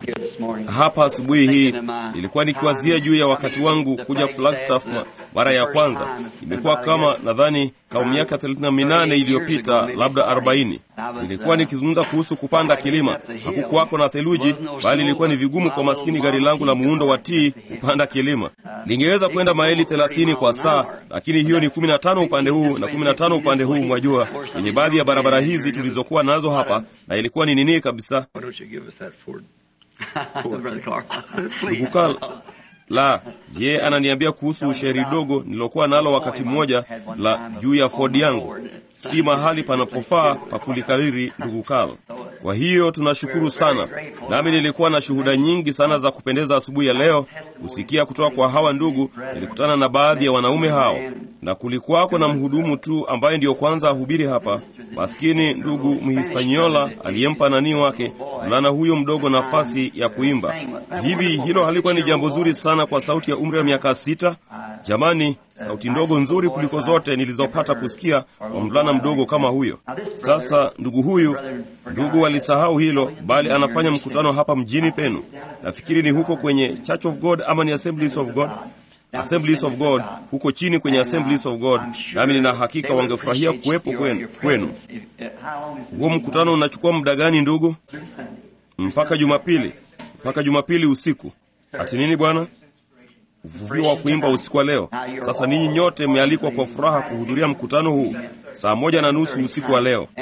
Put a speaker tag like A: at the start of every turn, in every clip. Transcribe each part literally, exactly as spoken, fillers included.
A: Hapa asubuhi hii nilikuwa nikiwazia juu ya wakati wangu kuja Flagstaff mara ya kwanza. Imekuwa kama nadhani kama miaka thelathini na minane iliyopita, labda arobaini. Nilikuwa nikizungumza kuhusu kupanda kilima. Hakukuwako na theluji, bali ilikuwa ni vigumu kwa maskini gari langu la muundo wa T kupanda kilima. Lingeweza kwenda maili thelathini kwa saa, lakini hiyo ni kumi na tano upande huu na kumi na tano upande huu, mwajua, kwenye baadhi ya barabara hizi tulizokuwa nazo hapa, na ilikuwa ni nini kabisa. Ndugu Carl, la, ye ananiambia kuhusu sheri dogo nilokuwa nalo wakati mmoja la juu ya Ford yangu. Si mahali panapofaa pa kulikariri, ndugu Carl. Kwa hiyo tunashukuru sana. Nami nilikuwa na shuhuda nyingi sana za kupendeza asubuhi ya leo kusikia kutoka kwa hawa ndugu. Nilikutana na baadhi ya wanaume hao, na kulikuwako na mhudumu tu ambaye ndiyo kwanza ahubiri hapa, maskini ndugu Mhispaniola aliyempa nani wake fulana huyo mdogo nafasi ya kuimba. Hivi hilo halikuwa ni jambo zuri sana kwa sauti ya umri wa miaka sita? Jamani, sauti ndogo nzuri kuliko zote nilizopata kusikia kwa mvulana mdogo kama huyo. Sasa ndugu huyu, ndugu walisahau hilo, bali anafanya mkutano hapa mjini penu. Nafikiri ni huko kwenye Church of God ama ni Assemblies of God? Assemblies of God, huko chini kwenye Assemblies of God. Nami nina hakika wangefurahia kuwepo kwenu. kwenu. Huo mkutano unachukua muda gani ndugu? Mpaka Jumapili. Mpaka Jumapili usiku. Ati nini bwana? Uvuvio wa kuimba usiku wa leo. Sasa ninyi nyote mmealikwa kwa furaha kuhudhuria mkutano huu saa moja na nusu usiku wa leo.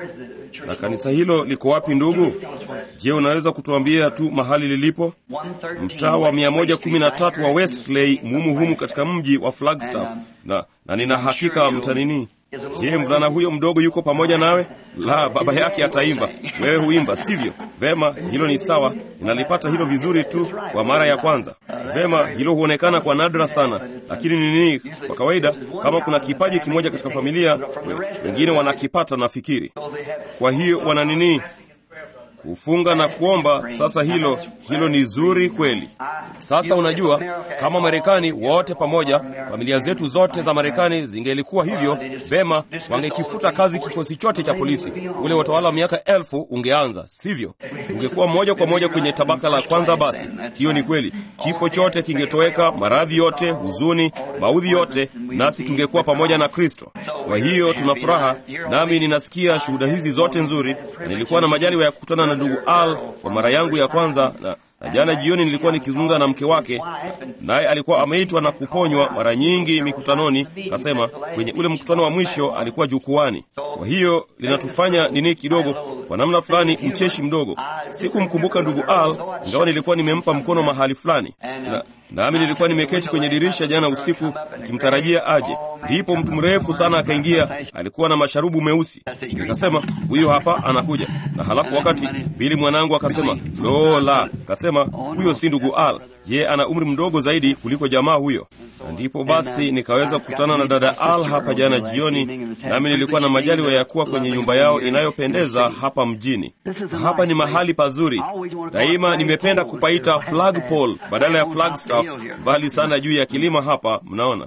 A: Na kanisa hilo liko wapi ndugu? Je, unaweza kutuambia tu mahali lilipo? Mtaa wa mia moja kumi na tatu wa Westlake, mumu humu katika mji wa Flagstaff. Na, na nina hakika mtanini. Je, mvulana huyo mdogo yuko pamoja nawe? La, baba yake ataimba. Wewe huimba, sivyo? Vema, hilo ni sawa. Ninalipata hilo vizuri tu kwa mara ya kwanza. Vema, hilo huonekana kwa nadra sana. Lakini ni nini? Kwa kawaida, kama kuna kipaji kimoja katika familia, wengine wanakipata nafikiri. Kwa hiyo wana nini? Kufunga na kuomba. Sasa hilo hilo ni zuri kweli. Sasa unajua, kama Marekani wote pamoja, familia zetu zote za Marekani zingelikuwa hivyo, vema, wangekifuta kazi kikosi chote cha polisi. Ule utawala wa miaka elfu ungeanza, sivyo? Tungekuwa moja kwa moja kwenye tabaka la kwanza basi. Hiyo ni kweli. Kifo chote kingetoweka, maradhi yote, huzuni, maudhi yote, nasi tungekuwa pamoja na Kristo. Kwa hiyo tuna furaha, nami ninasikia shuhuda hizi zote nzuri, na nilikuwa na majaliwa ya kukutana na ndugu Al kwa mara yangu ya kwanza, na, na jana jioni nilikuwa nikizungumza na mke wake, naye alikuwa ameitwa na kuponywa mara nyingi mikutanoni. Kasema kwenye ule mkutano wa mwisho alikuwa jukwani. Kwa hiyo linatufanya nini kidogo, kwa namna fulani ucheshi mdogo. Sikumkumbuka ndugu Al, ingawa nilikuwa nimempa mkono mahali fulani, na nami nilikuwa nimeketi kwenye dirisha jana usiku nikimtarajia aje. Ndipo mtu mrefu sana akaingia, alikuwa na masharubu meusi. Nikasema huyo hapa anakuja. Na halafu wakati Bili mwanangu akasema, "Lo la," akasema huyo si ndugu Al. Je, ana umri mdogo zaidi kuliko jamaa huyo? Na ndipo basi nikaweza kukutana na dada Al hapa jana jioni, nami nilikuwa na majaliwa ya kuwa kwenye nyumba yao inayopendeza hapa mjini. Hapa ni mahali pazuri. Daima nimependa kupaita Flagpole badala ya Flagstaff, bali sana juu ya kilima hapa, mnaona.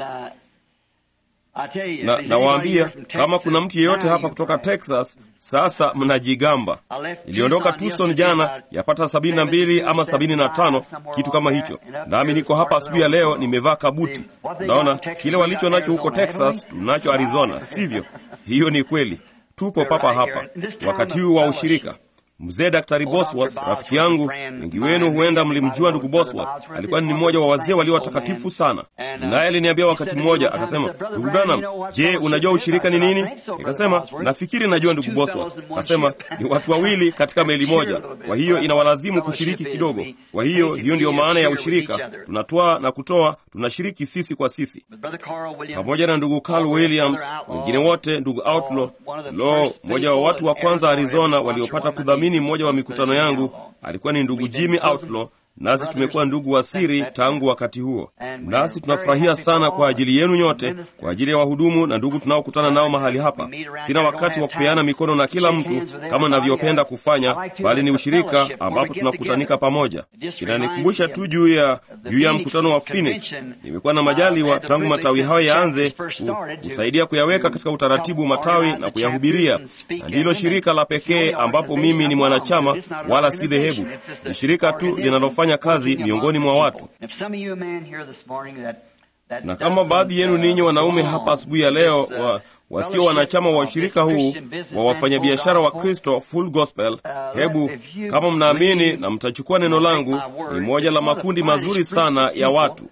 A: Na nawaambia, kama kuna mtu yeyote hapa kutoka Texas, sasa mnajigamba. Niliondoka Tucson jana, yapata sabini na mbili ama sabini na tano, kitu kama hicho. Nami niko hapa asubuhi ya leo nimevaa kabuti. Naona kile walicho nacho huko Texas, tunacho Arizona, sivyo? Hiyo ni kweli. Tupo papa hapa wakati huu wa ushirika. Mzee Daktari Bosworth, rafiki yangu, wengi wenu huenda mlimjua ndugu Bosworth. Alikuwa ni mmoja wa wazee walio watakatifu sana. Naye aliniambia wakati mmoja, akasema, "Ndugu Branham, je, unajua ushirika ni nini?" Nikasema, "Nafikiri najua ndugu Bosworth." Akasema, "Ni watu wawili katika meli moja, kwa hiyo inawalazimu kushiriki kidogo. Kwa hiyo hiyo ndiyo maana ya ushirika. Tunatoa na kutoa, tunashiriki sisi kwa sisi." Pamoja na ndugu Carl Williams, wengine wote, ndugu Outlaw, lo, mmoja wa watu wa kwanza Arizona waliopata kudhamini mmoja wa mikutano yangu alikuwa ni ndugu Jimmy Outlaw, nasi tumekuwa ndugu wa siri tangu wakati huo. Nasi tunafurahia sana kwa ajili yenu nyote, kwa ajili ya wahudumu na ndugu tunaokutana nao mahali hapa. Sina wakati wa kupeana mikono na kila mtu kama ninavyopenda kufanya, bali ni ushirika ambapo tunakutanika pamoja. Inanikumbusha tu juu ya juu ya mkutano wa Phoenix. Nimekuwa na majaliwa tangu matawi hayo yaanze kusaidia kuyaweka katika utaratibu matawi na kuyahubiria, na ndilo shirika la pekee ambapo mimi ni mwanachama, wala si dhehebu. Ni shirika tu linalofanya kazi miongoni mwa watu. Na kama baadhi yenu ninyi wanaume hapa asubuhi ya leo wa, wasio wanachama wa ushirika huu wa wafanyabiashara wa Kristo Full Gospel, hebu kama mnaamini na mtachukua neno langu, ni moja la makundi mazuri sana ya watu.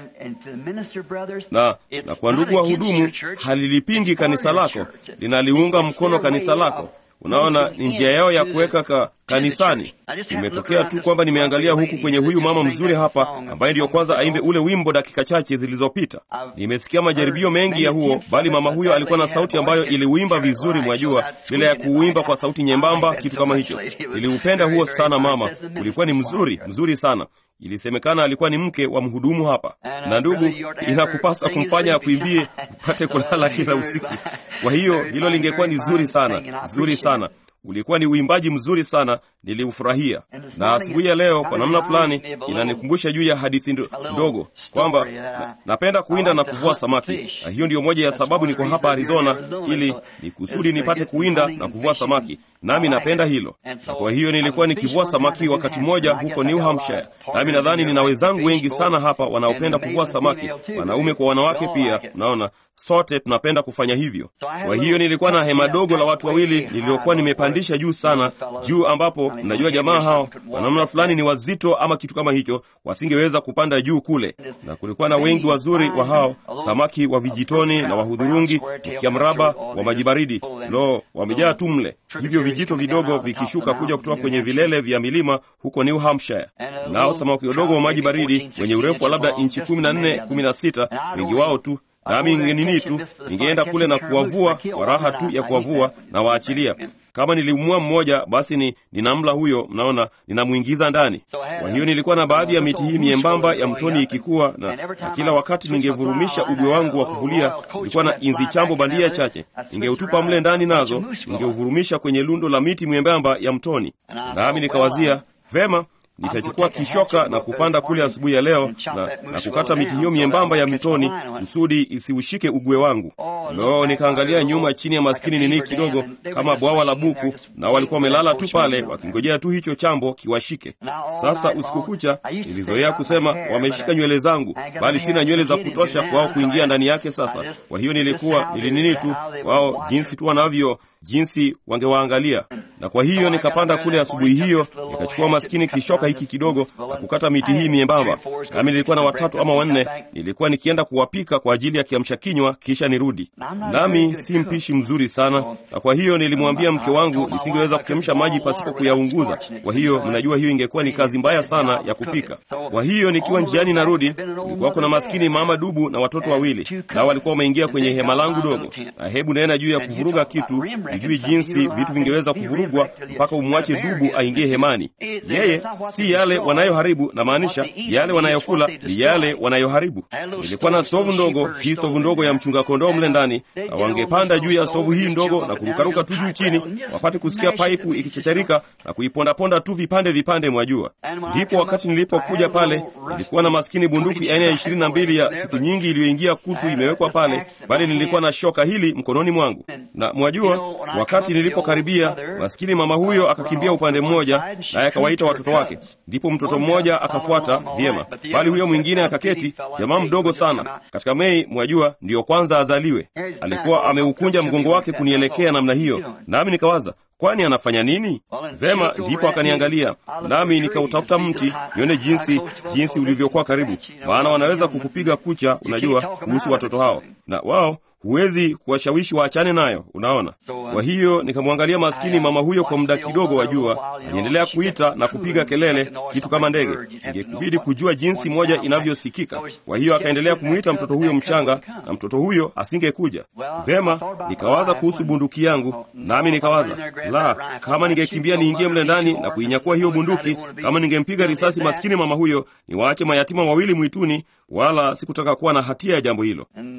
A: Na, na kwa ndugu wa hudumu, halilipingi kanisa lako, linaliunga mkono kanisa lako. Unaona, ni njia yao ya kuweka ka, kanisani. Imetokea tu kwamba nimeangalia huku kwenye huyu mama mzuri hapa ambaye ndiyo kwanza aimbe ule wimbo dakika chache zilizopita. Nimesikia majaribio mengi ya huo, bali mama huyo alikuwa na sauti ambayo iliuimba vizuri, mwajua, bila ya kuuimba kwa sauti nyembamba, kitu kama hicho. Niliupenda huo sana mama, ulikuwa ni mzuri, mzuri sana. Ilisemekana alikuwa ni mke wa mhudumu hapa. Na ndugu, inakupasa kumfanya akuimbie upate kulala kila usiku. Kwa hiyo hilo lingekuwa ni zuri sana, zuri sana. Ulikuwa ni uimbaji mzuri sana, niliufurahia. Na asubuhi ya leo kwa namna fulani inanikumbusha juu ya hadithi ndogo kwamba na, napenda kuwinda na kuvua samaki. Na hiyo ndiyo moja ya sababu niko hapa Arizona, ili ni kusudi nipate kuwinda na kuvua samaki. Nami napenda hilo. Na kwa hiyo nilikuwa nikivua samaki wakati mmoja huko New Hampshire. Nami nadhani nina wenzangu wengi sana hapa wanaopenda kuvua samaki, wanaume kwa wanawake pia. Unaona, sote tunapenda kufanya hivyo. Kwa hiyo nilikuwa na hema dogo la watu wawili niliokuwa nimepandisha juu sana, juu ambapo mnajua jamaa hao kwa namna fulani ni wazito ama kitu kama hicho, wasingeweza kupanda juu kule. Na kulikuwa na wengi wazuri wa hao samaki wa vijitoni na wa hudhurungi, mkia mraba wa majibaridi. Lo, wamejaa tu mle. Hivyo vijito vidogo vikishuka kuja kutoka kwenye vilele vya milima huko New Hampshire. Nao samaki wadogo wa maji baridi wenye urefu wa labda inchi kumi na nne, kumi na sita, wengi wao tu. Nami nini tu, ningeenda kule na kuwavua kwa raha tu ya kuwavua na waachilia. Kama nilimua mmoja, basi ni ninamla huyo, mnaona, ninamuingiza ndani. Kwa hiyo nilikuwa na baadhi ya miti hii miembamba ya mtoni ikikua, na, na kila wakati ningevurumisha ugwe wangu wa kuvulia, nilikuwa na inzi chambo bandia chache. Ningeutupa mle ndani, nazo ningeuvurumisha kwenye lundo la miti miembamba ya mtoni. Nami nikawazia, vema, nitachukua kishoka na kupanda kule asubuhi ya leo na, na kukata miti hiyo miembamba ya mtoni kusudi isiushike ugwe wangu. Lo, nikaangalia nyuma chini ya maskini nini kidogo kama bwawa la buku, na walikuwa wamelala tu pale wakingojea tu hicho chambo kiwashike. Sasa usiku kucha nilizoea kusema wameshika nywele zangu, bali sina nywele za kutosha kwao kuingia ndani yake sasa. Kwa hiyo nilikuwa nilinini tu wao jinsi tu wanavyo, jinsi wangewaangalia. Na kwa hiyo nikapanda kule asubuhi hiyo, nikachukua maskini kishoka hiki kidogo na kukata miti hii miembamba. Nami nilikuwa na watatu ama wanne, nilikuwa nikienda kuwapika kwa ajili ya kiamsha kinywa kisha nirudi. Nami si mpishi mzuri sana, na kwa hiyo nilimwambia mke wangu nisingeweza kuchemsha maji pasipo kuyaunguza. Kwa hiyo mnajua hiyo ingekuwa ni kazi mbaya sana ya kupika. Kwa hiyo nikiwa njiani narudi, nilikuwa kuna maskini mama dubu na watoto wawili, nao walikuwa wameingia kwenye hema langu dogo. Na hebu naena juu ya kuvuruga kitu, nijui jinsi vitu vingeweza kuvurugwa mpaka umwache dubu aingie hemani. Yeye si yale wanayoharibu, na maanisha yale wanayokula ni yale wanayoharibu. Nilikuwa na stovu ndogo, hii stovu ndogo ya mchunga kondoo mle ndani, na wangepanda juu ya stovu hii ndogo na kurukaruka tu juu chini, wapate kusikia paipu ikichacharika na kuiponda-ponda tu vipande vipande, mwajua. Ndipo wakati nilipokuja pale, nilikuwa na maskini bunduki aina ya ishirini na mbili ya siku nyingi iliyoingia kutu imewekwa pale, bali nilikuwa na shoka hili mkononi mwangu. Na mwajua, wakati nilipokaribia, maskini mama huyo akakimbia upande mmoja, naye akawaita watoto wake. Ndipo mtoto mmoja akafuata vyema, bali huyo mwingine akaketi, jamaa mdogo sana. Katika Mei, mwajua, ndiyo kwanza azaliwe. Alikuwa ameukunja mgongo wake kunielekea namna hiyo. Nami nikawaza, kwani anafanya nini? Vema, ndipo akaniangalia, nami nikautafuta mti nione jinsi jinsi ulivyokuwa karibu, maana wanaweza kukupiga kucha, unajua, kuhusu watoto hao, na wao huwezi kuwashawishi waachane nayo, unaona. Kwa hiyo nikamwangalia maskini mama huyo kwa muda kidogo, wajua, aliendelea kuita na kupiga kelele kitu kama ndege. Ingekubidi kujua jinsi moja inavyosikika. Kwa hiyo akaendelea kumuita mtoto huyo mchanga, na mtoto huyo asingekuja. Vema, nikawaza kuhusu bunduki yangu, nami nikawaza, la, kama ningekimbia niingie mle ndani na kuinyakua hiyo bunduki, kama ningempiga risasi maskini mama huyo, niwaache mayatima wawili mwituni, wala sikutaka kuwa na hatia ya jambo hilo. Na mbali na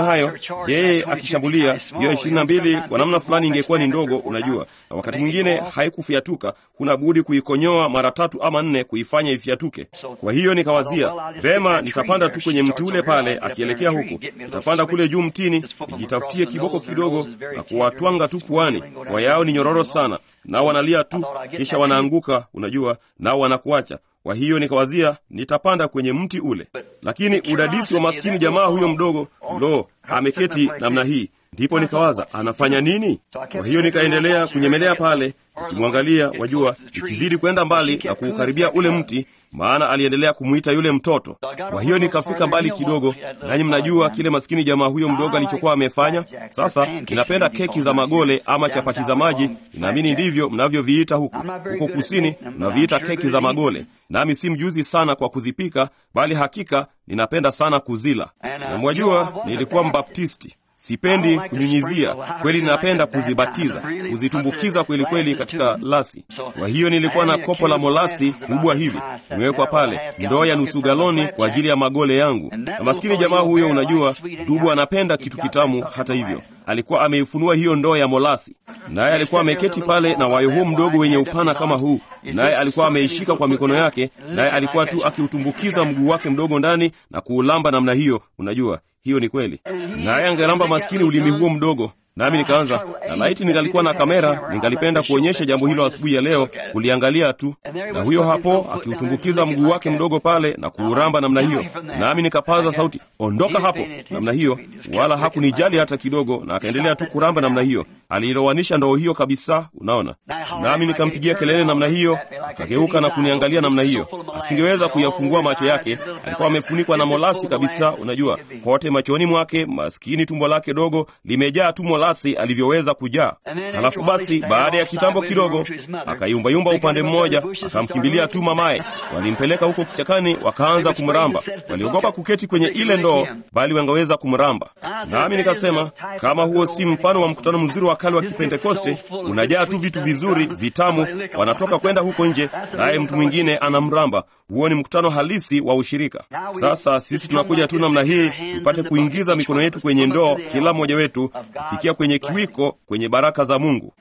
A: unaona hayo, yeye akishambulia hiyo ishirini na mbili kwa namna fulani ingekuwa ni ndogo, unajua, na wakati mwingine haikufiatuka, huna budi kuikonyoa mara tatu ama nne kuifanya ifiatuke. Kwa hiyo nikawazia, vema, nitapanda tu kwenye mti ule pale akielekea huku, nitapanda kule juu mtini, nijitafutie kiboko kidogo na kuwatwanga tu puani. Kwa yao ni nyororo sana, nao wanalia tu, kisha wanaanguka, unajua, nao wanakuacha. Kwa hiyo nikawazia, nitapanda kwenye mti ule. Lakini udadisi wa maskini jamaa huyo mdogo, lo, ameketi namna hii. Ndipo nikawaza, anafanya nini? Kwa hiyo nikaendelea kunyemelea pale, nikimwangalia, wajua, nikizidi kwenda mbali na kuukaribia ule mti, maana aliendelea kumuita yule mtoto. Kwa hiyo nikafika mbali kidogo, nanyi mnajua kile maskini jamaa huyo mdogo alichokuwa amefanya. Sasa ninapenda keki za magole ama chapati za maji, ninaamini ndivyo mnavyoviita huku. Huko kusini mnaviita keki za magole. Nami si mjuzi sana kwa kuzipika, bali hakika ninapenda sana kuzila. Na mwajua, nilikuwa mbaptisti. Sipendi kunyunyizia, kweli ninapenda kuzibatiza, kuzitumbukiza kweli kweli katika lasi. Kwa hiyo nilikuwa na kopo la molasi kubwa hivi, nimewekwa pale, ndoo ya nusu galoni kwa ajili ya magole yangu. Na maskini jamaa huyo, unajua, dubu anapenda kitu kitamu. Hata hivyo, alikuwa ameifunua hiyo ndoo ya molasi, naye alikuwa ameketi pale na wayo huu mdogo wenye upana kama huu, naye alikuwa ameishika kwa mikono yake, naye alikuwa tu akiutumbukiza mguu wake mdogo ndani na kuulamba namna hiyo. Unajua, hiyo ni kweli. Naye angeramba maskini ulimi huo mdogo. Nami nikaanza, na laiti ningalikuwa na kamera, ningalipenda kuonyesha jambo hilo asubuhi ya leo, kuliangalia tu. Na huyo hapo akiutumbukiza mguu wake mdogo pale na kuuramba namna hiyo. Nami nikapaza sauti, ondoka hapo, namna hiyo, wala hakunijali hata kidogo, na akaendelea tu kuramba namna hiyo. Alilowanisha ndoo hiyo kabisa, unaona. Nami nikampigia kelele namna hiyo, akageuka na kuniangalia namna hiyo. Asingeweza kuyafungua macho yake, alikuwa amefunikwa na molasi kabisa, unajua, kote machoni mwake. Maskini tumbo lake dogo limejaa tu molasi alivyoweza kujaa. Halafu basi, baada ya kitambo kidogo, akayumba-yumba upande mmoja, akamkimbilia tu mamaye. Walimpeleka huko kichakani, wakaanza kumramba. Waliogopa kuketi kwenye ile ndoo, bali wangeweza kumramba. Nami nikasema, kama huo si mfano wa mkutano mzuri wa kale wa Kipentekoste, unajaa tu vitu vizuri, vitamu, wanatoka kwenda huko nje, naye mtu mwingine anamramba. Huo ni mkutano halisi wa ushirika. Sasa sisi tunakuja tu namna hii, tupate kuingiza mikono yetu kwenye ndoo, kila mmoja wetu kufikia kwenye kiwiko, kwenye baraka za Mungu.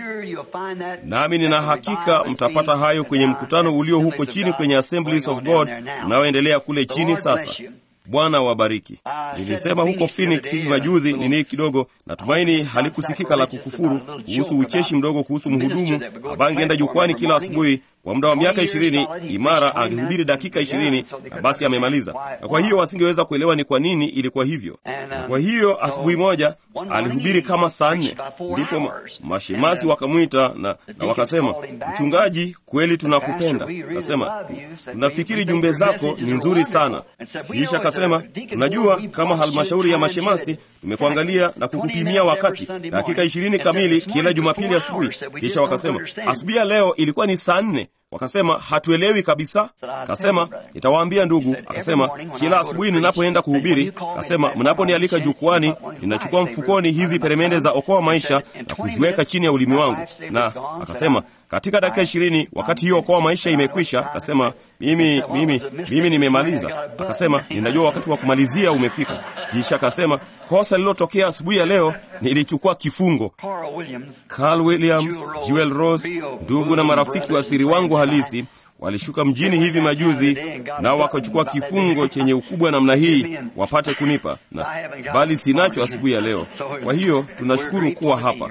A: Nami nina hakika mtapata hayo kwenye mkutano ulio huko chini kwenye Assemblies of God unaoendelea kule chini sasa. Bwana wabariki. Nilisema huko Phoenix hivi majuzi nini kidogo, natumaini halikusikika la kukufuru, kuhusu ucheshi mdogo kuhusu mhudumu ambaye angeenda jukwani kila asubuhi kwa muda wa miaka ishirini imara, angehubiri dakika ishirini na basi amemaliza. Na kwa hiyo wasingeweza kuelewa ni kwa nini ilikuwa hivyo. Na kwa hiyo asubuhi moja alihubiri kama saa nne, ndipo ma, mashemasi wakamwita na, na wakasema, mchungaji, kweli tunakupenda. Akasema, tunafikiri jumbe zako ni nzuri sana. Kisha akasema, tunajua kama halmashauri ya mashemasi tumekuangalia na kukupimia wakati dakika ishirini kamili kila Jumapili asubuhi. Kisha wakasema, asubuhi ya leo ilikuwa ni saa nne. Wakasema, hatuelewi kabisa. Akasema, nitawaambia ndugu. Akasema, kila asubuhi ninapoenda kuhubiri, akasema, mnaponialika jukwani, ninachukua mfukoni hizi peremende za okoa maisha na kuziweka chini ya ulimi wangu. Na akasema, katika dakika ishirini wakati hiyo okoa maisha imekwisha, akasema, mimi mimi mimi nimemaliza. Akasema, ninajua wakati wa kumalizia umefika. Kisha akasema, kosa lililotokea asubuhi ya leo, nilichukua kifungo. Carl Williams, Jewel Rose, ndugu na marafiki wa siri wangu halisi, walishuka mjini hivi majuzi, nao wakachukua kifungo chenye ukubwa namna hii wapate kunipa, na bali sinacho asubuhi ya leo. Kwa hiyo tunashukuru kuwa hapa.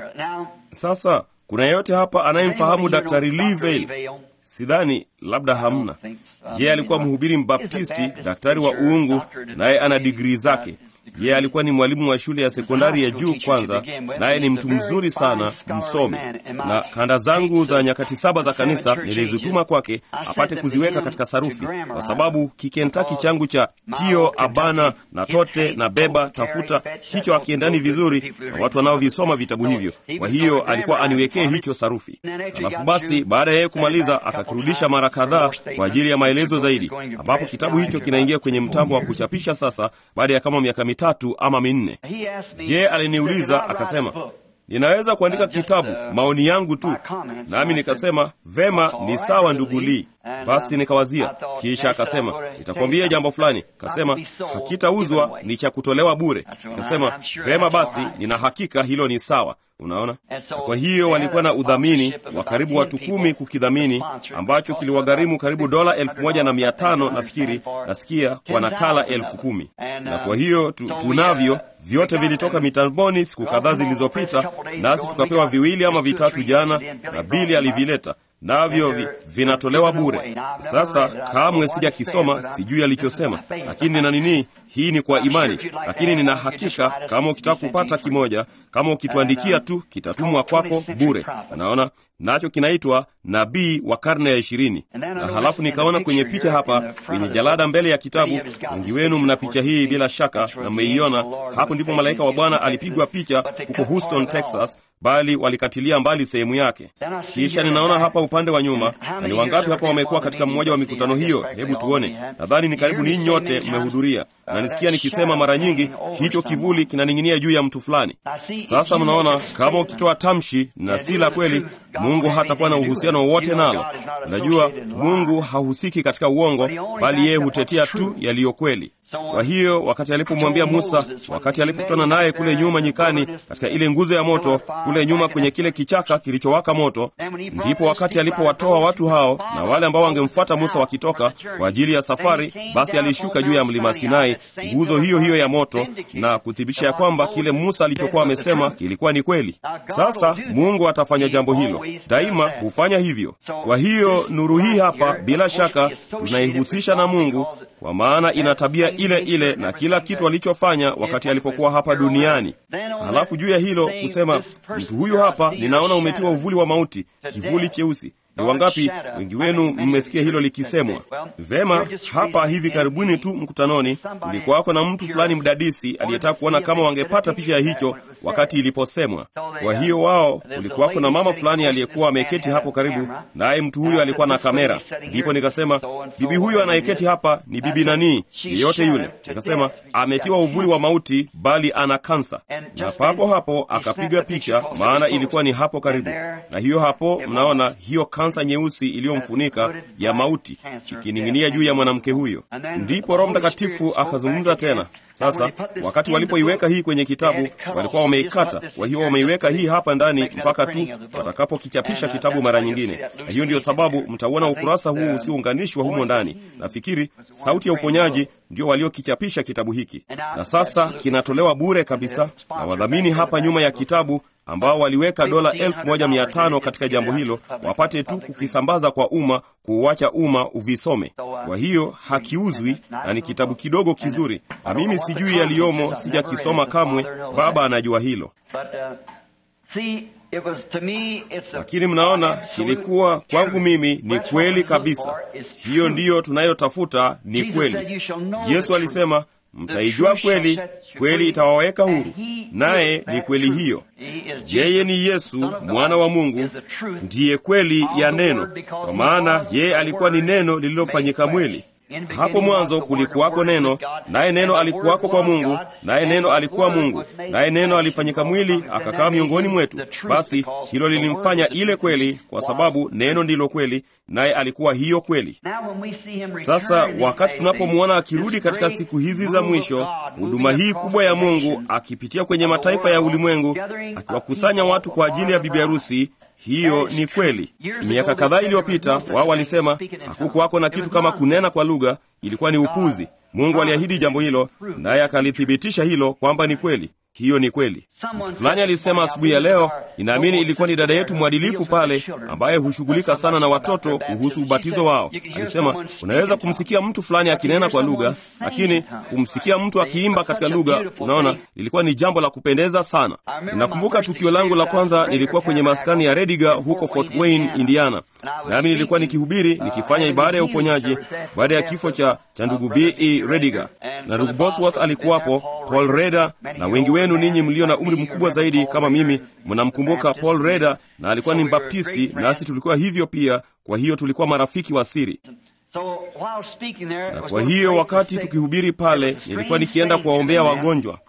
A: Sasa kuna yeyote hapa anayemfahamu Daktari Lee Vail? Sidhani, labda hamna. Yeye alikuwa mhubiri mbaptisti, daktari wa uungu, naye ana digrii zake. Yeye alikuwa ni mwalimu wa shule ya sekondari ya juu kwanza, naye ni mtu mzuri sana, msomi. Na kanda zangu za nyakati saba za kanisa nilizituma kwake apate kuziweka katika sarufi, kwa sababu kikentaki changu cha tio, abana na tote na beba tafuta hicho akiendani vizuri na watu wanaovisoma vitabu hivyo. Kwa hiyo alikuwa aniwekee hicho sarufi. Alafu basi baada ya yeye kumaliza akakirudisha mara kadhaa kwa ajili ya maelezo zaidi, ambapo kitabu hicho kinaingia kwenye mtambo wa kuchapisha sasa baada ya kama miaka mitatu ama minne. Je, aliniuliza akasema, ninaweza kuandika kitabu maoni yangu tu? Nami nikasema, vema, ni sawa ndugu Lee. Basi nikawazia, kisha akasema, nitakwambia jambo fulani. Kasema, hakitauzwa, ni cha kutolewa bure. Kasema, vema basi, nina hakika hilo ni sawa. Unaona? Kwa hiyo walikuwa na udhamini wa karibu watu kumi kukidhamini, ambacho kiliwagharimu karibu dola elfu moja na mia tano nafikiri, nasikia kwa nakala elfu kumi. Na kwa hiyo tu, tunavyo vyote vilitoka mitamboni siku kadhaa zilizopita, nasi tukapewa viwili ama vitatu jana, na Bili alivileta. Navyo vi, vinatolewa bure. Sasa kamwe sija kisoma, sijui alichosema, lakini nina nini, hii ni kwa imani. Lakini nina hakika kama ukitaka kupata kimoja, kama ukituandikia tu, kitatumwa kwako bure. Unaona? Nacho kinaitwa Nabii wa Karne ya ishirini. Na halafu nikaona kwenye picha hapa, kwenye jalada mbele ya kitabu, wengi wenu mna picha hii bila shaka na mmeiona. Hapo ndipo malaika wa Bwana alipigwa picha huko Houston, Texas, bali walikatilia mbali sehemu yake. Kisha ninaona hapa upande wa nyuma, na ni wangapi hapa wamekuwa katika mmoja wa mikutano hiyo? Hebu tuone. Nadhani ni karibu ninyi nyote mmehudhuria. Na nisikia nikisema mara nyingi, hicho kivuli kinaning'inia juu ya mtu fulani. Sasa mnaona, kama ukitoa tamshi na si la kweli, Mungu hatakuwa na uhusiano wowote nalo. Najua Mungu hahusiki katika uongo, bali yeye hutetea tu yaliyo kweli. Kwa hiyo wakati alipomwambia Musa, wakati alipokutana naye kule nyuma nyikani, katika ile nguzo ya moto kule nyuma kwenye kile kichaka kilichowaka moto, ndipo wakati alipowatoa watu hao na wale ambao wangemfuata Musa wakitoka kwa ajili ya safari, basi alishuka juu ya mlima Sinai, nguzo hiyo hiyo ya moto, na kuthibitisha ya kwamba kile Musa alichokuwa amesema kilikuwa ni kweli. Sasa Mungu atafanya jambo hilo, daima hufanya hivyo. Kwa hiyo nuru hii hapa bila shaka tunaihusisha na Mungu, kwa maana ina tabia ile ile na kila kitu alichofanya wakati alipokuwa hapa duniani. Halafu juu ya hilo kusema, mtu huyu hapa ninaona umetiwa uvuli wa mauti, kivuli cheusi. Ni wangapi wengi wenu mmesikia hilo likisemwa? Vema, hapa hivi karibuni tu mkutanoni, kulikuwako na mtu fulani mdadisi aliyetaka kuona kama wangepata picha ya hicho wakati iliposemwa. Kwa hiyo wao, kulikuwako na mama fulani aliyekuwa ameketi hapo karibu, naye mtu huyo alikuwa na kamera. Ndipo nikasema, bibi huyo anayeketi hapa ni bibi nani? Yeyote yule. Nikasema, ametiwa uvuli wa mauti, bali ana kansa. Na papo hapo akapiga picha, maana ilikuwa ni hapo karibu. Na hiyo hapo mnaona hiyo kansa nyeusi iliyomfunika ya mauti ikining'inia juu ya mwanamke huyo. Ndipo Roho Mtakatifu akazungumza tena. Sasa wakati walipoiweka hii kwenye kitabu, walikuwa wameikata. Kwa hiyo wameiweka hii hapa ndani mpaka tu watakapokichapisha kitabu mara nyingine. Na hiyo ndiyo sababu mtauona ukurasa huu usiounganishwa humo ndani. Nafikiri sauti ya uponyaji ndio waliokichapisha kitabu hiki. Na sasa kinatolewa bure kabisa na wadhamini hapa nyuma ya kitabu, ambao waliweka dola elfu moja mia tano katika jambo hilo, wapate tu kukisambaza kwa umma, kuuacha umma uvisome. Kwa hiyo hakiuzwi, na ni kitabu kidogo kizuri, na mimi sijui yaliyomo, sijakisoma kamwe. Baba anajua hilo. Lakini mnaona, kilikuwa kwangu mimi ni kweli kabisa. Hiyo ndiyo tunayotafuta, ni kweli. Yesu alisema, mtaijua kweli, kweli itawaweka huru. Naye ni kweli hiyo. Yeye ni Yesu, mwana wa Mungu, ndiye kweli ya neno, kwa maana yeye alikuwa ni neno lililofanyika mwili. Hapo mwanzo kulikuwako neno, naye neno alikuwako kwa Mungu, naye neno alikuwa Mungu, naye neno alifanyika mwili akakaa miongoni mwetu. Basi hilo lilimfanya ile kweli, kwa sababu neno ndilo kweli, naye alikuwa hiyo kweli. Sasa wakati tunapomwona akirudi katika siku hizi za mwisho, huduma hii kubwa ya Mungu akipitia kwenye mataifa ya ulimwengu, akiwakusanya watu kwa ajili ya bibi harusi, hiyo ni kweli. Miaka kadhaa iliyopita wao walisema hakukuwako na kitu kama kunena kwa lugha, ilikuwa ni upuzi. Mungu aliahidi jambo hilo, naye akalithibitisha hilo kwamba ni kweli. Hiyo ni kweli. Mtu fulani alisema asubuhi ya leo, inaamini ilikuwa ni dada yetu mwadilifu pale, ambaye hushughulika sana na watoto kuhusu ubatizo wao. Alisema unaweza kumsikia mtu fulani akinena kwa lugha, lakini kumsikia mtu akiimba katika lugha, unaona, ilikuwa ni jambo la kupendeza sana. Ninakumbuka tukio langu la kwanza, nilikuwa kwenye maskani ya Rediga huko Fort Wayne, Indiana. Nami nilikuwa nikihubiri, nikifanya ibada ya uponyaji baada ya kifo cha cha ndugu B E Rediga, na ndugu Bosworth alikuwapo, Paul Reda, na wengi wenu ninyi mlio na umri mkubwa zaidi kama mimi mnamkumbuka Paul Reda, na alikuwa ni Mbaptisti, nasi tulikuwa hivyo pia. Kwa hiyo tulikuwa marafiki wa siri. Na kwa hiyo wakati tukihubiri pale, nilikuwa nikienda kuwaombea wagonjwa.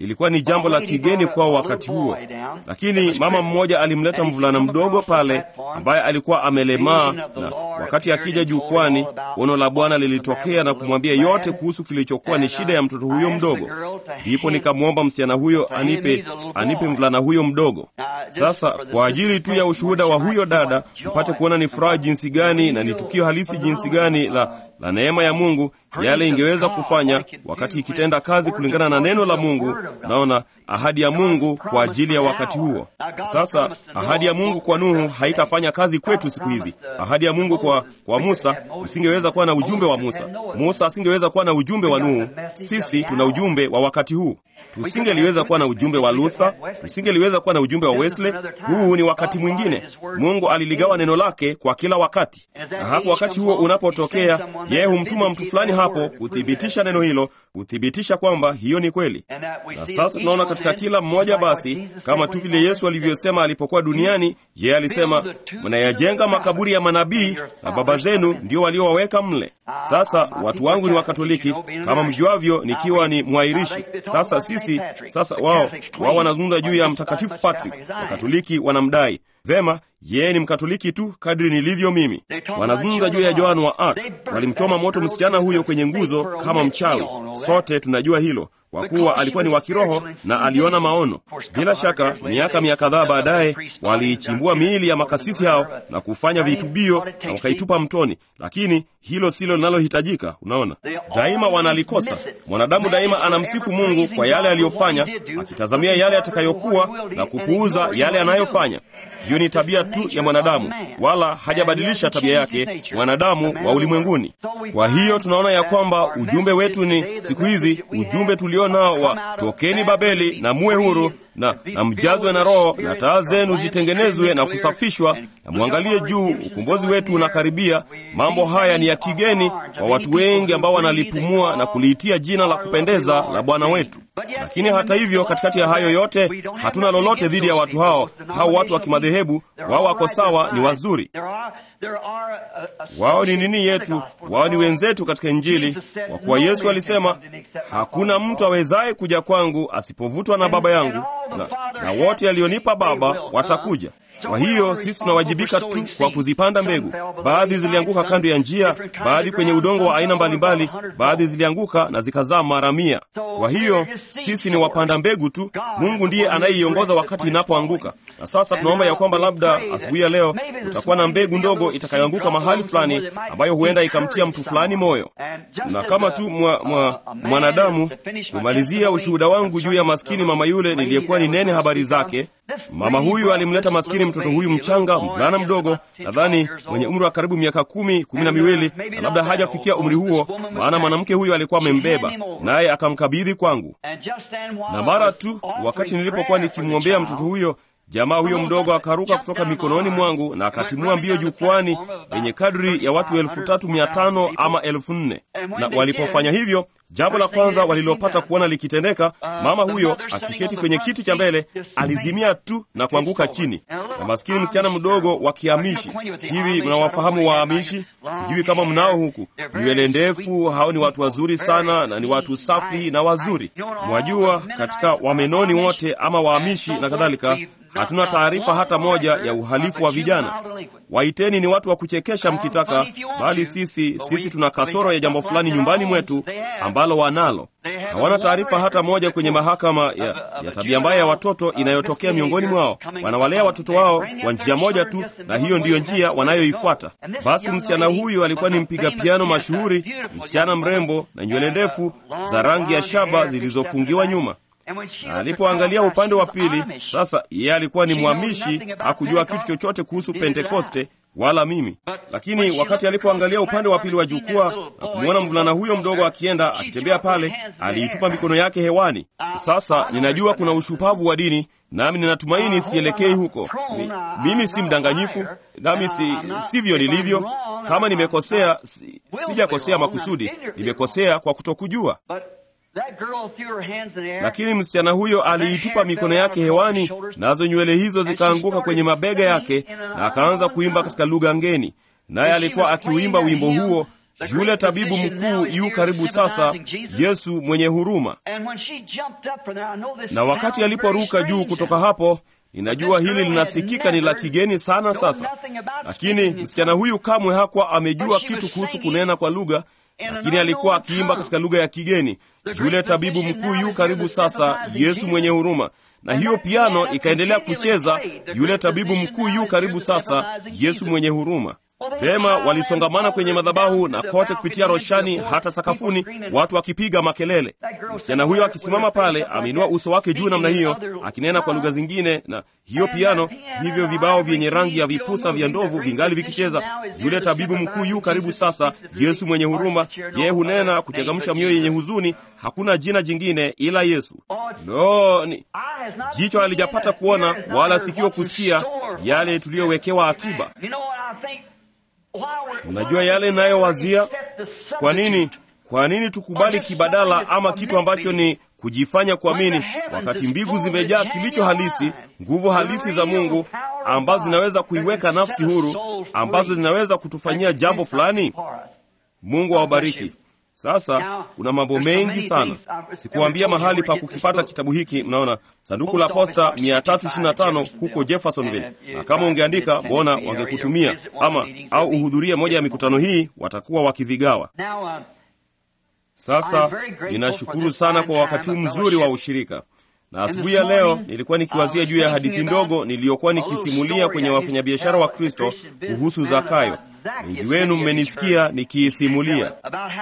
A: ilikuwa ni jambo la kigeni kwao wakati huo. Lakini mama mmoja alimleta mvulana mdogo pale ambaye alikuwa amelemaa, na wakati akija jukwani, ono la Bwana lilitokea na kumwambia yote kuhusu kilichokuwa ni shida ya mtoto huyo mdogo. Ndipo nikamwomba msichana huyo anipe anipe mvulana huyo mdogo. Sasa kwa ajili tu ya ushuhuda wa huyo dada, mpate kuona ni furaha jinsi gani na ni tukio halisi jinsi gani la, la neema ya Mungu, yale ingeweza kufanya wakati ikitenda kazi kulingana na neno la Mungu. Naona ahadi ya Mungu kwa ajili ya wakati huo. Sasa ahadi ya Mungu kwa Nuhu haitafanya kazi kwetu siku hizi. Ahadi ya Mungu kwa kwa Musa, usingeweza kuwa na ujumbe wa Musa. Musa asingeweza kuwa na ujumbe wa Nuhu. Sisi tuna ujumbe wa wakati huu. Tusingeliweza kuwa na ujumbe wa Luther, tusingeliweza kuwa na ujumbe wa Wesley. Huu ni wakati mwingine. Mungu aliligawa neno lake kwa kila wakati, na hapo wakati huo unapotokea, yeye humtuma mtu fulani hapo kuthibitisha neno hilo, kuthibitisha kwamba hiyo ni kweli. Na sasa tunaona katika kila mmoja basi, kama tu vile Yesu alivyosema alipokuwa duniani, yeye alisema, mnayajenga makaburi ya manabii na baba zenu ndio waliowaweka mle. Sasa watu wangu ni Wakatoliki, kama mjuavyo, nikiwa ni mwairishi. Sasa sisi sasa wao wao wanazungumza juu ya Mtakatifu Patrick. Wakatoliki wanamdai vema, yeye ni Mkatoliki tu kadri nilivyo mimi. Wanazungumza juu ya Joan wa Arc. Walimchoma moto msichana huyo kwenye nguzo kama mchawi. Sote tunajua hilo, kwa kuwa alikuwa ni wa kiroho na aliona maono. Bila shaka miaka mia kadhaa baadaye waliichimbua miili ya makasisi hao na kufanya vitubio na wakaitupa mtoni, lakini hilo silo linalohitajika. Unaona, daima wanalikosa. Mwanadamu daima anamsifu Mungu kwa yale aliyofanya, akitazamia yale atakayokuwa na kupuuza yale anayofanya. Hiyo ni tabia tu ya mwanadamu, wala hajabadilisha tabia yake, mwanadamu wa ulimwenguni. Kwa hiyo tunaona ya kwamba ujumbe wetu ni siku hizi, ujumbe tulionao wa tokeni Babeli na muwe huru na, na mjazwe na Roho, na taa zenu zitengenezwe na kusafishwa, na muangalie juu, ukombozi wetu unakaribia. Mambo haya ni ya kigeni kwa watu wengi ambao wanalipumua na kuliitia jina la kupendeza la Bwana wetu. Lakini hata hivyo, katikati ya hayo yote, hatuna lolote dhidi ya watu hao. Hao watu wa kimadhehebu, wao wako sawa, ni wazuri. Wao ni nini yetu? Wao ni wenzetu katika Injili, kwa kuwa Yesu alisema, hakuna mtu awezaye kuja kwangu asipovutwa na Baba yangu, na, na wote alionipa Baba watakuja. Kwa hiyo sisi tunawajibika tu kwa kuzipanda mbegu. Baadhi zilianguka kando ya njia, baadhi kwenye udongo wa aina mbalimbali, baadhi zilianguka na zikazaa mara mia. Kwa hiyo sisi ni wapanda mbegu tu. Mungu ndiye anayeiongoza wakati inapoanguka. Na sasa tunaomba ya kwamba labda asubuhi ya leo utakuwa na mbegu ndogo itakayoanguka mahali fulani, ambayo huenda ikamtia mtu fulani moyo. Na kama tu mwa, mwa, mwanadamu, kumalizia ushuhuda wangu juu ya maskini mama yule niliyekuwa ni nene habari zake. Mama huyu alimleta maskini mtoto huyu mchanga, mvulana mdogo, nadhani mwenye umri wa karibu miaka kumi, kumi na miwili, na labda hajafikia umri huo, maana mwanamke huyu alikuwa amembeba, naye akamkabidhi kwangu. Na mara tu wakati nilipokuwa nikimwombea mtoto huyo, jamaa huyo mdogo akaruka kutoka mikononi mwangu na akatimua mbio jukwani yenye kadri ya watu elfu tatu mia tano ama elfu nne. Na walipofanya hivyo, jambo la kwanza walilopata kuona likitendeka, mama huyo akiketi kwenye kiti cha mbele alizimia tu na kuanguka chini. Na maskini msichana mdogo wa Kiamishi. Hivi mnawafahamu Waamishi? Sijui kama mnao huku. Nywele ndefu, hao ni watu wazuri sana na ni watu safi na wazuri. Mwajua, katika Wamenoni wote ama Waamishi na kadhalika, hatuna taarifa hata moja ya uhalifu wa vijana. Waiteni ni watu wa kuchekesha mkitaka, bali sisi sisi tuna kasoro ya jambo fulani nyumbani mwetu ambalo wanalo. Hawana taarifa hata moja kwenye mahakama ya, ya tabia mbaya ya watoto inayotokea miongoni mwao. Wanawalea watoto wao kwa njia moja tu, na hiyo ndiyo njia wanayoifuata. Basi msichana huyu alikuwa ni mpiga piano mashuhuri, msichana mrembo na nywele ndefu za rangi ya shaba zilizofungiwa nyuma. Na alipoangalia upande wa pili, sasa yeye alikuwa ni Mwamishi, hakujua kitu chochote kuhusu Pentekoste wala mimi. Lakini wakati alipoangalia upande wa pili wa jukwaa na kumwona mvulana huyo mdogo akienda akitembea pale, aliitupa mikono yake hewani. Sasa ninajua kuna ushupavu wa dini, nami ninatumaini sielekei huko. Mi, mimi si mdanganyifu, nami si, sivyo nilivyo. Kama nimekosea, si, sijakosea makusudi, nimekosea kwa kutokujua. Lakini msichana huyo aliitupa mikono yake hewani, nazo nywele hizo zikaanguka kwenye mabega yake, na akaanza kuimba katika lugha ngeni. Naye alikuwa akiuimba wimbo huo, yule tabibu mkuu yu karibu sasa, Yesu mwenye huruma. Na wakati aliporuka juu kutoka hapo, ninajua hili linasikika ni la kigeni sana sasa, lakini msichana huyu kamwe hakuwa amejua kitu kuhusu kunena kwa lugha, lakini alikuwa akiimba katika lugha ya kigeni. Yule tabibu mkuu yu karibu sasa, Yesu mwenye huruma. Na hiyo piano ikaendelea kucheza, yule tabibu mkuu yu karibu sasa, Yesu mwenye huruma. Vema, walisongamana kwenye madhabahu na kote kupitia roshani hata sakafuni, watu wakipiga makelele. Msichana huyo akisimama pale, ameinua uso wake juu namna hiyo, akinena kwa lugha zingine, na hiyo piano, hivyo vibao vyenye rangi ya vipusa vya ndovu vingali vikicheza. Yule tabibu mkuu yu karibu sasa, Yesu mwenye huruma. Yeye hunena kuchangamsha mioyo yenye huzuni. Hakuna jina jingine ila Yesu. No, ni jicho halijapata kuona wala sikio kusikia yale tuliyowekewa akiba. Unajua yale ninayowazia? Kwa nini, kwa nini tukubali kibadala ama kitu ambacho ni kujifanya kuamini, wakati mbingu zimejaa kilicho halisi, nguvu halisi za Mungu ambazo zinaweza kuiweka nafsi huru, ambazo zinaweza kutufanyia jambo fulani? Mungu awabariki. Sasa kuna mambo mengi sana. Sikuambia mahali pa kukipata kitabu hiki. Mnaona sanduku la posta mia tatu ishirini na tano huko Jeffersonville, na kama ungeandika, mbona wangekutumia, ama au uhudhurie moja ya mikutano hii, watakuwa wakivigawa. Sasa ninashukuru sana kwa wakati mzuri wa ushirika. Na asubuhi ya leo nilikuwa nikiwazia juu ya hadithi ndogo niliyokuwa nikisimulia kwenye wafanyabiashara wa Kristo kuhusu Zakayo. Wengi wenu mmenisikia nikiisimulia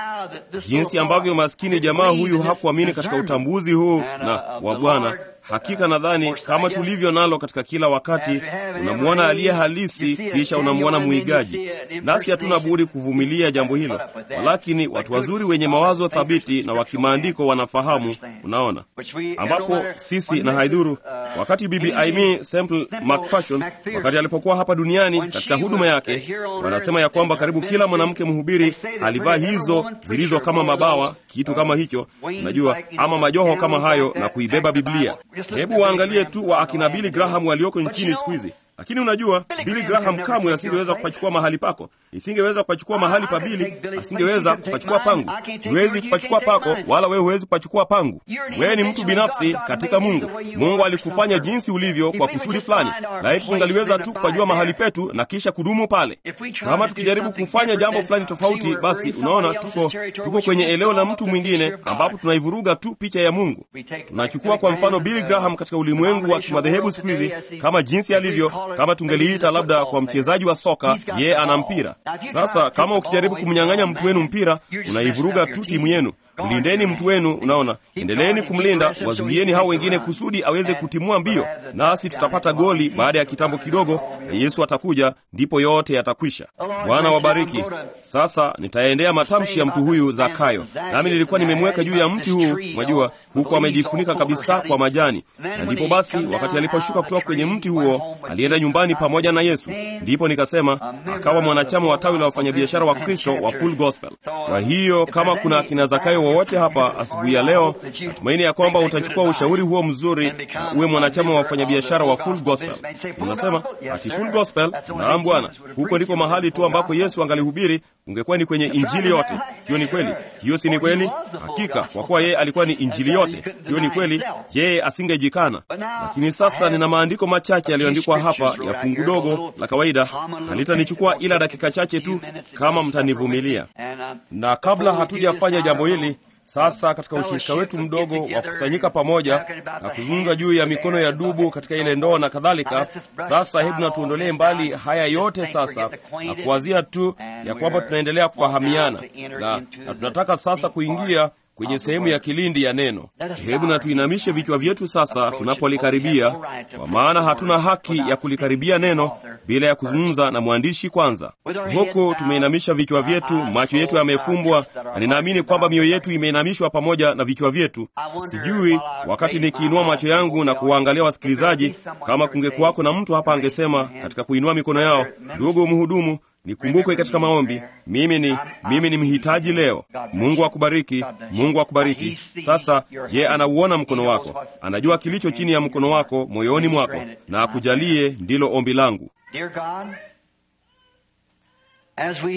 A: jinsi ambavyo maskini jamaa huyu hakuamini katika utambuzi huu na wa Bwana. Hakika nadhani kama tulivyo nalo katika kila wakati, unamuona aliye halisi kisha unamuona muigaji. Nasi hatuna budi kuvumilia jambo hilo. Walakini watu wazuri wenye mawazo thabiti na wakimaandiko wanafahamu, unaona, ambapo sisi na haidhuru. Wakati Bibi Aimee Semple McPherson, wakati alipokuwa hapa duniani katika huduma yake, wanasema ya kwamba karibu kila mwanamke mhubiri alivaa hizo zilizo kama mabawa, kitu kama hicho, unajua, ama majoho kama hayo, na kuibeba Biblia. Hebu waangalie tu wa akina Billy Graham walioko nchini siku hizi. Lakini unajua, Billy Graham kamwe asingeweza kupachukua mahali pako. Isingeweza kupachukua mahali pa Billy, asingeweza kupachukua pangu. Siwezi kupachukua pako, wala wewe huwezi kupachukua pangu. Wewe ni mtu binafsi katika Mungu. Mungu alikufanya jinsi ulivyo kwa kusudi fulani. Na eti tungaliweza tu kupajua mahali petu na kisha kudumu pale. Kama tukijaribu kufanya jambo fulani tofauti, basi unaona tuko tuko kwenye eneo la mtu mwingine ambapo tunaivuruga tu picha ya Mungu. Tunachukua kwa mfano Billy Graham katika ulimwengu wa kimadhehebu siku hizi, kama jinsi alivyo, kama tungeliita labda kwa mchezaji wa soka, ye ana mpira. Sasa kama ukijaribu kumnyang'anya mtu wenu mpira, unaivuruga tu timu yenu. Mlindeni mtu wenu, unaona. Endeleeni kumlinda, wazuieni hao wengine kusudi aweze kutimua mbio, nasi tutapata goli baada ya kitambo kidogo, na Yesu atakuja, ndipo yote yatakwisha. Bwana wabariki. Sasa nitaendea matamshi ya mtu huyu Zakayo. Nami nilikuwa nimemweka juu ya mti huu, mwajua, huku amejifunika kabisa kwa majani. Na ndipo basi wakati aliposhuka kutoka kwenye mti huo, alienda nyumbani pamoja na Yesu. Ndipo nikasema akawa mwanachama wa tawi la wafanyabiashara wa Kristo wa Full Gospel. Kwa hiyo kama kuna akina Zakayo wowote hapa asubuhi ya leo, natumaini ya kwamba utachukua ushauri huo mzuri na uwe mwanachama wa wafanyabiashara wa Full Gospel. Unasema ati Full Gospel? Naam Bwana, huko ndiko mahali tu ambako Yesu angalihubiri. Ungekuwa ni kwenye injili yote. Hiyo ni kweli. Hiyo si ni kweli? Hakika, kwa kuwa yeye alikuwa ni injili yote. Hiyo ni kweli. Yeye asingejikana. Lakini sasa nina maandiko machache yaliyoandikwa hapa ya fungu dogo la kawaida. Halitanichukua ila dakika chache tu kama mtanivumilia. Na kabla hatujafanya jambo hili, sasa katika ushirika wetu mdogo wa kusanyika pamoja na kuzungumza juu ya mikono ya dubu katika ile ndoa na kadhalika, sasa hebu na tuondolee mbali haya yote sasa na kuwazia tu ya kwamba tunaendelea kufahamiana na, na tunataka sasa kuingia kwenye sehemu ya kilindi ya neno. Hebu na tuinamishe vichwa vyetu sasa tunapolikaribia, kwa maana hatuna haki ya kulikaribia neno bila ya kuzungumza na mwandishi kwanza. Huku tumeinamisha vichwa vyetu, macho yetu yamefumbwa, na ninaamini kwamba mioyo yetu imeinamishwa pamoja na vichwa vyetu. Sijui wakati nikiinua macho yangu na kuwaangalia wasikilizaji, kama kungekuwako na mtu hapa angesema katika kuinua mikono yao, ndugu mhudumu, nikumbuke katika maombi, mimi ni mimi ni mhitaji leo. Mungu akubariki, Mungu akubariki. Sasa ye anauona mkono wako, anajua kilicho chini ya mkono wako moyoni mwako, na akujalie, ndilo ombi langu.
B: Dear God, as we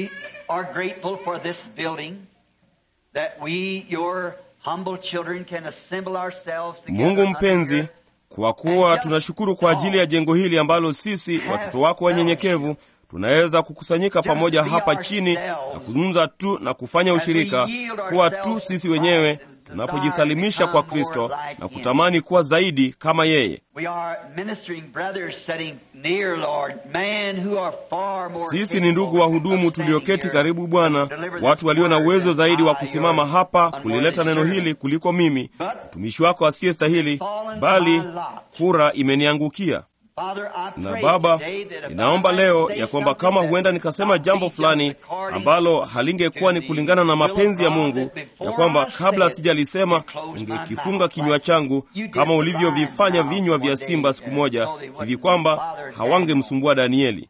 B: are grateful for this building, that we, your humble children, can assemble ourselves together.
A: Mungu mpenzi, kwa kuwa tunashukuru kwa ajili ya jengo hili ambalo sisi watoto wako wanyenyekevu tunaweza kukusanyika pamoja hapa chini na kuzungumza tu na kufanya ushirika, kuwa tu sisi wenyewe tunapojisalimisha kwa Kristo na kutamani kuwa zaidi kama yeye. Sisi ni ndugu wa hudumu tulioketi karibu, Bwana, watu walio na uwezo zaidi wa kusimama hapa kulileta neno hili kuliko mimi, mtumishi wako asiyestahili, bali kura imeniangukia. Na Baba, ninaomba leo ya kwamba kama huenda nikasema jambo fulani ambalo halingekuwa ni kulingana na mapenzi ya Mungu, ya kwamba kabla sijalisema ungekifunga kinywa changu kama ulivyovifanya vinywa vya simba siku moja, hivi kwamba hawangemsumbua Danieli.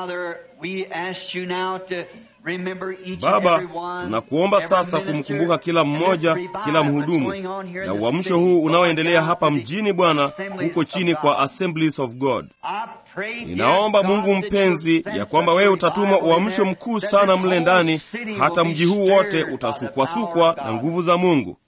A: Baba, tunakuomba sasa kumkumbuka kila mmoja, kila mhudumu, na uamsho huu unaoendelea hapa mjini, Bwana, huko chini kwa Assemblies of God. Ninaomba Mungu mpenzi ya kwamba wewe utatuma uamsho mkuu sana mle ndani, hata mji huu wote utasukwasukwa na nguvu za Mungu,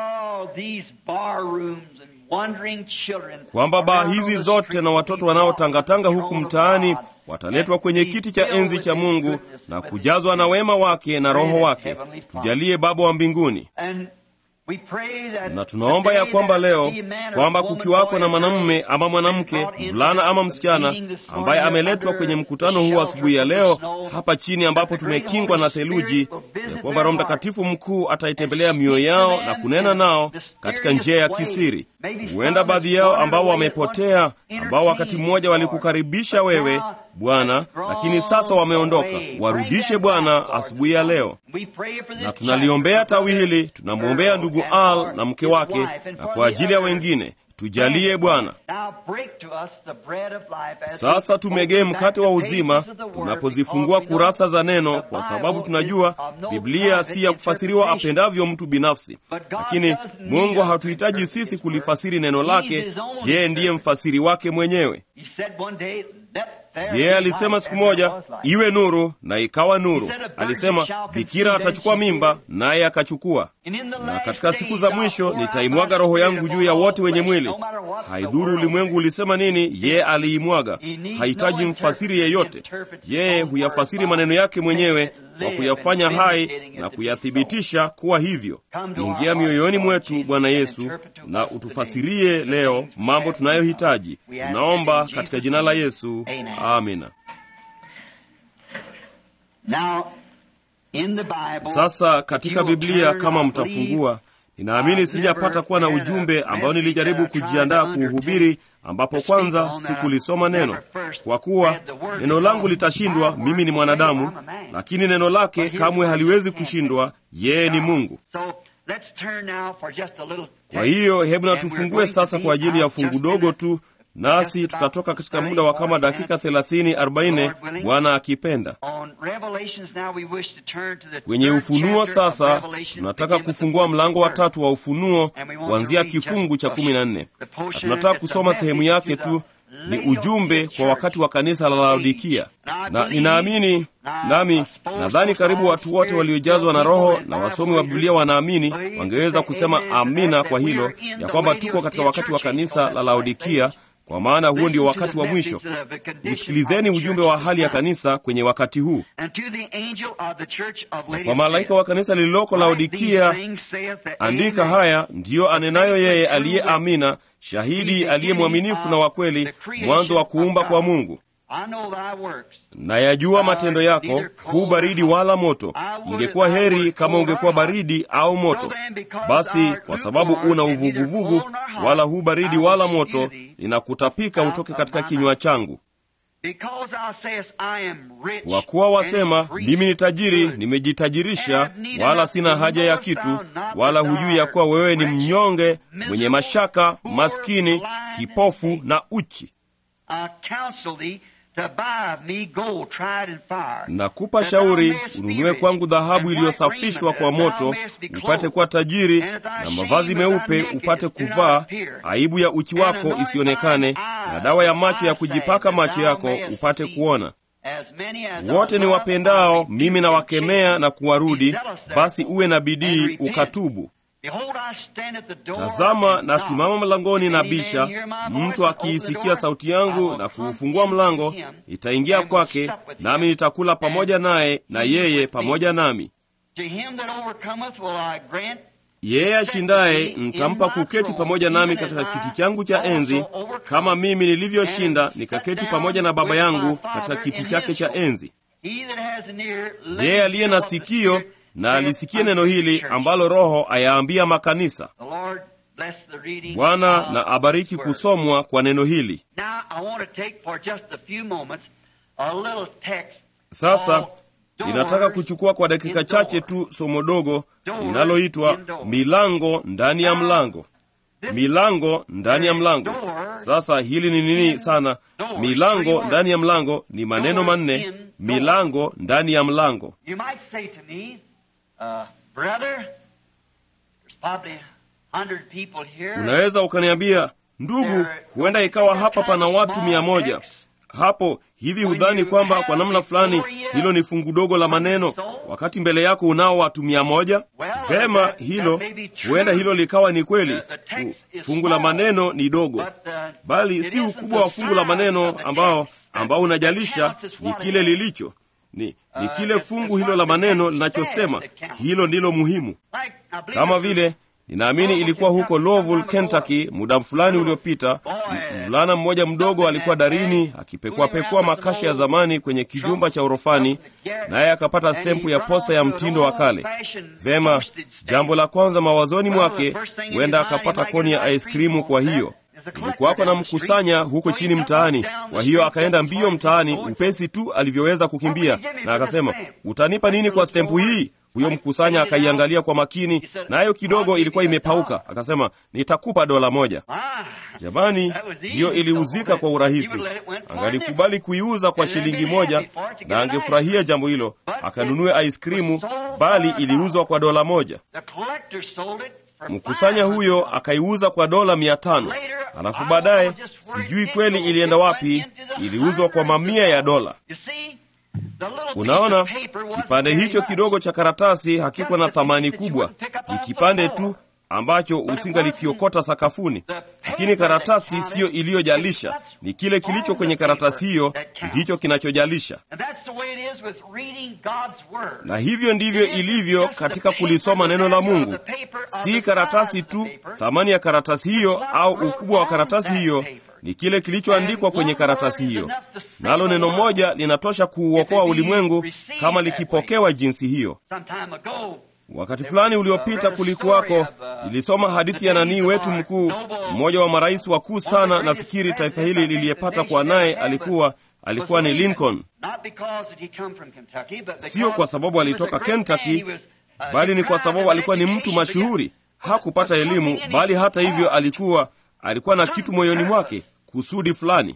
A: kwamba baa hizi zote na watoto wanaotangatanga huku mtaani wataletwa kwenye kiti cha enzi cha Mungu na kujazwa na wema wake na Roho wake. Tujalie Baba wa mbinguni. Na tunaomba ya kwamba leo, kwamba kukiwako na mwanamume ama mwanamke, mvulana ama msichana, ambaye ameletwa kwenye mkutano huu asubuhi ya leo hapa chini ambapo tumekingwa na theluji, ya kwamba Roho Mtakatifu mkuu ataitembelea mioyo yao na kunena nao katika njia ya kisiri. Huenda baadhi yao ambao wamepotea, ambao wakati mmoja walikukaribisha wewe Bwana, lakini sasa wameondoka, warudishe Bwana asubuhi ya leo. Na tunaliombea tawi hili, tunamwombea ndugu Al na mke wake, na kwa ajili ya wengine. Tujalie Bwana. Sasa tumegee mkate wa uzima tunapozifungua kurasa za neno, kwa sababu tunajua Biblia si ya kufasiriwa apendavyo mtu binafsi, lakini Mungu hatuhitaji sisi kulifasiri neno lake. Je, ndiye mfasiri wake mwenyewe. Yeye alisema siku moja, iwe nuru, na ikawa nuru. Alisema bikira atachukua mimba, naye akachukua. Na katika siku za mwisho nitaimwaga roho yangu juu ya wote wenye mwili. Haidhuru ulimwengu ulisema nini, yeye aliimwaga. Hahitaji mfasiri yeyote. Yeye huyafasiri maneno yake mwenyewe kwa kuyafanya hai na kuyathibitisha kuwa hivyo. Ingia mioyoni mwetu, Bwana Yesu, na utufasirie leo mambo tunayohitaji. Tunaomba katika jina la Yesu. Amina. Sasa katika Biblia, kama mtafungua, ninaamini sijapata kuwa na ujumbe ambao nilijaribu kujiandaa kuuhubiri ambapo kwanza sikulisoma neno, kwa kuwa neno langu litashindwa. Mimi ni mwanadamu, lakini neno lake kamwe haliwezi kushindwa. Yeye ni Mungu. Kwa hiyo hebu na tufungue sasa kwa ajili ya fungu dogo tu, nasi tutatoka katika muda wa kama dakika thelathini arobaini, Bwana akipenda. Kwenye Ufunuo sasa, tunataka kufungua mlango wa tatu wa Ufunuo kuanzia kifungu cha kumi na nne. Na tunataka kusoma sehemu yake tu. Ni ujumbe kwa wakati wa kanisa la Laodikia. Na ninaamini, nami nadhani karibu watu wote waliojazwa na Roho na wasomi wa Biblia wanaamini, wangeweza kusema amina kwa hilo, ya kwamba tuko katika wakati wa kanisa la Laodikia, kwa maana huo ndio wakati wa mwisho. Usikilizeni ujumbe wa hali ya kanisa kwenye wakati huu. Na kwa malaika wa kanisa lililoko Laodikia andika haya, ndiyo anenayo yeye aliye Amina, shahidi aliye mwaminifu na wa kweli, mwanzo wa kuumba kwa Mungu. Na yajua matendo yako, hu baridi wala moto. Ingekuwa heri kama ungekuwa baridi au moto. Basi kwa sababu una uvuguvugu, wala hu baridi wala moto, ninakutapika utoke katika kinywa changu. Kwa kuwa wasema, mimi ni tajiri, nimejitajirisha, wala sina haja ya kitu, wala hujui ya kuwa wewe ni mnyonge, mwenye mashaka, maskini, kipofu na uchi. Nakupa shauri, ununue kwangu dhahabu iliyosafishwa kwa moto, upate kuwa tajiri, na mavazi meupe upate kuvaa, aibu ya uchi wako isionekane, na dawa ya macho ya kujipaka macho yako upate kuona. Wote ni wapendao, mimi na wakemea na kuwarudi, basi uwe na bidii ukatubu. Tazama, nasimama mlangoni na bisha, mtu akiisikia sauti yangu na kuufungua mlango, nitaingia kwake, nami nitakula pamoja naye na yeye pamoja nami. Yeye ashindaye nitampa kuketi pamoja nami katika kiti changu cha enzi, kama mimi nilivyoshinda nikaketi pamoja na Baba yangu katika kiti chake cha enzi. Yeye aliye na sikio na alisikie neno hili ambalo Roho ayaambia makanisa. Bwana na abariki kusomwa kwa neno hili. Sasa ninataka kuchukua kwa dakika chache tu somo dogo linaloitwa milango ndani ya mlango. Milango ndani ya mlango. Sasa hili ni nini sana? Milango ndani ya mlango ni maneno manne. Milango ndani ya mlango. Unaweza ukaniambia, ndugu, huenda ikawa hapa pana watu mia moja. Hapo hivi hudhani kwamba kwa namna fulani hilo ni fungu dogo la maneno, wakati mbele yako unao watu mia moja? Vema, hilo huenda hilo likawa ni kweli. Fungu la maneno ni dogo, bali si ukubwa wa fungu la maneno ambao ambao unajalisha, ni kile lilicho ni, ni kile fungu hilo la maneno linachosema. Hilo ndilo muhimu. Kama vile ninaamini ilikuwa huko Louisville, Kentucky, muda fulani uliopita, mvulana mmoja mdogo alikuwa darini akipekua pekua makasha ya zamani kwenye kijumba cha orofani, naye akapata stempu ya posta ya mtindo wa kale. Vema, jambo la kwanza mawazoni mwake, huenda akapata koni ya ice cream. Kwa hiyo ilikuwako na mkusanya huko chini mtaani. Kwa hiyo akaenda mbio mtaani upesi tu alivyoweza kukimbia, na akasema, utanipa nini kwa stempu hii? Huyo mkusanya akaiangalia kwa makini, nayo kidogo ilikuwa imepauka. Akasema, nitakupa dola moja. Jamani, hiyo iliuzika kwa urahisi. Angalikubali kuiuza kwa shilingi moja na angefurahia jambo hilo, akanunue ice cream, bali iliuzwa kwa dola moja. Mkusanya huyo akaiuza kwa dola mia tano. Alafu baadaye, sijui kweli ilienda wapi, iliuzwa kwa mamia ya dola. Unaona, kipande hicho kidogo cha karatasi hakikuwa na thamani kubwa. Ni kipande tu ambacho usingalikiokota sakafuni. Lakini karatasi siyo iliyojalisha, ni kile kilicho kwenye karatasi hiyo ndicho kinachojalisha. Na hivyo ndivyo ilivyo katika kulisoma neno la Mungu. Si karatasi tu, thamani ya karatasi hiyo au ukubwa wa karatasi hiyo, ni kile kilichoandikwa kwenye karatasi hiyo. Nalo neno moja linatosha kuuokoa ulimwengu kama likipokewa jinsi hiyo. Wakati fulani uliopita kulikuwako, nilisoma hadithi ya nani wetu mkuu, mmoja wa marais wakuu sana, nafikiri taifa hili liliyepata kwa naye alikuwa alikuwa ni Lincoln. Sio kwa sababu alitoka Kentucky, bali ni kwa sababu alikuwa ni mtu mashuhuri. Hakupata elimu, bali hata hivyo alikuwa alikuwa na kitu moyoni mwake, kusudi fulani.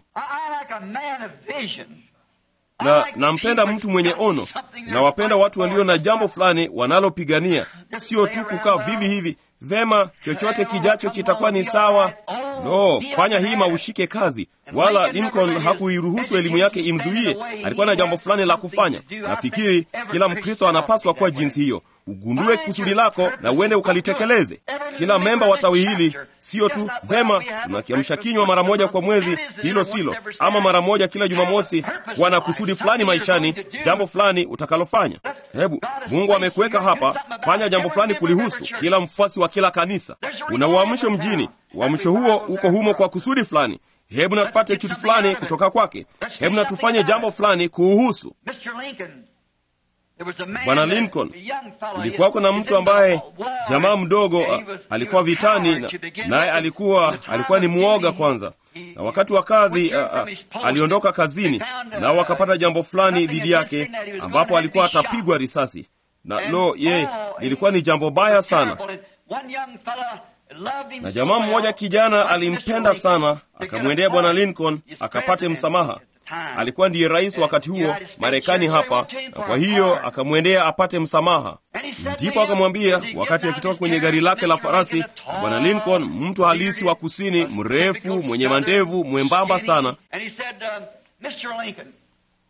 A: Na nampenda mtu mwenye ono, na wapenda watu walio na jambo fulani wanalopigania, sio tu kukaa vivi hivi, vema, chochote kijacho kitakuwa ni sawa. No, fanya hima, ushike kazi. Wala Lincoln hakuiruhusu elimu yake imzuie. Alikuwa na jambo fulani la kufanya. Nafikiri kila Mkristo anapaswa kuwa jinsi hiyo. Ugundue kusudi lako na uende ukalitekeleze. Kila memba wa tawi hili sio tu vema tunakiamsha kinywa mara moja kwa mwezi, hilo silo, ama mara moja kila Jumamosi. Wana kusudi fulani maishani, jambo fulani utakalofanya. Hebu Mungu amekuweka hapa, fanya jambo fulani kulihusu. Kila mfuasi wa kila kanisa una uamsho mjini. Uamsho huo uko humo kwa kusudi fulani. Hebu na tupate kitu fulani kutoka kwake. Hebu na tufanye jambo fulani kuuhusu. Bwana Lincoln, kulikuwako na mtu ambaye jamaa mdogo alikuwa vitani, naye alikuwa alikuwa ni muoga kwanza, na wakati wa kazi a, a, aliondoka kazini, na wakapata jambo fulani dhidi yake ambapo alikuwa atapigwa risasi. Na lo, ye ilikuwa ni jambo baya sana. Na jamaa mmoja kijana alimpenda sana, akamwendea Bwana Lincoln akapate msamaha. Alikuwa ndiye rais wakati huo Marekani hapa, na kwa hiyo akamwendea apate msamaha. Ndipo akamwambia, wakati akitoka kwenye gari lake la farasi, Bwana Lincoln, mtu halisi wa kusini, mrefu, mwenye mandevu, mwembamba sana.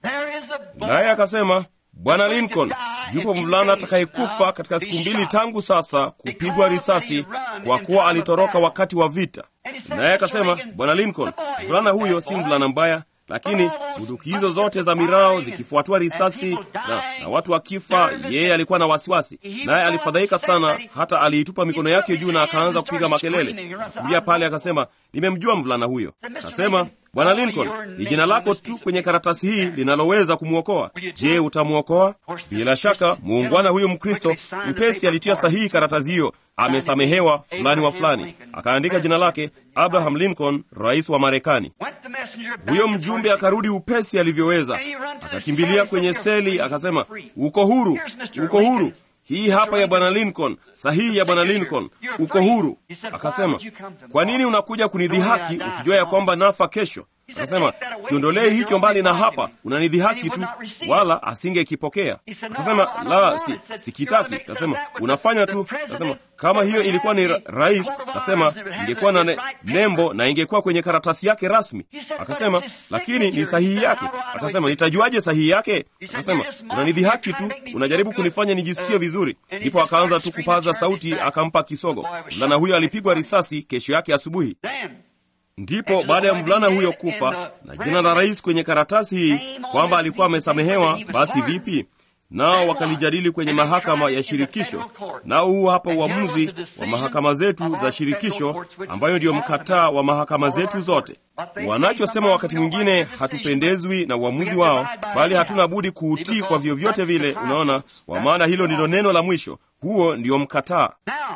A: Naye akasema, Bwana Lincoln, yupo mvulana atakayekufa katika siku mbili tangu sasa kupigwa risasi kwa kuwa alitoroka wakati wa vita. Naye akasema, Bwana Lincoln, mvulana huyo si mvulana mbaya, lakini bunduki hizo zote za mirao zikifuatua risasi na, na watu wakifa, yeye alikuwa na wasiwasi. Naye alifadhaika sana, hata aliitupa mikono yake juu na akaanza kupiga makelele. Akimbia pale akasema, nimemjua mvulana huyo. Akasema, Bwana Lincoln, ni jina lako tu kwenye karatasi hii linaloweza kumwokoa. Je, utamwokoa? Bila shaka muungwana huyu Mkristo upesi alitia sahihi karatasi hiyo, amesamehewa fulani wa fulani. Akaandika jina lake, Abraham Lincoln, rais wa Marekani. Huyo mjumbe akarudi upesi alivyoweza, akakimbilia kwenye seli, akasema, uko huru, uko huru. Hii hapa ya Bwana Lincoln, sahihi ya Bwana Lincoln, uko huru. Akasema, kwa nini unakuja kunidhihaki ukijua ya kwamba nafa kesho? Akasema, kiondolee hicho mbali na hapa, unanidhihaki tu. Wala asingekipokea. Akasema, la, si, sikitaki. Akasema, unafanya tu. Akasema, kama hiyo ilikuwa ni ra rais, akasema, ingekuwa na ne nembo na ingekuwa kwenye karatasi yake rasmi. Akasema, lakini ni sahihi yake. Akasema, nitajuaje sahihi yake? Akasema, unanidhihaki tu, unajaribu kunifanya nijisikie vizuri. Ndipo akaanza tu kupaza sauti, akampa kisogo. Mvulana huyo alipigwa risasi kesho yake asubuhi. Ndipo baada ya mvulana huyo kufa na jina la rais kwenye karatasi hii kwamba alikuwa amesamehewa, basi vipi? Nao wakalijadili kwenye mahakama ya shirikisho. Nao huu hapa uamuzi wa mahakama zetu za shirikisho, ambayo ndiyo mkataa wa mahakama zetu zote. Wanachosema wakati mwingine hatupendezwi na uamuzi wao, bali hatuna budi kuutii kwa vyovyote vile, unaona, kwa maana hilo ndilo neno la mwisho. Huo ndiyo mkataa.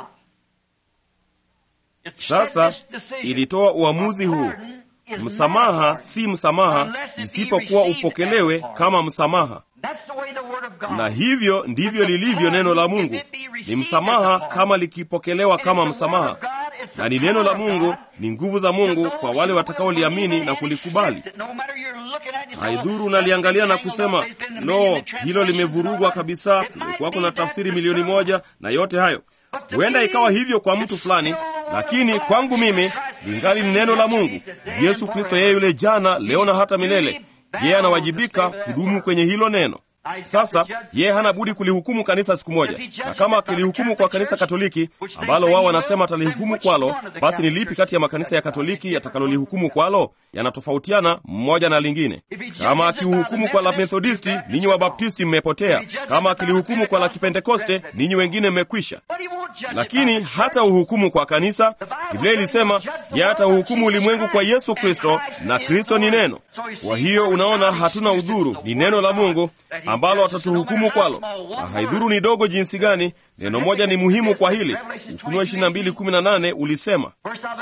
A: Sasa ilitoa uamuzi huu, msamaha si msamaha isipokuwa upokelewe kama msamaha. Na hivyo ndivyo lilivyo neno la Mungu. Ni msamaha kama likipokelewa kama msamaha. Na ni neno la Mungu, ni nguvu za Mungu kwa wale watakaoliamini na kulikubali. Haidhuru unaliangalia na kusema, lo, hilo limevurugwa kabisa, kulikuwa kuna tafsiri milioni moja na yote hayo. Huenda ikawa hivyo kwa mtu fulani, lakini kwangu mimi lingali ni neno la Mungu. Yesu Kristo yeye yule jana, leo na hata milele. Yeye anawajibika kudumu kwenye hilo neno. Sasa yeye hana budi kulihukumu kanisa siku moja, na kama akilihukumu kwa kanisa Katoliki ambalo wao wanasema atalihukumu kwalo, basi ni lipi kati ya makanisa ya Katoliki yatakalolihukumu kwalo? Yanatofautiana mmoja na lingine. Kama akihukumu kwa la Methodisti, ninyi wa Baptisti mmepotea. Kama akilihukumu kwa la Kipentekoste, ninyi wengine mmekwisha. Lakini hata uhukumu kwa kanisa, Biblia ilisema yeye atauhukumu ulimwengu kwa Yesu Kristo, na Kristo ni neno. Kwa hiyo unaona, hatuna udhuru, ni neno la Mungu ambalo atatuhukumu kwalo. Na haidhuru ni dogo jinsi gani, neno moja ni muhimu kwa hili. Ufunuo ishirini na mbili kumi na nane ulisema,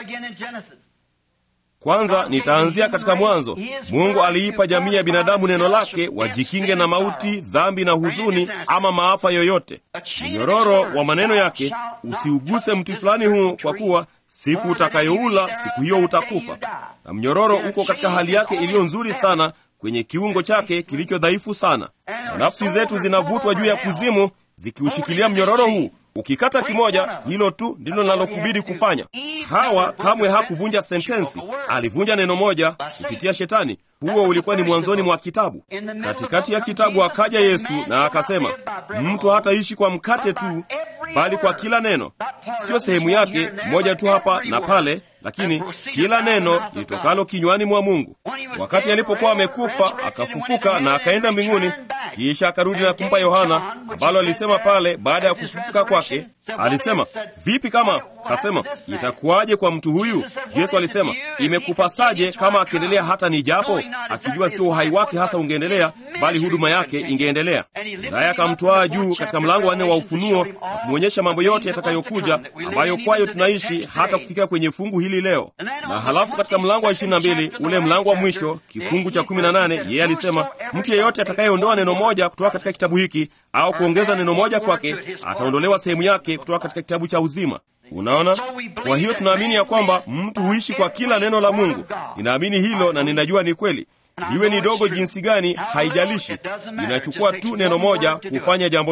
A: kwanza nitaanzia katika Mwanzo. Mungu aliipa jamii ya binadamu neno lake wajikinge na mauti, dhambi na huzuni ama maafa yoyote. Mnyororo wa maneno yake, usiuguse mti fulani huu, kwa kuwa siku utakayoula siku hiyo utakufa. Na mnyororo uko katika hali yake iliyo nzuri sana kwenye kiungo chake kilicho dhaifu sana. Na nafsi zetu zinavutwa juu ya kuzimu zikiushikilia mnyororo huu. Ukikata kimoja, hilo tu ndilo linalokubidi kufanya. Hawa kamwe hakuvunja sentensi, alivunja neno moja kupitia Shetani. Huo ulikuwa ni mwanzoni mwa kitabu. Katikati ya kitabu akaja Yesu na akasema, mtu hataishi kwa mkate tu, bali kwa kila neno. Sio sehemu yake moja tu hapa na pale, lakini kila neno litokalo kinywani mwa Mungu. Wakati alipokuwa amekufa, akafufuka na akaenda mbinguni, kisha akarudi na kumpa Yohana, ambalo alisema pale baada ya kufufuka kwake. Alisema, vipi kama? Kasema, itakuwaje kwa mtu huyu? Yesu alisema, imekupasaje kama akiendelea hata ni japo? Akijua sio uhai wake hasa ungeendelea, bali huduma yake ingeendelea. Naye akamtwaa juu katika mlango wa nne wa Ufunuo na kumwonyesha mambo yote yatakayokuja, ambayo kwayo tunaishi hata kufikia kwenye fungu hili leo. Na halafu katika mlango wa ishirini na mbili, ule mlango wa mwisho, kifungu cha kumi na nane, yeye alisema, mtu yeyote atakayeondoa neno moja kutoka katika kitabu hiki au kuongeza neno moja kwake, ataondolewa sehemu yake kutoka katika kitabu cha uzima. Unaona? Kwa hiyo tunaamini ya kwamba mtu huishi kwa kila neno la Mungu. Ninaamini hilo na ninajua ni kweli. Liwe ni dogo jinsi gani, haijalishi. Inachukua tu neno moja kufanya jambo hilo.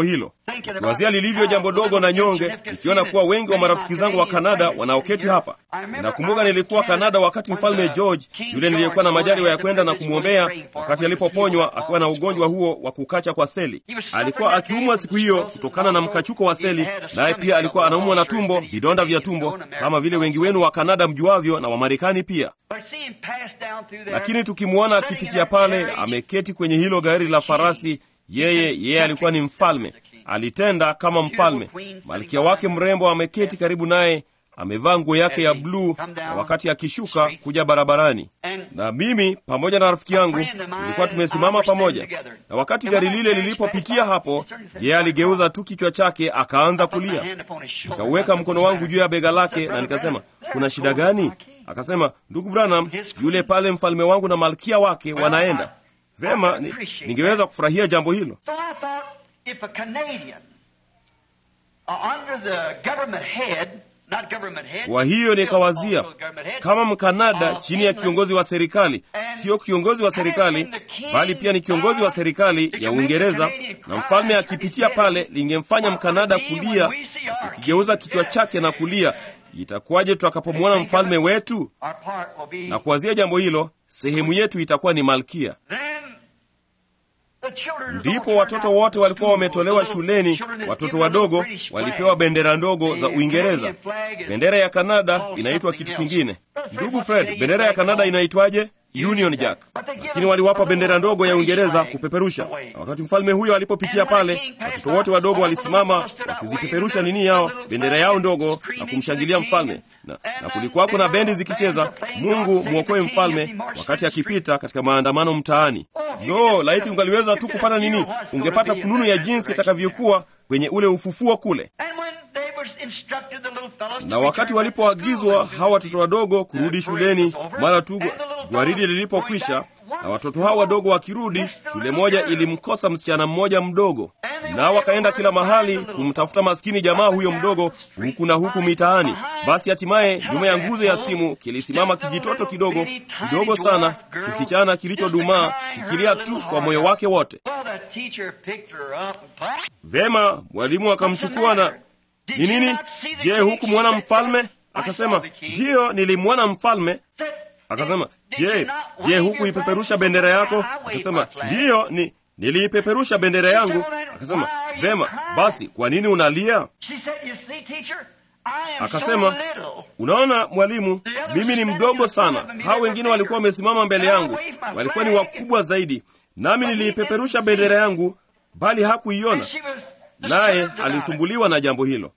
A: Kiwazia lilivyo jambo dogo na nyonge, nikiona kuwa wengi wa marafiki zangu wa Kanada wanaoketi hapa. Nakumbuka nilikuwa Kanada wakati Mfalme George, yule niliyekuwa na majaliwa ya kwenda na kumwombea wakati alipoponywa akiwa na ugonjwa huo wa kukacha kwa seli. Alikuwa akiumwa siku hiyo kutokana na mkachuko wa seli, naye pia alikuwa anaumwa na tumbo, vidonda vya tumbo, kama vile wengi wenu wa Kanada mjuavyo na wa Marekani pia. Lakini tukimwona akipitia pale, ameketi kwenye hilo gari la farasi, yeye yeye alikuwa ni mfalme. Alitenda kama mfalme. Malkia wake mrembo ameketi karibu naye, amevaa nguo yake ya bluu, na wakati akishuka kuja barabarani, na mimi pamoja na rafiki yangu tulikuwa tumesimama pamoja, na wakati gari lile lilipopitia hapo, yeye aligeuza tu kichwa chake akaanza kulia. Nikauweka mkono wangu juu ya bega lake na nikasema, kuna shida gani? Akasema, ndugu Branham, yule pale mfalme wangu na malkia wake wanaenda. Vema, ni, ningeweza kufurahia jambo hilo.
B: If a Canadian uh, under the government head, not government head,
A: kwa hiyo nikawazia kama Mkanada chini ya kiongozi wa serikali, sio kiongozi wa serikali bali pia ni kiongozi wa serikali ya Uingereza, na mfalme akipitia pale lingemfanya Mkanada kulia, ukigeuza kichwa chake na kulia, itakuwaje tutakapomwona mfalme wetu? Na kuwazia jambo hilo, sehemu yetu itakuwa ni malkia. Ndipo watoto wote walikuwa wametolewa shuleni. Watoto wadogo walipewa bendera ndogo za Uingereza. Bendera ya Kanada inaitwa kitu kingine. Ndugu Fred, bendera ya Kanada inaitwaje? Union Jack. Lakini waliwapa bendera ndogo ya Uingereza kupeperusha. Na wakati mfalme huyo alipopitia pale, watoto wote wadogo walisimama wakizipeperusha nini yao, bendera yao ndogo, na kumshangilia mfalme. Na, na kulikuwa kuna bendi zikicheza Mungu muokoe mfalme wakati akipita katika maandamano mtaani. No, laiti ungaliweza tu kupata nini, ungepata fununu ya jinsi itakavyokuwa kwenye ule ufufuo kule. Na wakati walipoagizwa hawa watoto wadogo kurudi shuleni mara tu gwaridi lilipokwisha, na watoto hawa wadogo wakirudi, shule moja ilimkosa msichana mmoja mdogo, na wakaenda kila mahali kumtafuta maskini jamaa huyo mdogo huku na huku mitaani. Basi hatimaye nyuma ya nguzo ya simu kilisimama kijitoto kidogo kidogo sana, kisichana kilichodumaa kikilia tu kwa moyo wake wote. Vema, mwalimu akamchukua na ni nini? Je, huku muona mfalme? Akasema, ndiyo, nilimwona mfalme. Akasema, je, je huku ipeperusha bendera yako? Akasema, ndiyo, ni niliipeperusha bendera yangu. Akasema, vema, basi kwa nini unalia? Akasema, unaona mwalimu, mimi ni mdogo sana. Hao wengine walikuwa wamesimama mbele yangu, walikuwa ni wakubwa zaidi, nami niliipeperusha bendera yangu, bali hakuiona. Naye alisumbuliwa na jambo hilo.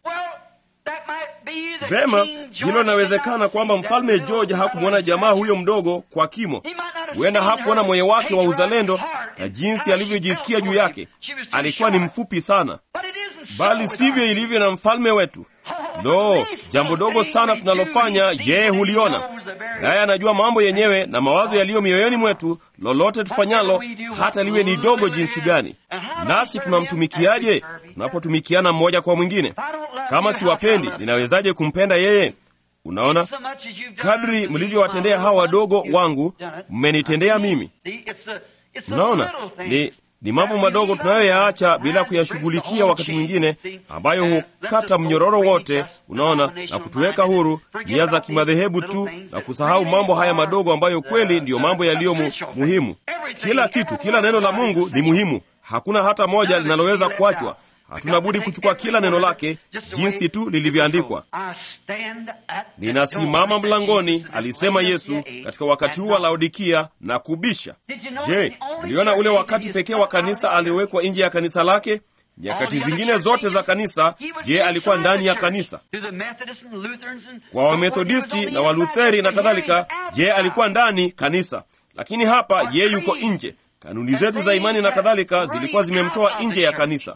A: Vema, hilo linawezekana kwamba mfalme George hakumwona jamaa huyo mdogo kwa kimo. Huenda hakuona moyo wake wa uzalendo na jinsi alivyojisikia juu yake. Alikuwa ni mfupi sana. Bali sivyo ilivyo na mfalme wetu. Lo, jambo dogo sana tunalofanya, je, huliona? Naye anajua mambo yenyewe na mawazo yaliyo mioyoni mwetu, lolote tufanyalo, hata liwe ni dogo jinsi gani. Nasi tunamtumikiaje? Tunapotumikiana mmoja kwa mwingine. Kama siwapendi, ninawezaje kumpenda yeye? Unaona, kadri mlivyowatendea hawa wadogo wangu, mmenitendea mimi. Unaona, ni ni mambo madogo tunayoyaacha bila kuyashughulikia wakati mwingine, ambayo hukata mnyororo wote, unaona, na kutuweka huru nia za kimadhehebu tu, na kusahau mambo haya madogo ambayo kweli ndiyo mambo yaliyo mu, muhimu. Kila kitu, kila neno la Mungu ni muhimu. Hakuna hata moja linaloweza kuachwa. Hatuna budi kuchukua kila neno lake jinsi tu lilivyoandikwa. Ninasimama mlangoni, alisema Yesu katika wakati huu wa Laodikia, na kubisha. Je, uliona ule wakati pekee wa kanisa aliowekwa nje ya kanisa lake? Nyakati zingine zote za kanisa, je, alikuwa ndani ya kanisa? Kwa Wamethodisti na Walutheri na kadhalika, je, alikuwa ndani kanisa? Lakini hapa ye yuko nje. Kanuni zetu za imani na kadhalika zilikuwa zimemtoa nje ya kanisa.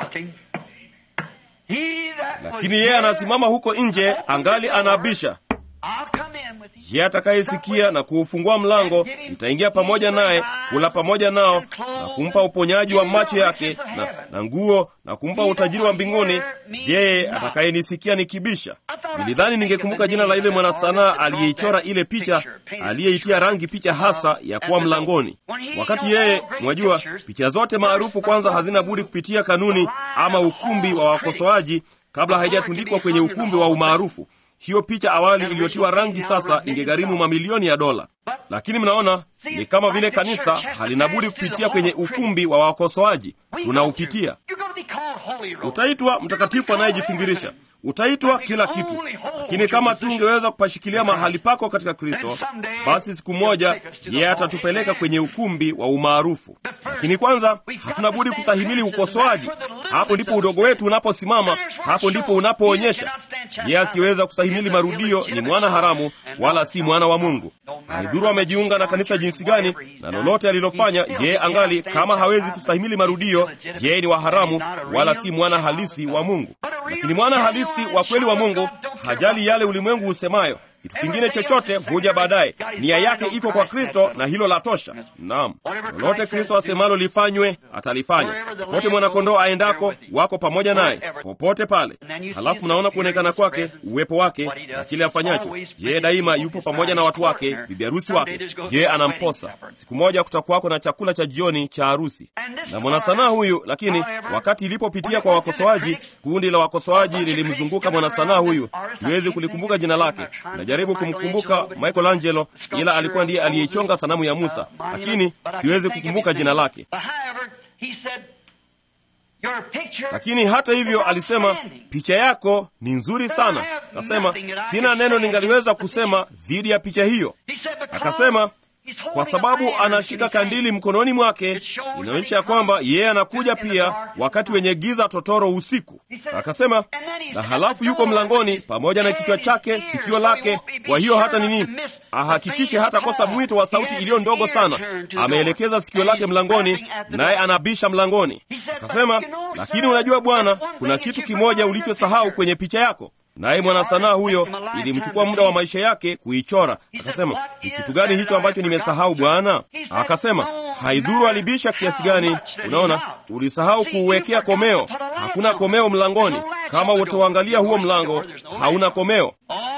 A: Lakini yeye anasimama huko nje, angali anabisha. Yeye atakayesikia na kuufungua mlango, nitaingia pamoja naye, kula pamoja nao, na kumpa uponyaji wa macho yake na, na nguo, na kumpa utajiri wa mbinguni, yeye atakayenisikia nikibisha. Nilidhani ningekumbuka jina la ile mwanasanaa aliyeichora ile picha, aliyeitia rangi picha hasa ya kuwa mlangoni. Wakati yeye, mwajua, picha zote maarufu kwanza hazina budi kupitia kanuni ama ukumbi wa wakosoaji kabla haijatundikwa kwenye ukumbi wa umaarufu. Hiyo picha awali iliyotiwa rangi sasa ingegharimu mamilioni ya dola. Lakini mnaona, ni kama vile kanisa halinabudi kupitia kwenye ukumbi wa wakosoaji. Tunaupitia. Utaitwa mtakatifu anayejifingirisha, utaitwa kila kitu. Lakini kama tu ungeweza kupashikilia mahali pako katika Kristo, basi siku moja yeye atatupeleka kwenye ukumbi wa umaarufu. Lakini kwanza hatuna budi kustahimili ukosoaji. Hapo ndipo udogo wetu unaposimama, hapo ndipo unapoonyesha yeye asiweza kustahimili marudio ni mwana haramu, wala si mwana wa Mungu. Haidhuru amejiunga na kanisa jinsi gani na lolote alilofanya, yeye angali kama hawezi kustahimili marudio, yeye ni wa haramu, wala si mwana halisi wa Mungu. Lakini mwana halisi wa kweli wa Mungu hajali yale ulimwengu usemayo. Kitu kingine chochote huja baadaye. Nia yake iko kwa Kristo, na hilo la tosha. Naam, lolote Kristo asemalo lifanywe, atalifanya. Popote mwanakondoo aendako, wako pamoja naye popote pale. Halafu mnaona kuonekana kwake, uwepo wake na kile afanyacho. Yeye daima yupo pamoja na watu wake, bibi harusi wake. Yeye anamposa. Siku moja kutakuwako na chakula cha jioni cha harusi. Na mwanasanaa huyu, lakini wakati ilipopitia kwa wakosoaji, kundi la wakosoaji lilimzunguka mwanasanaa huyu. Siwezi kulikumbuka jina lake. Najaribu kumkumbuka Michelangelo, ila alikuwa ndiye aliyechonga sanamu ya Musa, lakini siwezi kukumbuka jina lake. Lakini hata hivyo alisema, picha yako ni nzuri sana. Akasema, sina neno ningaliweza kusema dhidi ya picha hiyo. Akasema, kwa sababu anashika kandili mkononi mwake, inaonyesha kwamba yeye anakuja pia wakati wenye giza totoro usiku. Akasema, na halafu yuko mlangoni pamoja na kichwa chake, sikio lake. Kwa hiyo hata nini, ahakikishe hata kosa mwito wa sauti iliyo ndogo sana. Ameelekeza sikio lake mlangoni, naye anabisha mlangoni. Akasema, lakini unajua bwana, kuna kitu kimoja ulichosahau kwenye picha yako. Naye mwanasanaa huyo ilimchukua muda wa maisha yake kuichora. Akasema, ni kitu gani hicho ambacho nimesahau bwana? Akasema, haidhuru alibisha kiasi gani, unaona, ulisahau kuuwekea komeo. Hakuna komeo mlangoni. Kama utaangalia huo mlango, hauna komeo.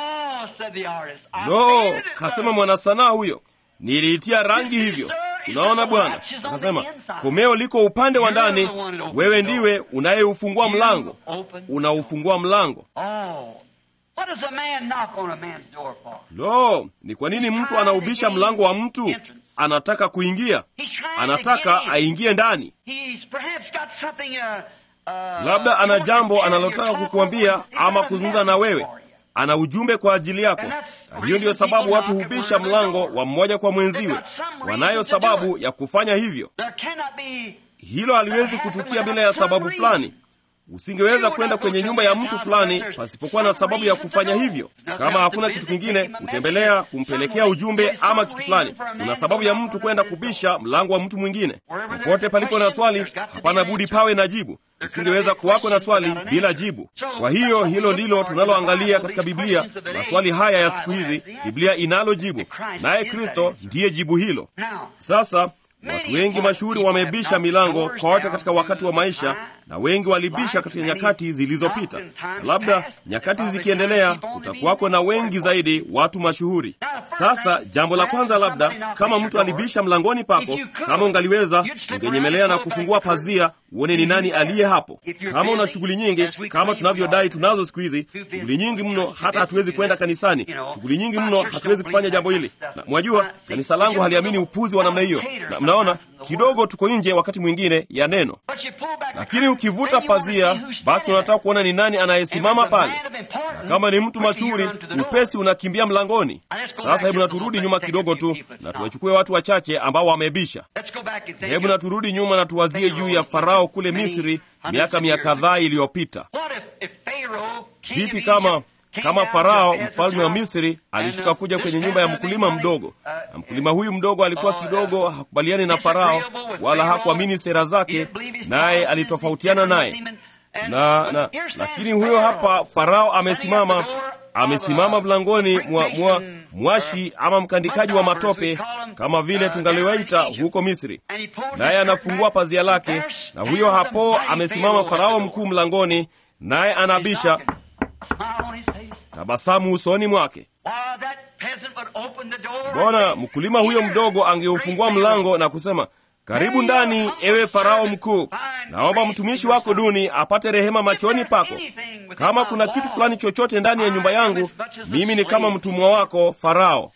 A: No, kasema mwanasanaa huyo, niliitia rangi hivyo. Unaona bwana? Akasema, komeo liko upande wa ndani, wewe ndiwe unayeufungua mlango. Unaufungua mlango. Lo, ni kwa nini mtu anaubisha mlango wa mtu? Anataka kuingia. Anataka aingie ndani. Labda ana jambo analotaka kukuambia ama kuzungumza na wewe. Ana ujumbe kwa ajili yako. Na hiyo ndiyo sababu watu hubisha mlango wa mmoja kwa mwenziwe. Wanayo sababu ya kufanya hivyo. Hilo haliwezi kutukia bila ya sababu fulani. Usingeweza kwenda kwenye nyumba ya mtu fulani pasipokuwa na sababu ya kufanya hivyo. Kama hakuna kitu kingine, kutembelea, kumpelekea ujumbe ama kitu fulani, kuna sababu ya mtu kwenda kubisha mlango wa mtu mwingine. Popote palipo na swali, hapana budi pawe na jibu. Usingeweza kuwako na swali bila jibu. Kwa hiyo hilo ndilo tunaloangalia katika Biblia. Maswali haya ya siku hizi, Biblia inalo jibu, naye Kristo ndiye jibu hilo. Sasa watu wengi mashuhuri wamebisha milango kote katika wakati wa maisha, na wengi walibisha katika nyakati zilizopita. Labda nyakati zikiendelea, kutakuwako na wengi zaidi watu mashuhuri. Sasa jambo la kwanza, labda kama mtu alibisha mlangoni pako, kama ungaliweza, ungenyemelea na kufungua pazia uone ni nani aliye hapo. Kama una shughuli nyingi, kama tunavyodai tunazo siku hizi, shughuli nyingi mno hata hatuwezi kwenda kanisani, shughuli nyingi mno hatuwezi kufanya jambo hili. Na mwajua, kanisa langu haliamini upuzi wa namna hiyo. Na mnaona, kidogo tuko nje wakati mwingine ya neno. Lakini ukivuta pazia, basi unataka kuona ni nani anayesimama pale. Na kama ni mtu mashuhuri, upesi unakimbia mlangoni. Sasa hebu naturudi nyuma kidogo tu, na tuwachukue watu wachache ambao wamebisha. Hebu naturudi nyuma na tuwazie juu ya Farao kule Misri miaka mia kadhaa iliyopita. Vipi kama kama Farao mfalme wa Misri alishuka kuja kwenye nyumba ya mkulima mdogo, na mkulima huyu mdogo alikuwa kidogo hakubaliani na Farao, wala hakuamini sera zake, naye alitofautiana naye na, na lakini huyo hapa Farao amesimama amesimama mlangoni mwa, mwa mwashi ama mkandikaji wa matope, kama vile tungaliwaita huko Misri, naye anafungua pazia lake, na huyo hapo amesimama Farao mkuu mlangoni, naye anabisha, tabasamu usoni mwake. Bona mkulima huyo mdogo angeufungua mlango na kusema, karibu ndani, ewe Farao mkuu, naomba mtumishi wako duni apate rehema machoni pako. Kama kuna kitu fulani chochote ndani ya nyumba yangu, mimi ni kama mtumwa wako Farao.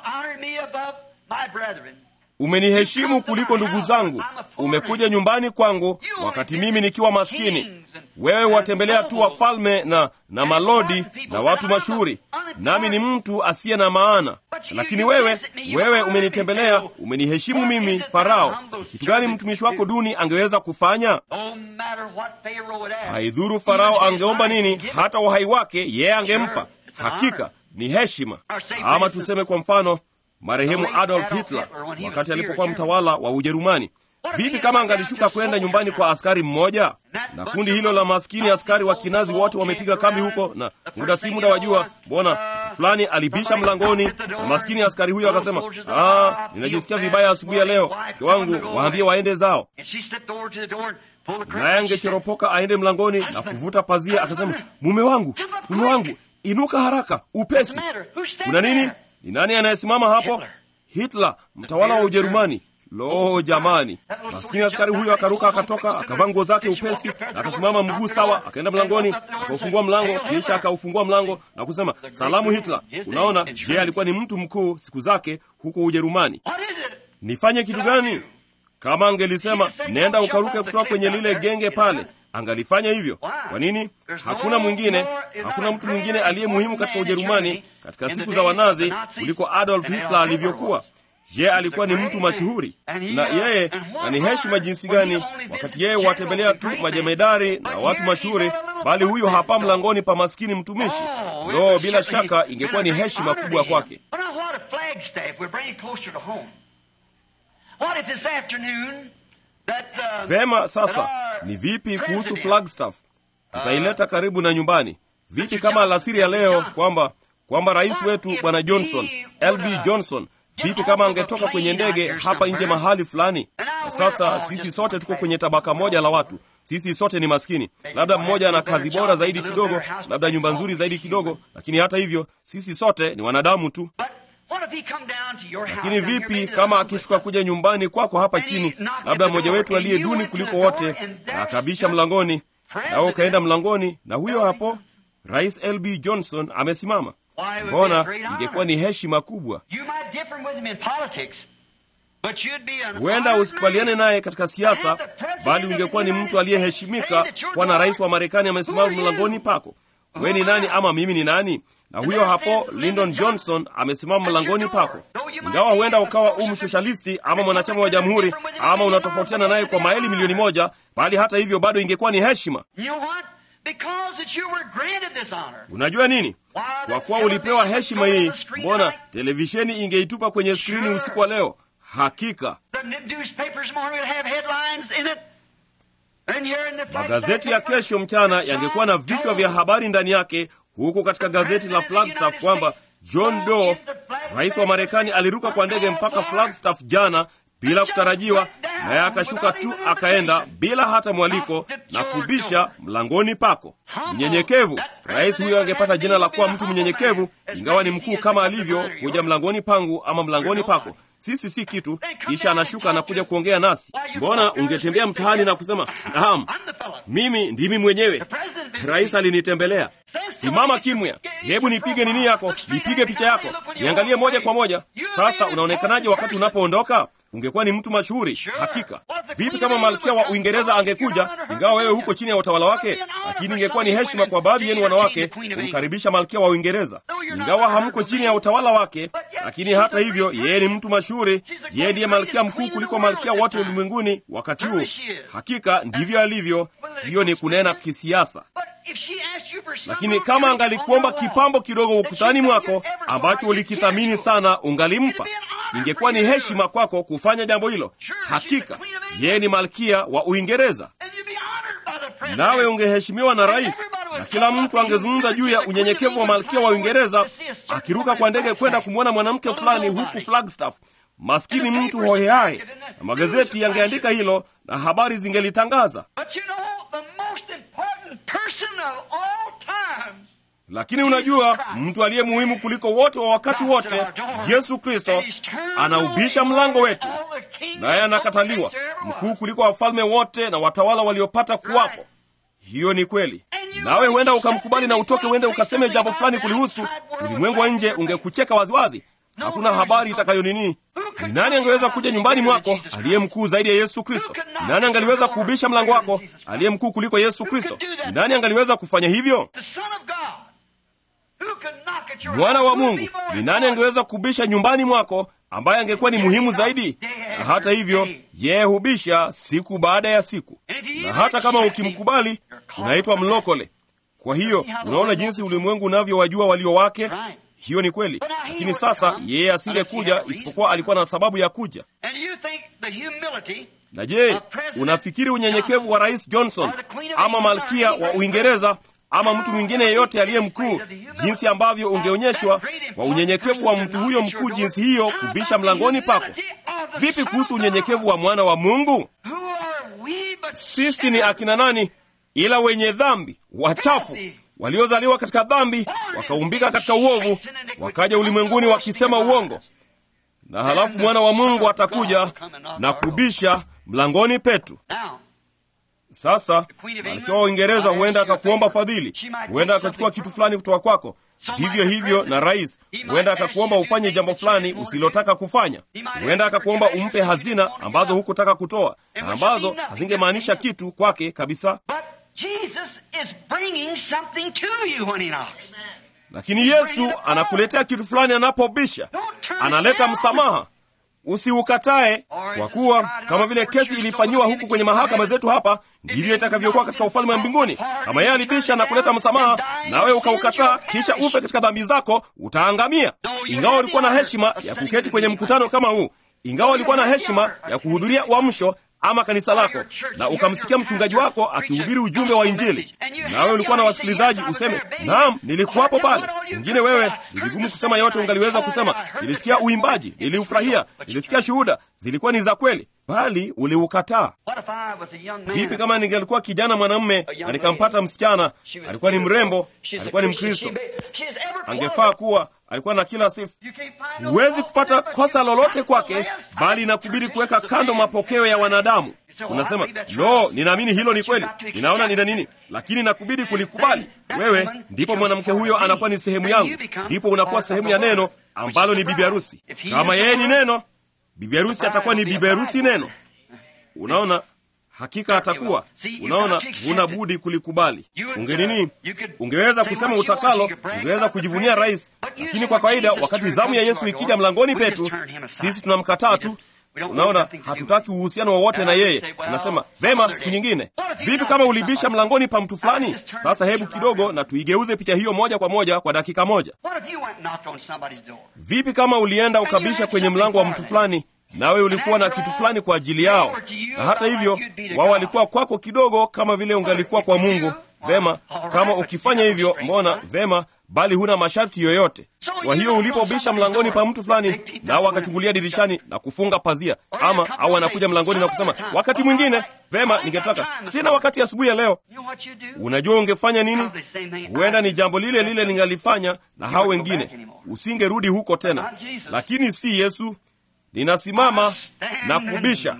A: Umeniheshimu kuliko ndugu zangu. Umekuja nyumbani kwangu wakati mimi nikiwa maskini. Wewe watembelea tu wafalme na, na malodi na watu mashuhuri, nami ni mtu asiye na maana. Lakini wewe, wewe umenitembelea, umeniheshimu mimi Farao. Kitu gani mtumishi wako duni angeweza kufanya? Haidhuru Farao angeomba nini, hata uhai wake yeye angempa. Hakika ni heshima. Ama tuseme kwa mfano marehemu Adolf Hitler wakati alipokuwa mtawala wa Ujerumani. Vipi kama angalishuka kwenda nyumbani kwa askari mmoja, na kundi hilo la maskini askari wa Kinazi wote wamepiga kambi huko, na muda si muda wajua, mbona fulani alibisha mlangoni, na maskini askari huyo akasema, ah, ninajisikia vibaya asubuhi ya leo, mke wangu waambie waende zao. Naye angecheropoka aende mlangoni na kuvuta pazia, akasema, mume wangu, mume wangu, inuka haraka, upesi. Kuna nini? Ni nani anayesimama hapo? Hitler, mtawala wa Ujerumani. Lo, jamani! Maskini askari huyo akaruka, akatoka, akavaa nguo zake upesi, na akasimama mguu sawa, akaenda mlangoni, akaufungua mlango, kisha akaufungua mlango na kusema, salamu Hitler. Unaona, je, alikuwa ni mtu mkuu siku zake huko Ujerumani. Nifanye kitu gani? Kama angelisema, nenda ukaruke kutoka kwenye lile genge pale, angalifanya hivyo. Kwa nini? Hakuna mwingine, hakuna mtu mwingine aliye muhimu katika Ujerumani katika siku za Wanazi kuliko Adolf Hitler alivyokuwa. Je, alikuwa ni mtu mashuhuri, na yeye na ni heshima jinsi gani, wakati yeye watembelea tu majemedari na watu mashuhuri, bali huyo hapa mlangoni pa maskini mtumishi. Lo, bila shaka ingekuwa ni heshima kubwa kwake. Vema, sasa ni vipi kuhusu Flagstaff? Tutaileta karibu na nyumbani. Vipi kama alasiri ya leo kwamba kwamba rais wetu bwana Johnson, L B Johnson, vipi kama angetoka kwenye ndege hapa nje mahali fulani? Na sasa sisi sote tuko kwenye tabaka moja la watu. Sisi sote ni maskini. Labda mmoja ana kazi bora zaidi kidogo, labda nyumba nzuri zaidi kidogo, lakini hata hivyo sisi sote ni wanadamu tu. Lakini vipi kama akishuka kuja nyumbani kwako hapa chini, labda mmoja wetu aliye duni kuliko wote, na akabisha mlangoni, na ukaenda mlangoni, na huyo hapo Rais L B Johnson amesimama? Mbona ingekuwa ni heshima kubwa. Huenda usikubaliane naye katika siasa, bali ungekuwa ni mtu aliyeheshimika, kwa na rais wa Marekani amesimama mlangoni pako. Wewe ni nani ama mimi ni nani? Na huyo hapo Lyndon Johnson amesimama mlangoni pako. Ingawa huenda ukawa umshoshalisti ama mwanachama wa jamhuri, ama unatofautiana naye kwa maili milioni moja, bali hata hivyo bado ingekuwa ni heshima. Unajua nini? Kwa kuwa ulipewa heshima hii, mbona televisheni ingeitupa kwenye skrini usiku wa leo? Hakika magazeti ya kesho mchana yangekuwa na vichwa vya habari ndani yake, huku katika gazeti la Flagstaff kwamba John Doe, rais wa Marekani, aliruka kwa ndege mpaka Flagstaff jana bila kutarajiwa, naye akashuka tu akaenda bila hata mwaliko na kubisha mlangoni pako. Mnyenyekevu. Rais huyo angepata jina la kuwa mtu mnyenyekevu, ingawa ni mkuu kama alivyo, kuja mlangoni pangu ama mlangoni pako. Sisi si kitu, kisha anashuka anakuja kuongea nasi. Mbona ungetembea mtaani na kusema, naam, mimi ndimi mwenyewe, rais alinitembelea. Simama kimya, hebu nipige nini yako, nipige picha yako, niangalie moja kwa moja. Sasa unaonekanaje wakati unapoondoka? Ungekuwa ni mtu mashuhuri. Hakika. Vipi kama malkia wa Uingereza angekuja, ingawa wewe huko chini ya utawala wake? Lakini ingekuwa ni heshima kwa baadhi yenu wanawake kumkaribisha malkia wa Uingereza, ingawa hamko chini ya utawala wake. Lakini hata hivyo, yeye ni mtu mashuhuri. Yeye ndiye malkia mkuu kuliko malkia wote ulimwenguni wakati huu. Hakika ndivyo alivyo. Hiyo ni kunena kisiasa. Lakini kama angalikuomba kipambo kidogo ukutani mwako ambacho ulikithamini sana, ungalimpa. Ingekuwa ni heshima kwako kufanya jambo hilo. Hakika yeye ni malkia wa Uingereza, nawe ungeheshimiwa na rais. na kila mtu angezungumza juu ya unyenyekevu wa malkia wa Uingereza akiruka kwa ndege kwenda kumwona mwanamke fulani huku Flagstaff, maskini mtu hohehae, na magazeti yangeandika hilo na habari zingelitangaza. Lakini unajua, mtu aliye muhimu kuliko wote wa wakati wote, Yesu Kristo, anaubisha mlango wetu, naye anakataliwa, mkuu kuliko wafalme wote na watawala waliopata kuwapo. Hiyo ni kweli. Nawe huenda ukamkubali na utoke uende ukaseme jambo fulani kulihusu, ulimwengu wa nje ungekucheka waziwazi. Hakuna habari itakayo nini. Ni nani angeweza kuja nyumbani mwako aliye mkuu zaidi ya Yesu Kristo? Ni nani angaliweza kuubisha mlango wako aliye mkuu kuliko Yesu Kristo? Ni nani angaliweza kufanya hivyo? Mwana wa Mungu. Ni nani angeweza kubisha nyumbani mwako ambaye angekuwa ni muhimu zaidi? Na hata hivyo, yeye hubisha siku baada ya siku. Na hata kama ukimkubali, unaitwa mlokole. Kwa hiyo, unaona jinsi ulimwengu unavyowajua walio wake? Hiyo ni kweli. Lakini sasa yeye asingekuja isipokuwa alikuwa na sababu ya kuja. Na je, unafikiri unyenyekevu wa Rais Johnson ama malkia wa Uingereza ama mtu mwingine yeyote aliye mkuu, jinsi ambavyo ungeonyeshwa wa unyenyekevu wa mtu huyo mkuu jinsi hiyo kubisha mlangoni pako? Vipi kuhusu unyenyekevu wa mwana wa Mungu? Sisi ni akina nani ila wenye dhambi, wachafu, waliozaliwa katika dhambi, wakaumbika katika uovu, wakaja ulimwenguni wakisema uongo. Na halafu mwana wa Mungu atakuja na kubisha mlangoni petu. Sasa malkia wa Uingereza huenda akakuomba fadhili, huenda akachukua kitu fulani kutoka kwako. Vivyo hivyo na rais, huenda akakuomba ufanye jambo fulani usilotaka kufanya. Huenda akakuomba umpe hazina ambazo hukutaka kutoa, na ambazo hazingemaanisha kitu kwake kabisa. Lakini Yesu anakuletea kitu fulani anapobisha. Analeta msamaha. Usiukatae, kwa kuwa kama vile kesi ilifanyiwa huku kwenye mahakama zetu hapa, ndivyo itakavyokuwa katika ufalme wa mbinguni. Kama yeye alibisha na kuleta msamaha, nawe ukaukataa, kisha ufe katika dhambi zako, utaangamia. Ingawa ulikuwa na heshima ya kuketi kwenye mkutano kama huu, ingawa ulikuwa na heshima ya kuhudhuria uamsho ama kanisa lako, na ukamsikia mchungaji wako akihubiri ujumbe wa Injili, nawe ulikuwa na wasikilizaji, useme, naam, nilikuwapo pale. Wengine wewe, ni vigumu kusema yote ungaliweza kusema. Nilisikia uimbaji, niliufurahia, nilisikia shuhuda, zilikuwa ni za kweli, bali uliukataa. Vipi kama ningelikuwa kijana mwanamume na nikampata msichana, alikuwa ni mrembo, alikuwa ni Mkristo, angefaa kuwa alikuwa na kila sifa. Huwezi kupata kosa lolote kwake, bali inakubidi kuweka kando mapokeo ya wanadamu. Unasema, lo, ninaamini hilo ni kweli, ninaona nina nini, lakini nakubidi kulikubali. Wewe, ndipo mwanamke huyo anakuwa ni sehemu yangu, ndipo unakuwa sehemu ya neno ambalo ni bibi harusi. Kama yeye ni neno, bibi harusi atakuwa ni bibi harusi neno. Unaona, hakika atakuwa. Unaona, huna budi kulikubali. Unge nini? Ungeweza kusema utakalo, ungeweza kujivunia rais, lakini kwa kawaida wakati zamu ya Yesu ikija mlangoni petu, sisi tunamkataa tu. Unaona, hatutaki uhusiano wowote na yeye. Unasema, vema, siku nyingine. Vipi kama ulibisha mlangoni pa mtu fulani? Sasa hebu kidogo na tuigeuze picha hiyo moja kwa moja kwa dakika moja. Vipi kama ulienda ukabisha kwenye mlango wa mtu fulani, nawe ulikuwa na kitu fulani kwa ajili yao, na hata hivyo wao walikuwa kwako kidogo kama vile ungalikuwa kwa Mungu? Vema, kama ukifanya hivyo, mbona vema, bali huna masharti yoyote. Kwa hiyo ulipobisha mlangoni pa mtu fulani, nao wakachungulia dirishani na kufunga pazia, ama au anakuja mlangoni na kusema, wakati mwingine, vema, ningetaka, sina wakati asubuhi ya leo. Unajua ungefanya nini? Huenda ni jambo lile lile ningalifanya na hao wengine, usingerudi huko tena. Lakini si Yesu. Ninasimama na kubisha.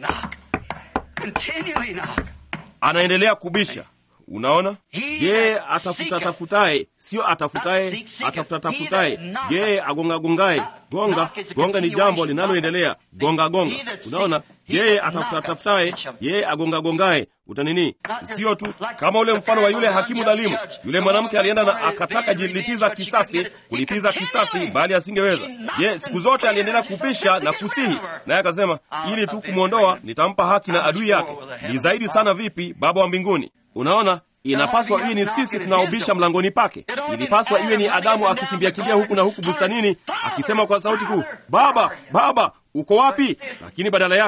A: Anaendelea kubisha. Unaona? Je, atafuta tafutaye, sio atafutaye, atafuta tafutaye. Je, agonga gongaye. Gonga, gonga ni jambo linaloendelea. Gonga gonga. Unaona? Je, atafuta tafutaye, ye agonga gongaye. Utanini? Sio tu kama ule mfano wa yule hakimu dhalimu. Yule mwanamke alienda na akataka jilipiza kisasi, kulipiza kisasi, bali asingeweza. Je, siku zote aliendelea kupisha na kusihi, naye akasema, ili tu kumwondoa nitampa haki na adui yake. Ni zaidi sana vipi Baba wa mbinguni? Unaona, inapaswa iwe ni sisi tunaobisha mlangoni pake. Ilipaswa iwe ni Adamu akikimbia kimbia huku na huku bustanini akisema kwa sauti kuu, Baba, Baba, uko wapi? Lakini badala yake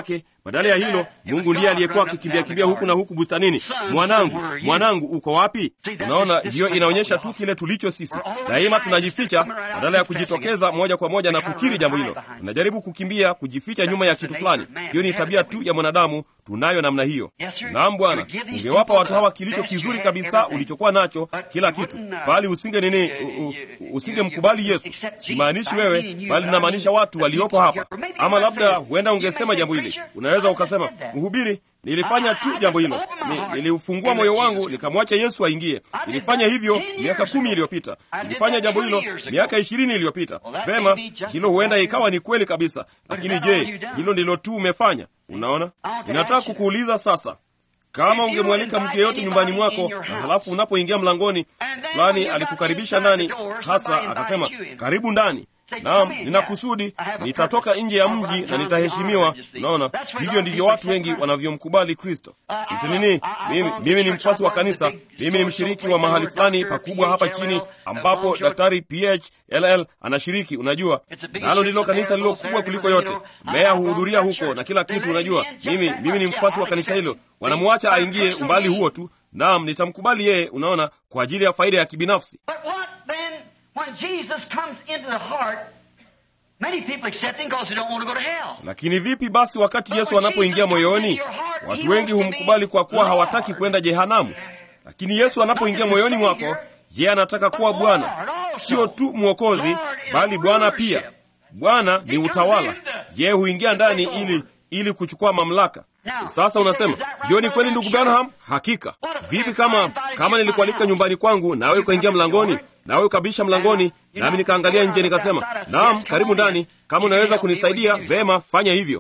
A: Badala ya hilo, Mungu ndiye aliyekuwa akikimbia kimbia huku na huku bustanini. Mwanangu, mwanangu, uko wapi? Unaona, hiyo inaonyesha tu kile tulicho sisi. Daima tunajificha badala ya kujitokeza moja kwa moja na kukiri jambo hilo. Tunajaribu kukimbia, kujificha nyuma ya kitu fulani. Hiyo ni tabia tu ya mwanadamu, tunayo namna hiyo. Naam Bwana, ungewapa watu hawa kilicho kizuri kabisa ulichokuwa nacho, kila kitu, bali usinge nini, usingemkubali Yesu. Simaanishi wewe, bali namaanisha watu waliopo hapa. Ama labda huenda ungesema jambo hili. Unaweza ukasema, mhubiri, nilifanya tu jambo hilo. Ni, niliufungua moyo wangu nikamwacha Yesu aingie. Nilifanya hivyo miaka kumi iliyopita. Nilifanya jambo hilo miaka ishirini iliyopita. Vema, hilo huenda ikawa ni kweli kabisa. Lakini je, hilo ndilo tu umefanya? Unaona? Ninataka kukuuliza sasa, kama ungemwalika mtu yeyote nyumbani mwako, na halafu unapoingia mlangoni, fulani alikukaribisha nani hasa, akasema, karibu ndani. Naam, nina kusudi, nitatoka nje ya mji na nitaheshimiwa. Unaona, hivyo ndivyo watu wengi wanavyomkubali Kristo. Iti nini? Mimi, mimi ni mfuasi wa kanisa, mimi ni mshiriki wa mahali fulani pakubwa hapa chini, ambapo daktari P H L L anashiriki, unajua. Nalo ndilo kanisa lilo kubwa kuliko yote. Meya huhudhuria huko na kila kitu, unajua. Mimi, mimi ni mfuasi wa kanisa hilo. Wanamuacha aingie umbali huo tu. Naam, nitamkubali yeye, unaona, kwa ajili ya faida ya kibinafsi.
B: When Jesus comes into the heart, many people accept him because they don't want to go to hell.
A: Lakini vipi basi wakati Yesu anapoingia moyoni? Watu wengi humkubali kwa kuwa hawataki kwenda jehanamu. Lakini Yesu anapoingia moyoni mwako, yeye anataka kuwa Bwana. Sio tu Mwokozi, bali Bwana pia. Bwana ni utawala. Yeye huingia ndani ili ili kuchukua mamlaka. Sasa unasema, hiyo ni kweli ndugu Branham? Hakika. Vipi kama kama nilikualika nyumbani kwangu, nawe ukaingia mlangoni, nawe ukabisha mlangoni, nami nikaangalia nje nikasema, naam, karibu ndani, kama unaweza kunisaidia, vema, fanya hivyo.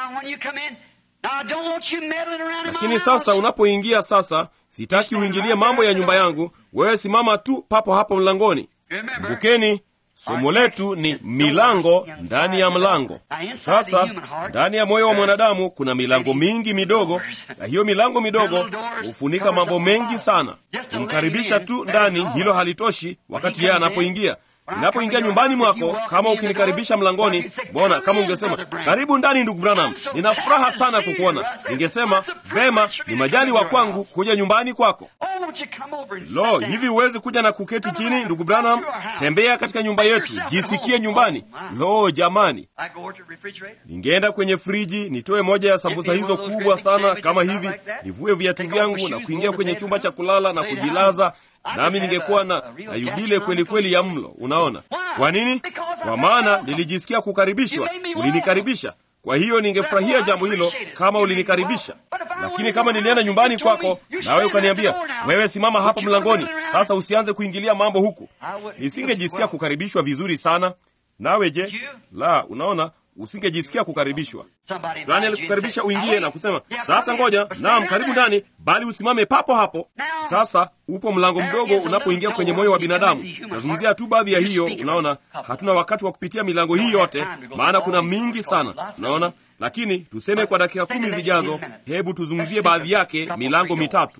A: Lakini sasa unapoingia sasa, sitaki uingilie mambo ya nyumba yangu, wewe simama tu papo hapo mlangoni. Kumbukeni, somo letu ni milango ndani ya mlango. Sasa ndani ya moyo wa mwanadamu kuna milango mingi midogo, na hiyo milango midogo hufunika mambo mengi sana. Kumkaribisha tu ndani, hilo halitoshi wakati yeye anapoingia. Ninapoingia nyumbani mwako, kama ukinikaribisha mlangoni, mbona kama ungesema, karibu ndani ndugu Branham, nina furaha sana kukuona, ningesema, vema, ni majali wa kwangu kuja nyumbani kwako. Lo, hivi huwezi kuja na kuketi chini ndugu Branham? Tembea katika nyumba yetu, jisikie nyumbani. Lo jamani, ningeenda kwenye friji, nitoe moja ya sambusa hizo kubwa sana kama hivi, nivue viatu vyangu na kuingia kwenye chumba cha kulala na kujilaza, nami ningekuwa na, na yubile kweli kweli ya mlo. Unaona kwa nini? Kwa maana nilijisikia kukaribishwa. Ulinikaribisha, kwa hiyo ningefurahia jambo hilo kama ulinikaribisha. Lakini kama nilienda nyumbani kwako nawe ukaniambia, wewe simama hapo mlangoni, sasa usianze kuingilia mambo huku, nisingejisikia kukaribishwa vizuri sana. Nawe je? La, unaona, usingejisikia kukaribishwa. Fulani alikukaribisha uingie na kusema, sasa ngoja, naam, karibu ndani, bali usimame papo hapo. Sasa upo mlango mdogo unapoingia kwenye moyo wa binadamu. Nazungumzia tu baadhi ya hiyo, unaona. Hatuna wakati wa kupitia milango hii yote, maana kuna mingi sana, unaona. Lakini tuseme kwa dakika kumi zijazo, hebu tuzungumzie baadhi yake, milango mitatu.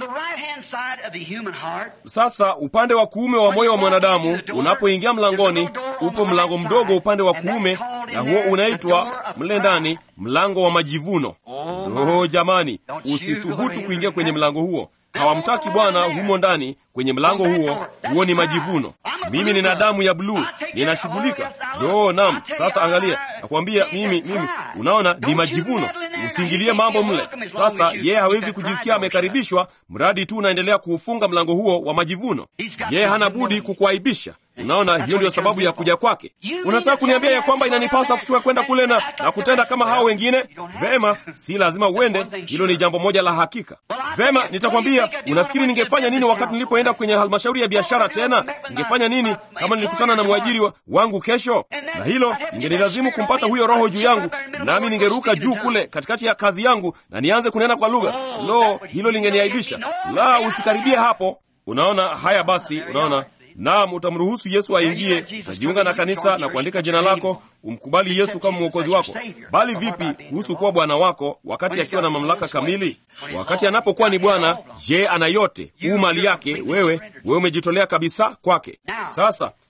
A: Sasa upande wa kuume wa moyo wa mwanadamu, unapoingia mlangoni, upo mlango mdogo upande wa kuume, na huo unaitwa mle ndani mlango wa majivuno. Oh jamani, usithubutu kuingia kwenye mlango huo. Hawamtaki Bwana humo ndani kwenye mlango huo. Huo ni majivuno. Mimi nina damu ya bluu, ninashughulika. No, naam. Sasa angalia, nakwambia mimi mimi unaona ni majivuno. Usiingilie mambo mle. Sasa yeye hawezi kujisikia amekaribishwa mradi tu unaendelea kuufunga mlango huo wa majivuno. Yeye hana budi kukuaibisha. Unaona, hiyo ndio sababu ya kuja kwake. Unataka kuniambia ya kwamba inanipasa kushuka kwenda kule na, na kutenda kama hao wengine? Vema, si lazima uende. Hilo ni jambo moja la hakika. Vema, nitakwambia, unafikiri ningefanya nini wakati nilipoenda kwenye halmashauri ya biashara tena? Ningefanya nini kama nilikutana na mwajiri wa, wangu kesho? Na hilo ingenilazimu kumpata huyo roho juu yangu, nami ningeruka juu kule katikati ya kazi yangu na nianze kunena kwa lugha. Lo, hilo lingeniaibisha. La, usikaribie hapo. Unaona, haya basi, unaona. Naam, utamruhusu Yesu aingie, utajiunga na kanisa na kuandika jina lako, umkubali Yesu kama mwokozi wako. Bali vipi kuhusu kuwa Bwana wako wakati akiwa na mamlaka kamili? Wakati anapokuwa ni Bwana, je, ana yote, u mali yake, wewe wewe umejitolea kabisa kwake. Sasa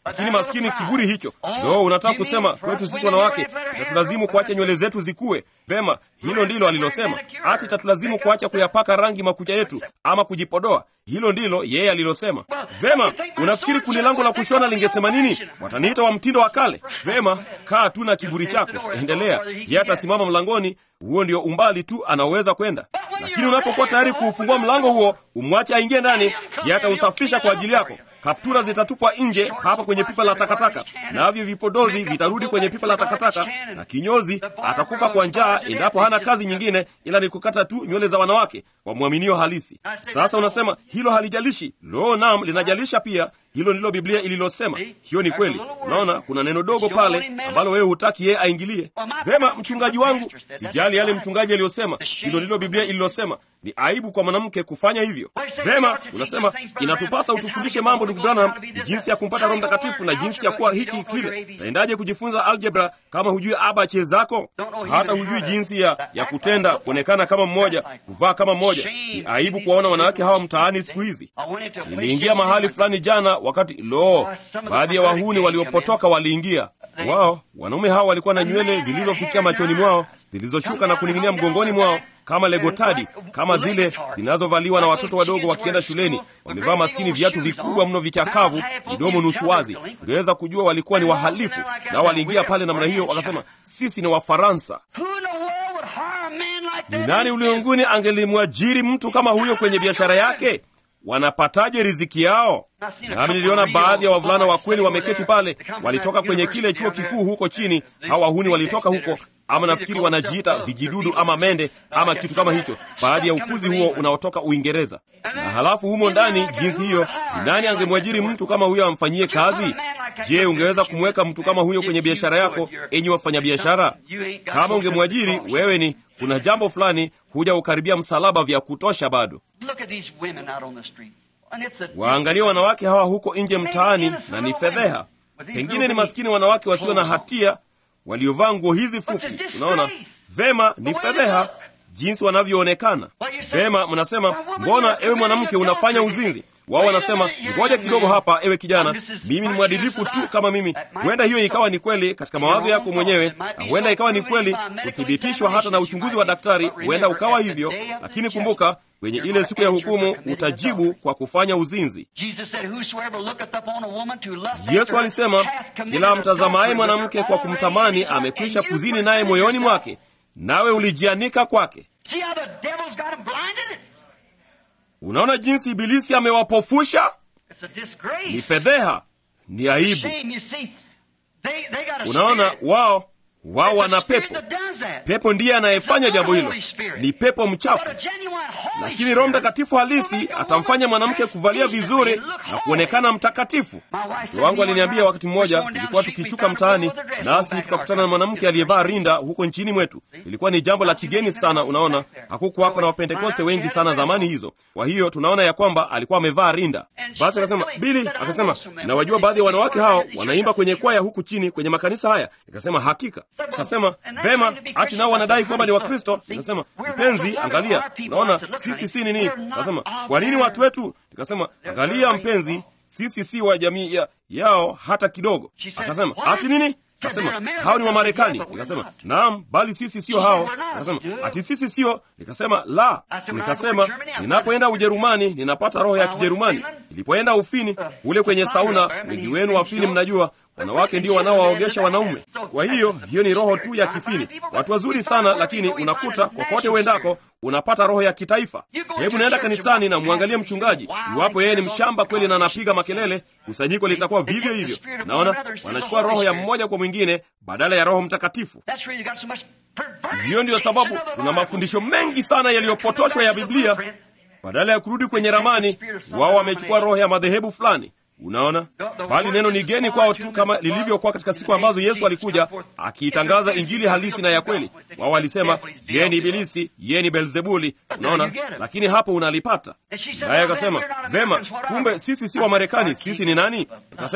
A: Lakini maskini kiburi hicho. Ndio unataka kusema kwetu sisi wanawake itatulazimu kuacha nywele zetu zikue. Vema, hilo ndilo alilosema. Ati itatulazimu kuacha kuyapaka rangi makucha yetu ama kujipodoa. Hilo ndilo yeye alilosema. Vema, unafikiri kundi langu la kushona lingesema nini? Wataniita wa mtindo wa kale. Vema, kaa tu na kiburi chako. Endelea. Yeye atasimama mlangoni, huo ndio umbali tu anaoweza kwenda. Lakini unapokuwa tayari kuufungua mlango huo, umwache aingie ndani, yeye atausafisha kwa ajili yako. Kaptura zitatupwa nje hapa kwenye pipa la takataka, navyo vipodozi vitarudi kwenye pipa la takataka, na kinyozi atakufa kwa njaa endapo hana kazi nyingine ila ni kukata tu nywele za wanawake wamwaminio halisi. Sasa unasema hilo halijalishi. Lo, naam, linajalisha pia. Hilo ndilo Biblia ililosema. Hiyo ni kweli. Unaona, kuna neno dogo pale ambalo wewe hutaki yeye aingilie. Vema, mchungaji wangu, sijali yale mchungaji aliyosema. Hilo ndilo Biblia ililosema. Ni aibu kwa mwanamke kufanya hivyo. Vema, unasema inatupasa utufundishe mambo ndugu Branham, jinsi ya kumpata Roho Mtakatifu na jinsi ya kuwa hiki kile. Taendaje kujifunza algebra kama hujui abache zako? Hata hujui jinsi ya, ya kutenda, kuonekana kama mmoja, kuvaa kama mmoja. Ni aibu kuwaona wanawake hawa mtaani siku hizi. Niliingia mahali fulani jana wakati lo, baadhi ya wahuni waliopotoka waliingia. Wao, wanaume hao walikuwa na nywele zilizofikia machoni mwao, zilizoshuka na kuning'inia mgongoni mwao kama legotadi, kama zile zinazovaliwa na watoto wadogo wakienda shuleni. Wamevaa maskini viatu vikubwa mno vichakavu, midomo nusu wazi. Ungeweza kujua walikuwa ni wahalifu. Na waliingia pale namna hiyo, wakasema sisi ni Wafaransa. Ni nani ulimwenguni angelimwajiri mtu kama huyo kwenye biashara yake? Wanapataje riziki yao? Nami niliona baadhi ya wavulana wa kweli wameketi pale, walitoka kwenye kile chuo kikuu huko chini. Hawa wahuni walitoka huko, ama nafikiri wanajiita vijidudu ama mende ama kitu kama hicho, baadhi ya upuzi huo unaotoka Uingereza. Na halafu humo ndani jinsi hiyo, ni nani angemwajiri mtu kama huyo amfanyie kazi? Je, ungeweza kumweka mtu kama huyo kwenye biashara yako, enyi wafanyabiashara? Kama ungemwajiri, wewe ni kuna jambo fulani huja ukaribia msalaba vya kutosha bado. Waangalia wanawake hawa huko nje mtaani, na ni fedheha. Pengine ni maskini wanawake wasio na hatia waliovaa nguo hizi fupi. Unaona? Vema, ni fedheha jinsi wanavyoonekana. Vema, mnasema, mbona ewe mwanamke unafanya uzinzi? Wao wanasema, ngoja kidogo hapa ewe kijana, mimi ni mwadilifu tu kama mimi. Huenda hiyo ikawa ni kweli katika mawazo yako mwenyewe, na huenda ikawa ni kweli kuthibitishwa hata na uchunguzi wa daktari, huenda ukawa hivyo, lakini kumbuka, kwenye ile siku ya hukumu utajibu kwa kufanya uzinzi. Yesu alisema, kila mtazamaye mwanamke kwa kumtamani amekwisha kuzini naye moyoni mwake, nawe ulijianika kwake. Unaona jinsi ibilisi amewapofusha? Ni fedheha, ni aibu. Unaona, wao wao wana pepo. Pepo ndiye anayefanya jambo hilo. Ni pepo mchafu. Lakini Roho Mtakatifu halisi atamfanya mwanamke kuvalia vizuri na kuonekana mtakatifu. Mke wangu aliniambia wakati mmoja, tulikuwa tukishuka mtaani, nasi tukakutana na mwanamke aliyevaa rinda huko nchini mwetu. Ilikuwa ni jambo la kigeni sana, unaona. Hakukuwako na Wapentekoste wengi sana zamani hizo. Kwa hiyo tunaona ya kwamba alikuwa amevaa rinda. Basi akasema, Billy, akasema, na wajua baadhi ya wanawake hao wanaimba kwenye kwaya huku chini kwenye makanisa haya. Nikasema, hakika. Akasema, vema, ati nao wanadai kwamba ni Wakristo. Nikasema, mpenzi, angalia, unaona sisi si nini? Akasema, kwa nini watu wetu? Nikasema, angalia mpenzi, sisi si wa jamii ya, yao hata kidogo. Akasema, ati nini? Akasema, hao ni wa Marekani. Nikasema, naam, bali sisi sio hao. Akasema, ati sisi sio? Nikasema, la. Nikasema, ninapoenda Ujerumani ninapata roho ya Kijerumani. Nilipoenda Ufini, ule kwenye sauna, wengi wenu Wafini mnajua, wanawake ndio wanaowaogesha wanaume. Kwa hiyo, hiyo ni roho tu ya Kifini. Watu wazuri sana, lakini unakuta kokote uendako unapata roho ya kitaifa. Hebu naenda kanisani na muangalie mchungaji. Iwapo yeye ni mshamba kweli na anapiga makelele, kusanyiko litakuwa vivyo hivyo. Naona wanachukua roho ya mmoja kwa mwingine badala ya Roho Mtakatifu. Hiyo ndiyo sababu tuna mafundisho mengi sana yaliyopotoshwa ya Biblia. Badala ya kurudi kwenye ramani, wao wamechukua roho ya madhehebu fulani. Unaona, bali neno ni geni kwao tu, kama lilivyokuwa katika siku ambazo Yesu alikuja akiitangaza injili halisi na ya kweli. Wao walisema yeye ni Ibilisi, yeye ni Beelzebuli. Unaona, lakini hapo unalipata. Naye akasema, vema, kumbe sisi si wa Marekani, sisi ni nani? Akasema,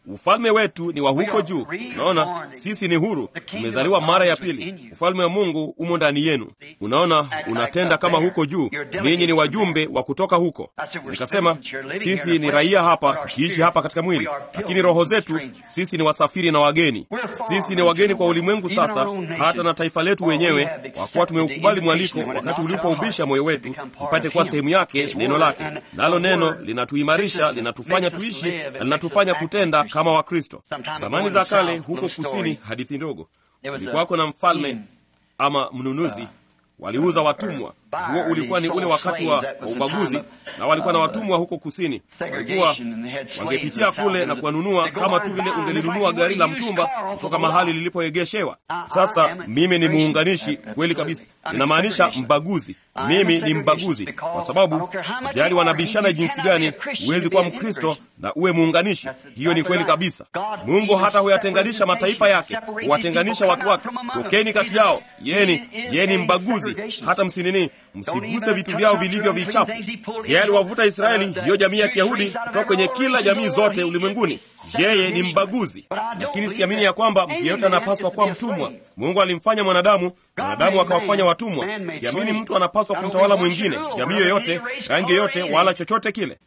A: ufalme wetu ni wa huko juu. Unaona, sisi ni huru, tumezaliwa mara ya pili. Ufalme wa Mungu umo ndani yenu. Unaona, unatenda kama huko juu. Ninyi ni wajumbe wa kutoka huko. Nikasema sisi ni raia hapa, tukiishi hapa katika mwili, lakini roho zetu sisi ni wasafiri na wageni. Sisi ni wageni kwa ulimwengu sasa, hata na taifa letu wenyewe, kwa kuwa tumeukubali mwaliko wakati ulipoubisha moyo wetu mpate kuwa sehemu yake neno lake. Nalo neno linatuimarisha, linatufanya tuishi na linatufanya kutenda kama Wakristo. Zamani za kale huko kusini, hadithi ndogo, kulikuwako na mfalme ama mnunuzi, waliuza watumwa. Huo ulikuwa ni ule wakati wa ubaguzi, na walikuwa na watumwa huko kusini. Walikuwa wangepitia kule na kuwanunua kama tu vile ungelinunua gari la mtumba kutoka mahali lilipoegeshewa. Sasa mimi ni muunganishi kweli kabisa, inamaanisha mbaguzi. Mimi ni mbaguzi kwa sababu sijali wanabishana jinsi gani, huwezi kuwa Mkristo na uwe muunganishi. Hiyo ni kweli kabisa. Mungu hata huyatenganisha mataifa yake, huwatenganisha watu wake. Tokeni kati yao. Yeye yeye ni mbaguzi. Hata msinini, msiguse vitu vyao vilivyo vichafu. Yeye aliwavuta Israeli, hiyo jamii ya Kiyahudi, kutoka kwenye kila jamii zote ulimwenguni. Yeye ni mbaguzi. Lakini siamini ya kwamba mtu yeyote anapaswa kuwa mtumwa. Mungu alimfanya mwanadamu, mwanadamu akawafanya watumwa. Siamini mtu anapaswa kumtawala mwingine, jamii yoyote, rangi yoyote, wala chochote kile.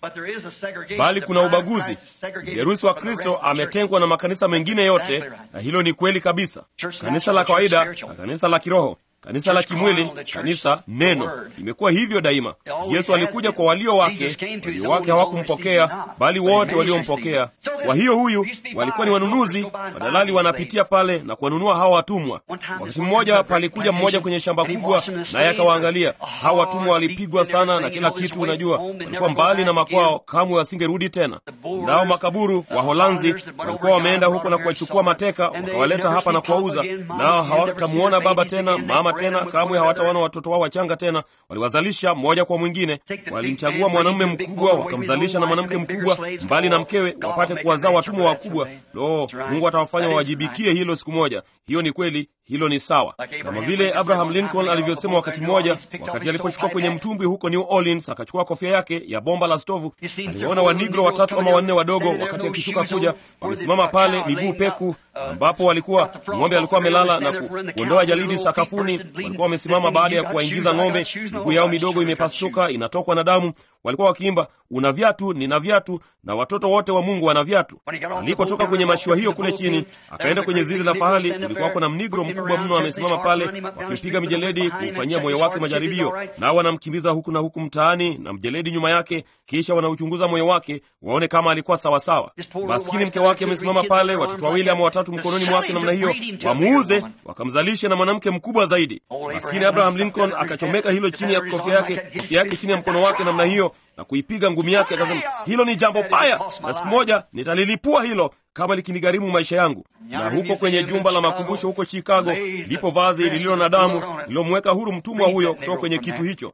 A: Bali kuna ubaguzi. Yerusi wa Kristo ametengwa na makanisa mengine yote, na hilo ni kweli kabisa. Kanisa la kawaida na kanisa la kiroho, kanisa la kimwili, kanisa neno. Imekuwa hivyo daima. Yesu alikuja kwa walio wake, walio wake hawakumpokea, bali wote waliompokea. Kwa hiyo huyu walikuwa ni wanunuzi, madalali wanapitia pale na kuwanunua hawa watumwa. Wakati mmoja palikuja mmoja kwenye shamba kubwa, naye akawaangalia. Hawa watumwa walipigwa sana na kila kitu, unajua. Walikuwa mbali na makwao, kamwe wasingerudi tena. Nao makaburu wa Holanzi walikuwa wameenda huko na kuwachukua mateka, wakawaleta hapa na kuwauza. Nao hawatamuona baba tena, mama tena, kamwe hawataona watoto wao wachanga tena. Waliwazalisha mmoja kwa mwingine. Walimchagua mwanamume mkubwa, wakamzalisha na mwanamke mkubwa, mbali na mkewe, wapate kuwazaa watumwa wakubwa. Lo, Mungu atawafanya wajibikie hilo siku moja. Hiyo ni kweli, hilo ni sawa. Kama vile Abraham Lincoln alivyosema wakati mmoja, wakati aliposhuka kwenye mtumbwi huko New Orleans, akachukua kofia yake ya bomba la stovu. Aliwaona wanigro watatu ama wanne wadogo, wakati akishuka kuja, wamesimama pale miguu peku, ambapo walikuwa ng'ombe alikuwa amelala na kuondoa jalidi sakafuni. Walikuwa wamesimama baada ya kuwaingiza ng'ombe, miguu yao midogo imepasuka, inatokwa na damu. Walikuwa wakiimba, una viatu, nina viatu, na watoto wote wa Mungu wana viatu. Alipotoka kwenye mashua hiyo kule chini, akaenda kwenye zizi la fahali, kulikuwa kuna mnigro mkubwa mno amesimama pale, wakimpiga mijeledi kumfanyia moyo wake majaribio. Nao wanamkimbiza huku na huku mtaani na mjeledi nyuma yake, kisha wanauchunguza moyo wake waone kama alikuwa sawa sawa. Maskini mke wake amesimama pale, watoto wawili ama watatu mkononi mwake namna hiyo, wamuuze wakamzalisha na mwanamke mkubwa zaidi. Maskini Abraham Lincoln akachomeka hilo chini ya kofia yake, kofia yake chini ya mkono wake namna hiyo, na kuipiga ngumi yake, akasema, hilo ni jambo baya, na siku moja nitalilipua hilo kama likinigharimu maisha yangu. Na huko kwenye jumba la makumbusho huko Chicago lipo vazi lililo na damu lililomweka huru mtumwa huyo kutoka kwenye kitu hicho.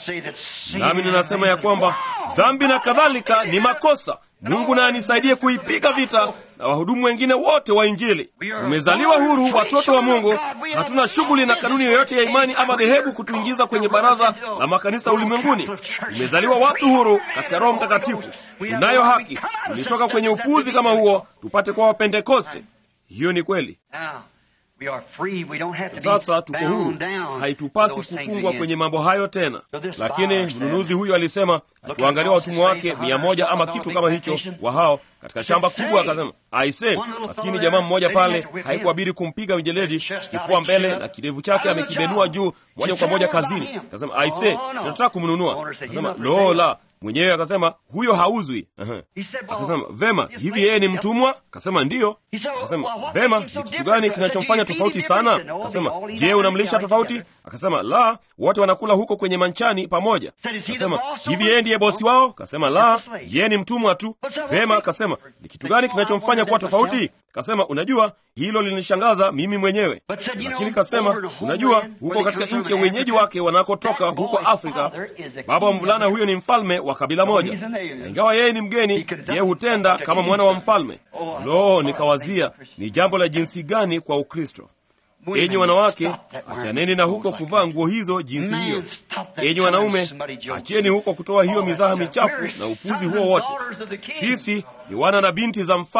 A: Nami ninasema ya kwamba dhambi na kadhalika ni makosa. Mungu na anisaidie kuipiga vita, na wahudumu wengine wote wa Injili. Tumezaliwa huru, watoto wa Mungu. Hatuna shughuli na kanuni yoyote ya imani ama dhehebu kutuingiza kwenye baraza la makanisa ulimwenguni. Tumezaliwa watu huru katika Roho Mtakatifu. Tunayo haki. Tulitoka kwenye upuzi kama huo tupate kuwa Wapentekoste. Hiyo ni kweli. Sasa tuko huru, haitupasi kufungwa kwenye mambo hayo tena. Lakini mnunuzi huyu alisema, akiwaangalia watumwa wake mia moja ama kitu kama hicho wa hao katika shamba kubwa, akasema, aise, maskini jamaa mmoja pale haikuabidi kumpiga mijeledi, kifua mbele na kidevu chake amekibenua juu, moja kwa moja kazini. Akasema, aise, tunataka kumnunua. Akasema, lo la. Mwenyewe akasema, huyo hauzwi. Akasema, vema, hivi yeye ni mtumwa? Akasema, ndiyo. Akasema, vema, ni kitu gani kinachomfanya tofauti sana? Akasema, je, unamlisha tofauti? Akasema, la, wote wanakula huko kwenye manchani pamoja. Akasema, hivi yeye ndiye bosi wao? Akasema, la, yeye ni mtumwa tu. Vema, akasema, ni kitu gani kinachomfanya kuwa tofauti? Akasema, unajua, hilo linishangaza mimi mwenyewe. Lakini akasema, unajua, huko katika nchi ya wenyeji wake wanakotoka huko Afrika, baba wa mvulana huyo ni mfalme wa kabila moja, na ingawa yeye ni mgeni, yeye hutenda kama mwana wa mfalme. Lo, nikawazia ni jambo la jinsi gani kwa Ukristo. Enyi wanawake, achaneni na huko kuvaa nguo hizo jinsi hiyo. Enyi wanaume, acheni huko kutoa hiyo mizaha michafu na upuzi huo wote. Sisi ni wana na binti za mfalme.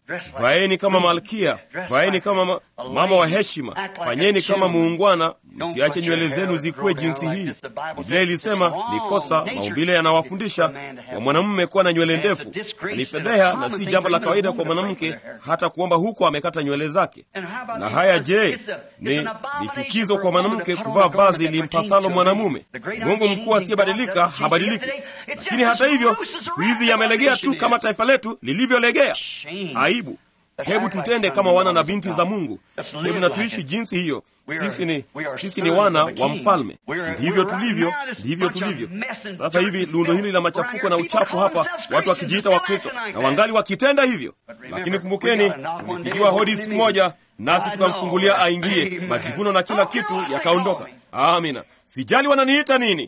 A: Vaeni kama malkia, vaeni kama ma, mama wa heshima, fanyeni kama muungwana, msiache nywele zenu zikuwe jinsi hii. Biblia ilisema ni kosa, maumbile yanawafundisha wa mwanamume kuwa na nywele ndefu. Ni fedheha na si jambo la kawaida kwa mwanamke hata kuomba huko amekata nywele zake. Na haya je, ni, ni chukizo kwa mwanamke kuvaa vazi limpasalo mwanamume? Mungu mkuu asiyebadilika habadiliki. Lakini hata hivyo, siku hizi yamelegea tu kama taifa letu lilivyolegea. Aibu. Hebu tutende kama wana na binti za Mungu. Hebu na tuishi jinsi hiyo. Sisi ni, sisi ni wana wa mfalme. Ndivyo tulivyo, ndivyo tulivyo. Sasa hivi lundo hili la machafuko na uchafu hapa, watu wakijiita wa Kristo na wangali wakitenda hivyo. Lakini kumbukeni, tulipigiwa hodi siku moja, nasi tukamfungulia aingie, majivuno na kila kitu yakaondoka. Amina. Sijali wananiita nini.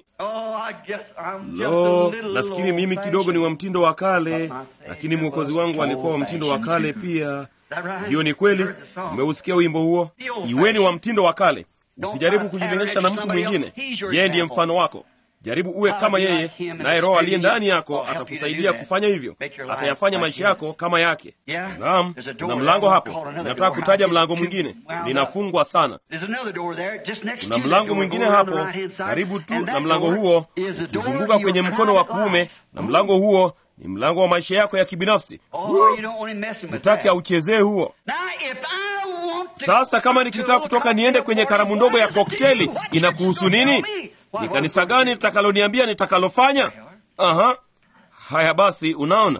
A: Lo, nafikiri mimi kidogo ni wa mtindo wa kale, lakini Mwokozi wangu alikuwa wa mtindo wa kale pia. Hiyo ni kweli. Umeusikia wimbo huo? Iweni wa mtindo wa kale. Usijaribu kujilinganisha na mtu mwingine. Yeye ndiye mfano wako. Jaribu uwe kama yeye, naye Roho aliye ndani yako atakusaidia kufanya hivyo. Atayafanya maisha yako kama yake. Naam, na mlango hapo. Ninataka kutaja mlango mwingine. Ninafungwa sana. Kuna mlango mwingine hapo, karibu tu na mlango huo, ukizunguka kwenye mkono wa kuume, na mlango huo ni mlango wa maisha yako ya kibinafsi. Nataka auchezee huo. Sasa kama nikitaka kutoka niende kwenye karamu ndogo ya kokteli, inakuhusu nini? Ni kanisa gani litakaloniambia nitakalofanya? Aha. Haya basi, unaona.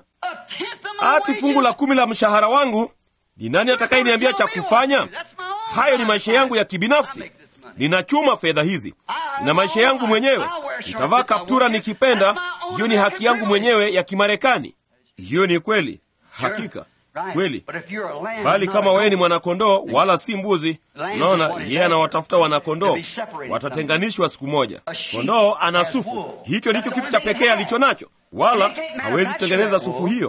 A: Ati fungu la kumi la mshahara wangu, ni nani atakayeniambia cha kufanya? Hayo ni maisha yangu ya kibinafsi. Ninachuma fedha hizi. Nina maisha yangu mwenyewe. Nitavaa kaptura nikipenda. Hiyo ni haki yangu mwenyewe ya Kimarekani. Hiyo ni kweli. Hakika. Kweli. Bali kama wewe ni mwanakondoo wala si mbuzi, unaona, yeye anawatafuta wanakondoo. Watatenganishwa siku moja. Kondoo ana sufu. Hicho ndicho kitu cha pekee alicho nacho. Wala hawezi kutengeneza sufu hiyo.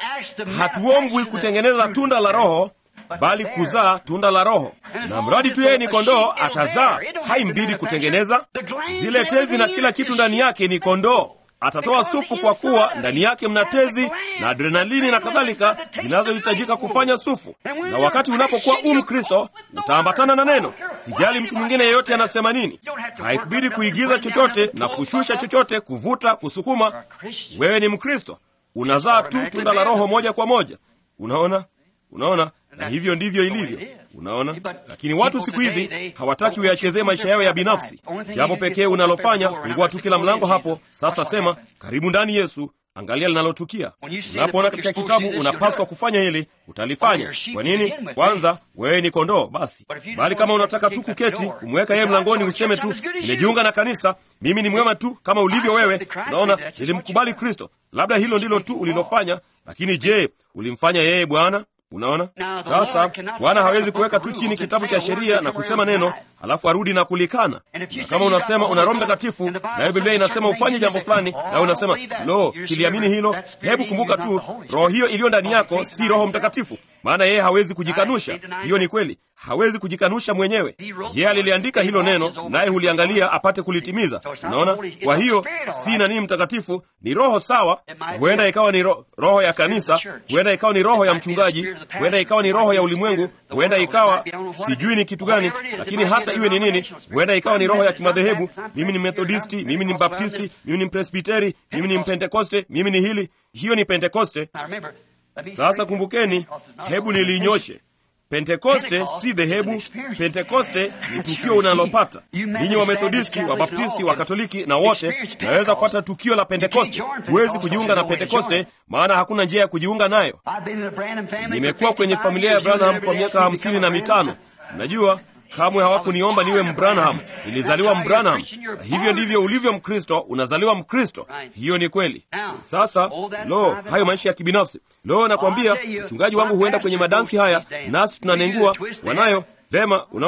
A: Hatuombwi kutengeneza tunda la Roho, bali kuzaa tunda la Roho. Na mradi tu yeye ni kondoo, atazaa. Haimbidi kutengeneza. Zile tezi na kila kitu ndani yake ni kondoo. Atatoa sufu kwa kuwa ndani yake mna tezi na adrenalini na kadhalika zinazohitajika kufanya sufu. Na wakati unapokuwa um Kristo, utaambatana na neno. Sijali mtu mwingine yeyote anasema nini. Haikubidi kuigiza chochote na kushusha chochote, kuvuta, kusukuma. Wewe ni Mkristo. Unazaa tu tunda la Roho moja kwa moja. Unaona? Unaona? Na hivyo ndivyo ilivyo. Unaona? Lakini watu siku hizi hawataki uyachezee maisha yao ya binafsi. Jambo pekee unalofanya, fungua tu kila mlango hapo. Sasa sema, karibu ndani Yesu, angalia linalotukia. Unapoona katika kitabu unapaswa kufanya hili, utalifanya. Kwa nini? Kwanza, wewe ni kondoo basi. Bali kama unataka tu kuketi, kumweka yeye mlangoni, useme tu, nimejiunga na kanisa, mimi ni mwema tu kama ulivyo wewe. Unaona, nilimkubali Kristo. Labda hilo ndilo tu ulilofanya, lakini je, ulimfanya yeye Bwana? Unaona? Sasa Bwana hawezi kuweka tu chini kitabu cha sheria na kusema neno halafu arudi na kulikana. Na kama unasema una Roho Mtakatifu na Biblia inasema ufanye jambo fulani na unasema lo, siliamini hilo, hebu kumbuka tu roho hiyo iliyo ndani yako si Roho Mtakatifu, maana yeye hawezi kujikanusha. Hiyo ni kweli, hawezi kujikanusha mwenyewe. Yeye aliliandika hilo neno, naye huliangalia apate kulitimiza. Unaona? Kwa hiyo si nani mtakatifu, ni roho sawa. Huenda ikawa ni ro- roho ya kanisa, huenda ikawa ni roho ya mchungaji, huenda ikawa ni roho ya ulimwengu, huenda ikawa sijui ni kitu gani, lakini hata iwe ni nini, huenda ikawa ni roho ya kimadhehebu. Mimi ni Methodisti, mimi ni Mbaptisti, mimi ni Mpresbiteri, mimi ni Mpentekoste, mimi ni hili. Hiyo ni Pentekoste. Sasa kumbukeni, hebu nilinyoshe. Pentekoste si dhehebu. Pentekoste ni tukio unalopata. Ninyi wa Methodisti, wa Baptisti, wa Katoliki na wote naweza kupata tukio la Pentekoste. Huwezi kujiunga na Pentekoste, maana hakuna njia ya kujiunga nayo. Nimekuwa kwenye familia ya Branham kwa miaka hamsini na mitano. Najua kamwe hawakuniomba niwe Mbranham. Nilizaliwa Mbranham. Hivyo ndivyo ulivyo Mkristo, unazaliwa Mkristo. Hiyo ni kweli. Sasa lo, hayo maisha ya kibinafsi. Lo, nakwambia mchungaji wangu huenda kwenye madansi haya, nasi tunanengua wanayo. Vema, unaona,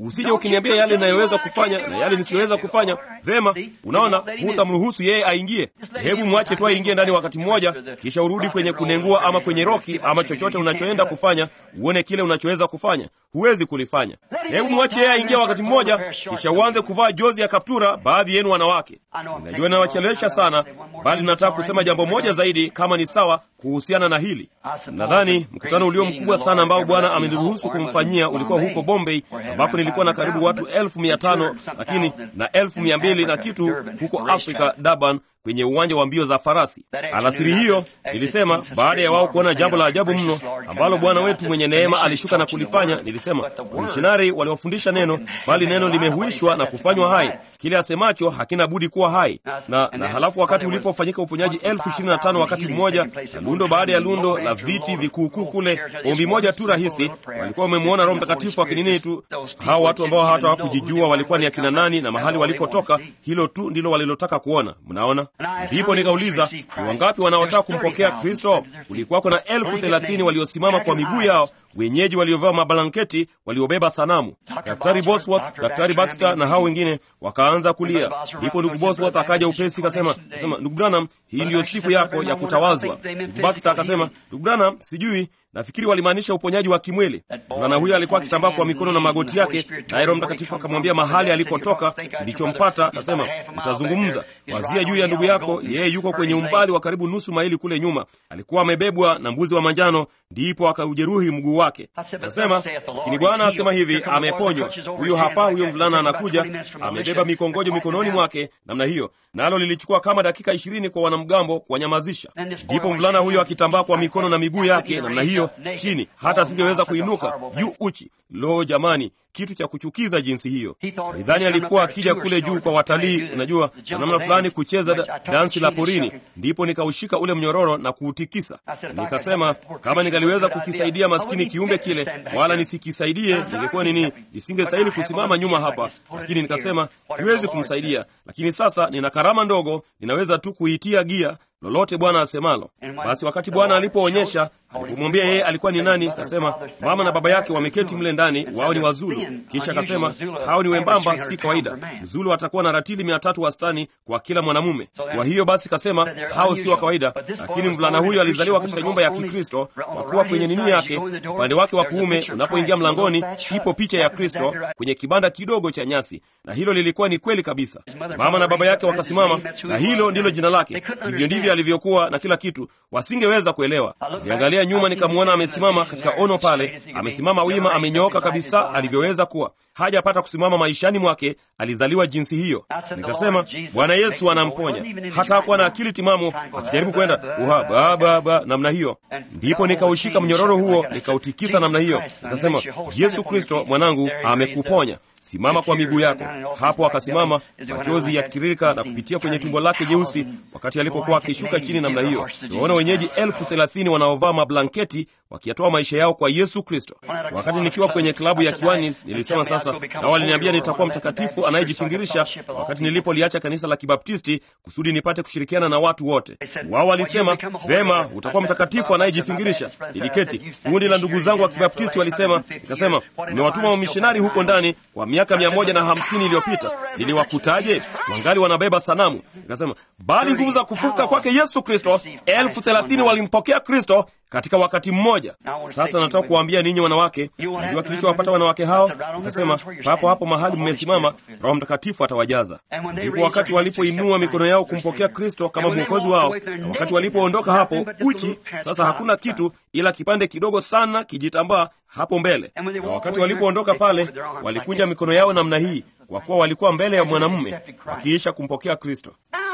A: Usije ukiniambia yale ninayoweza kufanya na yale nisiyoweza kufanya. Vema, unaona, hutamruhusu yeye aingie. Hebu mwache tu aingie ndani wakati mmoja, kisha urudi kwenye kunengua ama kwenye roki ama chochote unachoenda kufanya, uone kile unachoweza kufanya. Huwezi kulifanya. Hebu mwache yeye aingie wakati mmoja, kisha uanze kuvaa jozi ya kaptura, baadhi yenu wanawake. Najua nawachelewesha sana, bali nataka kusema jambo moja zaidi kama ni sawa kuhusiana na hili. Nadhani mkutano ulio mkubwa sana ambao Bwana ameniruhusu kumfanyia ulikuwa huko Bombay, ambapo nilikuwa na karibu watu elfu mia tano lakini na elfu mia mbili na kitu huko Afrika, Durban, kwenye uwanja wa mbio za farasi. Alasiri hiyo nilisema, baada ya wao kuona jambo la ajabu mno ambalo Bwana wetu mwenye neema alishuka na kulifanya, nilisema, wamishinari waliofundisha neno, bali neno limehuishwa na kufanywa hai. Kile asemacho hakina budi kuwa hai. Na, na halafu wakati ulipofanyika uponyaji elfu ishirini na tano wakati mmoja, na lundo baada ya lundo la viti vikuukuu kule, ombi moja tu rahisi, walikuwa wamemwona Roho Mtakatifu akinini tu. Hao watu ambao hata hawakujijua walikuwa ni akina nani na mahali walipotoka, hilo tu ndilo walilotaka kuona. Mnaona? Ndipo nikauliza, ni wangapi wanaotaka kumpokea Kristo? Kulikuwako na elfu thelathini waliosimama kwa miguu yao, wenyeji waliovaa mablanketi, waliobeba sanamu. Daktari Bosworth, Daktari Baxter na hao wengine wakaanza kulia. Ndipo ndugu Bosworth akaja upesi kasema, kasema, ndugu Branham, hii ndiyo siku yako ya kutawazwa. Ndugu Baxter akasema, ndugu Branham, sijui, nafikiri walimaanisha uponyaji wa kimwili. Mvulana huyo alikuwa akitambaa kwa mikono na magoti yake, na Roho Mtakatifu akamwambia mahali alikotoka, kilichompata. Akasema, utazungumza, wazia juu ya ndugu yako, yeye yuko kwenye umbali wa karibu nusu maili kule nyuma. Alikuwa amebebwa na mbuzi wa manjano, ndipo akaujeruhi mguu wake. Akasema, lakini Bwana asema hivi, ameponywa. Huyo hapa, huyo mvulana anakuja, amebeba mikongojo mikononi mwake namna hiyo. Nalo lilichukua kama dakika ishirini kwa wanamgambo kuwanyamazisha. Ndipo mvulana huyo akitambaa kwa mikono na miguu yake namna hiyo chini, hata asingeweza kuinuka, juu uchi. Lo jamani, kitu cha kuchukiza jinsi hiyo. Nidhani alikuwa akija kule juu kwa watalii, unajua, na namna fulani kucheza da, dansi la porini. Ndipo nikaushika ule mnyororo na kuutikisa. Nikasema, kama ningaliweza kukisaidia maskini kiumbe kile, wala nisikisaidie, ningekuwa nini, nisingestahili kusimama nyuma hapa. Lakini nikasema, siwezi kumsaidia, lakini sasa nina karama ndogo, ninaweza tu kuitia gia lolote Bwana asemalo. Basi wakati Bwana alipoonyesha, alipomwambia yeye alikuwa ni nani, kasema, mama na baba yake wameketi mle ndani, wao ni Wazulu. Kisha kasema, hao ni wembamba, si kawaida. Mzulu atakuwa na ratili mia tatu wastani kwa kila mwanamume. Kwa hiyo basi kasema, hao si wa kawaida. Lakini mvulana huyo alizaliwa katika nyumba ya Kikristo, kwa kuwa kwenye nini yake, upande wake wa kuume, unapoingia mlangoni, ipo picha ya Kristo kwenye kibanda kidogo cha nyasi. Na hilo lilikuwa ni kweli kabisa. Mama na baba yake wakasimama, na hilo ndilo jina lake. Hivyo ndivyo alivyokuwa na kila kitu. Wasingeweza kuelewa. Niangalia nyuma, nikamwona amesimama katika ono pale, amesimama wima, amenyooka kabisa alivyoweza kuwa. Hajapata kusimama maishani mwake, alizaliwa jinsi hiyo. Nikasema, Bwana Yesu anamponya. Hata hakuwa na akili timamu, akijaribu kwenda uha baba ba namna hiyo. Ndipo nikaushika mnyororo huo, nikautikisa namna hiyo. Nikasema, Yesu Kristo mwanangu amekuponya. Simama kwa miguu yako. Hapo akasimama, machozi yakitiririka na kupitia kwenye tumbo lake jeusi wakati alipokuwa akishuka chini namna hiyo. Tunaona wenyeji elfu thelathini wanaovaa mablanketi wakiyatoa maisha yao kwa Yesu Kristo. Wakati nikiwa kwenye klabu ya Kiwanis, nilisema sasa, na waliniambia nitakuwa mtakatifu anayejifingirisha wakati nilipoliacha kanisa la Kibaptisti kusudi nipate kushirikiana na watu wote. Wao walisema, vema, utakuwa mtakatifu anayejifingirisha. Niliketi. Kundi la ndugu zangu wa Kibaptisti walisema, nikasema, nimewatuma wamishonari huko ndani kwa miaka mia moja na hamsini iliyopita. Niliwakutaje? Wangali wanabeba sanamu. Nikasema, bali nguvu za kufufuka kwake Yesu Kristo, elfu thelathini walimpokea Kristo katika wakati mmoja. Sasa nataka kuwaambia ninyi wanawake, najua kilichowapata wanawake hao. Nikasema, papo hapo mahali mmesimama, Roho Mtakatifu atawajaza. Ndipo wakati walipoinua mikono yao kumpokea Kristo kama mwokozi wao, na wakati walipoondoka hapo uchi, sasa hakuna kitu ila kipande kidogo sana kijitambaa hapo mbele. Na wakati walipoondoka pale, walikunja mikono yao namna hii, kwa kuwa walikuwa mbele ya mwanamume wakiisha kumpokea Kristo.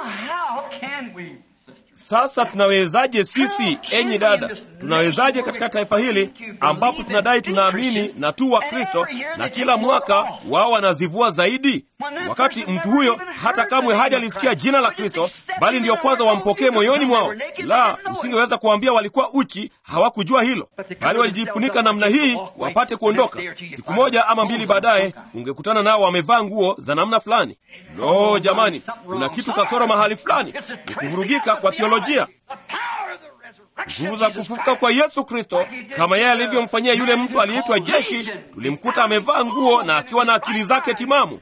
A: Sasa tunawezaje sisi, enyi dada, tunawezaje katika taifa hili ambapo tunadai tunaamini na tu wa Kristo, na kila mwaka wao wanazivua zaidi, wakati mtu huyo hata kamwe hajalisikia jina la Kristo, bali ndiyo kwanza wampokee moyoni mwao? La, usingeweza kuambia walikuwa uchi, hawakujua hilo, bali walijifunika namna hii wapate kuondoka. Siku moja ama mbili baadaye ungekutana nao wamevaa nguo za namna fulani. Lo jamani, kuna kitu kasoro mahali fulani. Ni kuvurugika kwa theolojia. nguvu za kufufuka kwa Yesu Kristo, kama yeye alivyomfanyia yule mtu aliyeitwa Jeshi. Tulimkuta amevaa nguo na akiwa na akili zake timamu.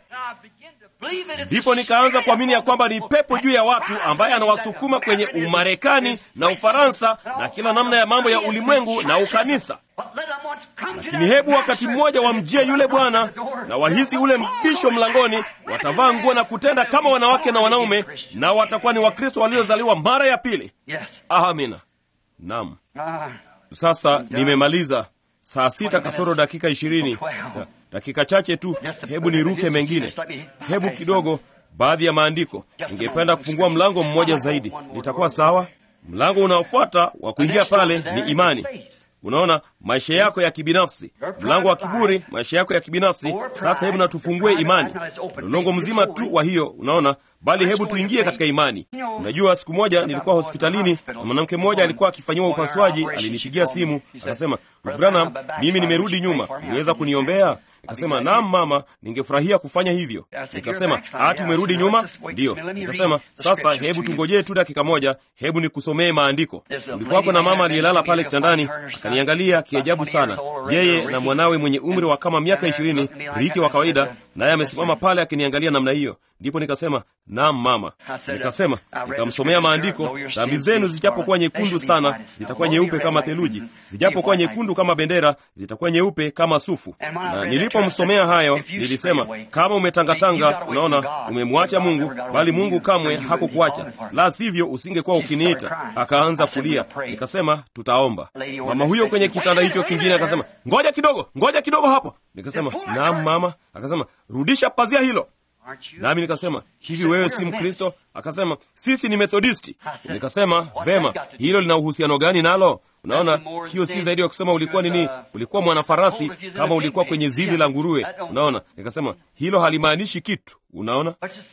A: Ndipo nikaanza kuamini ya kwamba ni pepo juu ya watu ambaye anawasukuma kwenye Umarekani na Ufaransa na kila namna ya mambo ya ulimwengu na ukanisa. Lakini hebu wakati mmoja wamjie yule bwana na wahisi ule mbisho mlangoni, watavaa nguo na kutenda kama wanawake na wanaume, na watakuwa ni Wakristo waliozaliwa mara ya pili. Amina. Naam. Sasa nimemaliza. Saa sita kasoro dakika ishirini. Dakika chache tu, hebu niruke mengine. Hebu kidogo baadhi ya maandiko. Ningependa kufungua mlango mmoja zaidi. Litakuwa sawa? Mlango unaofuata wa kuingia pale ni imani. Unaona, maisha yako ya kibinafsi. Mlango wa kiburi, maisha yako ya kibinafsi. Sasa hebu na tufungue imani. Mlongo mzima tu wa hiyo, unaona, bali hebu tuingie katika imani. Unajua, siku moja nilikuwa hospitalini na mwanamke mmoja alikuwa akifanyiwa upasuaji. Alinipigia simu, akasema, Branham, mimi nimerudi nyuma, ungeweza kuniombea? Nikasema, naam mama, ningefurahia kufanya hivyo. Nikasema, ati umerudi nyuma? Ndio. Nikasema, sasa hebu tungojee tu dakika moja, hebu nikusomee maandiko. Kulikuwa kuna mama aliyelala pale kitandani, akaniangalia kiajabu sana. Yeye na mwanawe mwenye umri wa kama miaka ishirini, riki wa kawaida, naye amesimama pale akiniangalia namna hiyo. Ndipo nikasema, naam mama. Nikasema, nikamsomea maandiko, dhambi zenu zijapokuwa nyekundu sana, zitakuwa nyeupe kama theluji. Zijapokuwa nyekundu kama bendera, zitakuwa nyeupe kama sufu. Na nilipomsomea hayo, nilisema, kama umetangatanga, unaona, umemwacha Mungu, bali Mungu kamwe hakukuacha. La sivyo usingekuwa ukiniita. Akaanza kulia. Nikasema, tutaomba. Mama huyo kwenye kitanda hicho kingine akasema, ngoja kidogo, ngoja kidogo hapo. Nikasema, naam mama. Akasema, rudisha pazia hilo. Nami nikasema, hivi wewe si Mkristo? Akasema, sisi ni Methodisti. Nikasema, vema, hilo lina uhusiano gani nalo? Unaona, hiyo si zaidi ya kusema ulikuwa nini, ulikuwa mwanafarasi kama ulikuwa kwenye zizi la nguruwe. Unaona, nikasema hilo halimaanishi kitu. Unaona,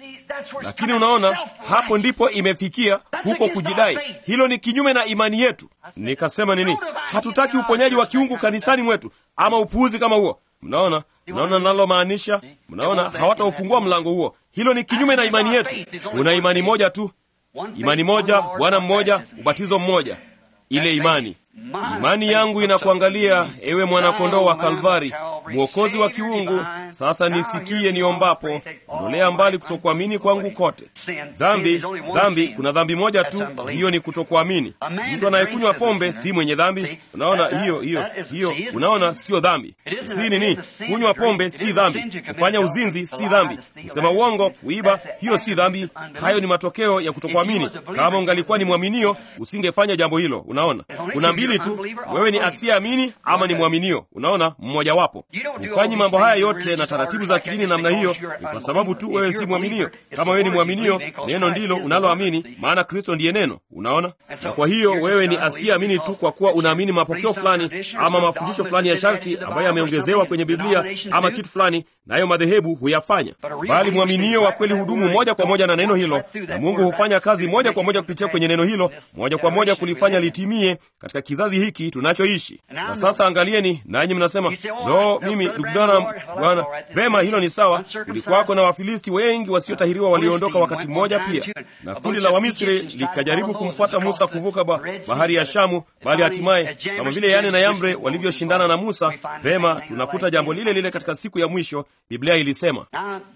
A: lakini unaona, hapo ndipo imefikia, huko kujidai. Hilo ni kinyume na imani yetu. Nikasema nini, hatutaki uponyaji wa kiungu kanisani mwetu ama upuuzi kama huo. Mnaona, mnaona nalo maanisha? Mnaona, hawataufungua mlango huo. Hilo ni kinyume na imani yetu. Kuna imani moja tu, imani moja, Bwana mmoja, ubatizo mmoja. Ile imani, imani yangu inakuangalia, ewe mwanakondoo wa Kalvari, mwokozi wa kiungu. Sasa nisikie niombapo, ondolea mbali kutokuamini kwangu kote. Dhambi, dhambi, kuna dhambi moja tu, hiyo ni kutokuamini. Mtu anayekunywa pombe si mwenye dhambi. Unaona, hiyo hiyo hiyo, unaona, sio dhambi. Si nini? Kunywa pombe si dhambi. Kufanya uzinzi si dhambi. Kusema uongo, kuiba, hiyo si dhambi. Hayo ni matokeo ya kutokuamini. Kama ungalikuwa ni mwaminio, usingefanya jambo hilo. Unaona, kuna mbili tu, wewe ni asiyeamini ama ni mwaminio. Unaona, mmoja wapo. Ufanyi mambo haya yote na taratibu za kidini namna hiyo, ni kwa sababu tu wewe si mwaminio. Kama wewe ni mwaminio, neno ndilo unaloamini, maana Kristo ndiye neno. Unaona, na kwa hiyo wewe ni asiyeamini tu kwa kuwa unaamini mapokeo fulani ama mafundisho fulani ya sharti ambayo yameongezewa kwenye Biblia ama kitu fulani, nayo madhehebu huyafanya. Bali mwaminio wa kweli hudumu moja kwa moja na neno hilo, na Mungu hufanya kazi moja kwa moja kupitia kwenye neno hilo, moja kwa moja kulifanya litimie katika kizazi hiki tunachoishi. Na sasa angalieni, nanyi mnasema, no, mimi ndugu Branham, bwana, vema, hilo ni sawa. Kulikuwako na Wafilisti wengi wasiotahiriwa walioondoka wakati mmoja pia, na kundi la Wamisri likajaribu kumfuata Musa kuvuka ba, bahari ya Shamu, bali hatimaye kama vile Yane na Yambre walivyoshindana na Musa, vema, tunakuta jambo lile lile katika siku ya mwisho. Biblia ilisema.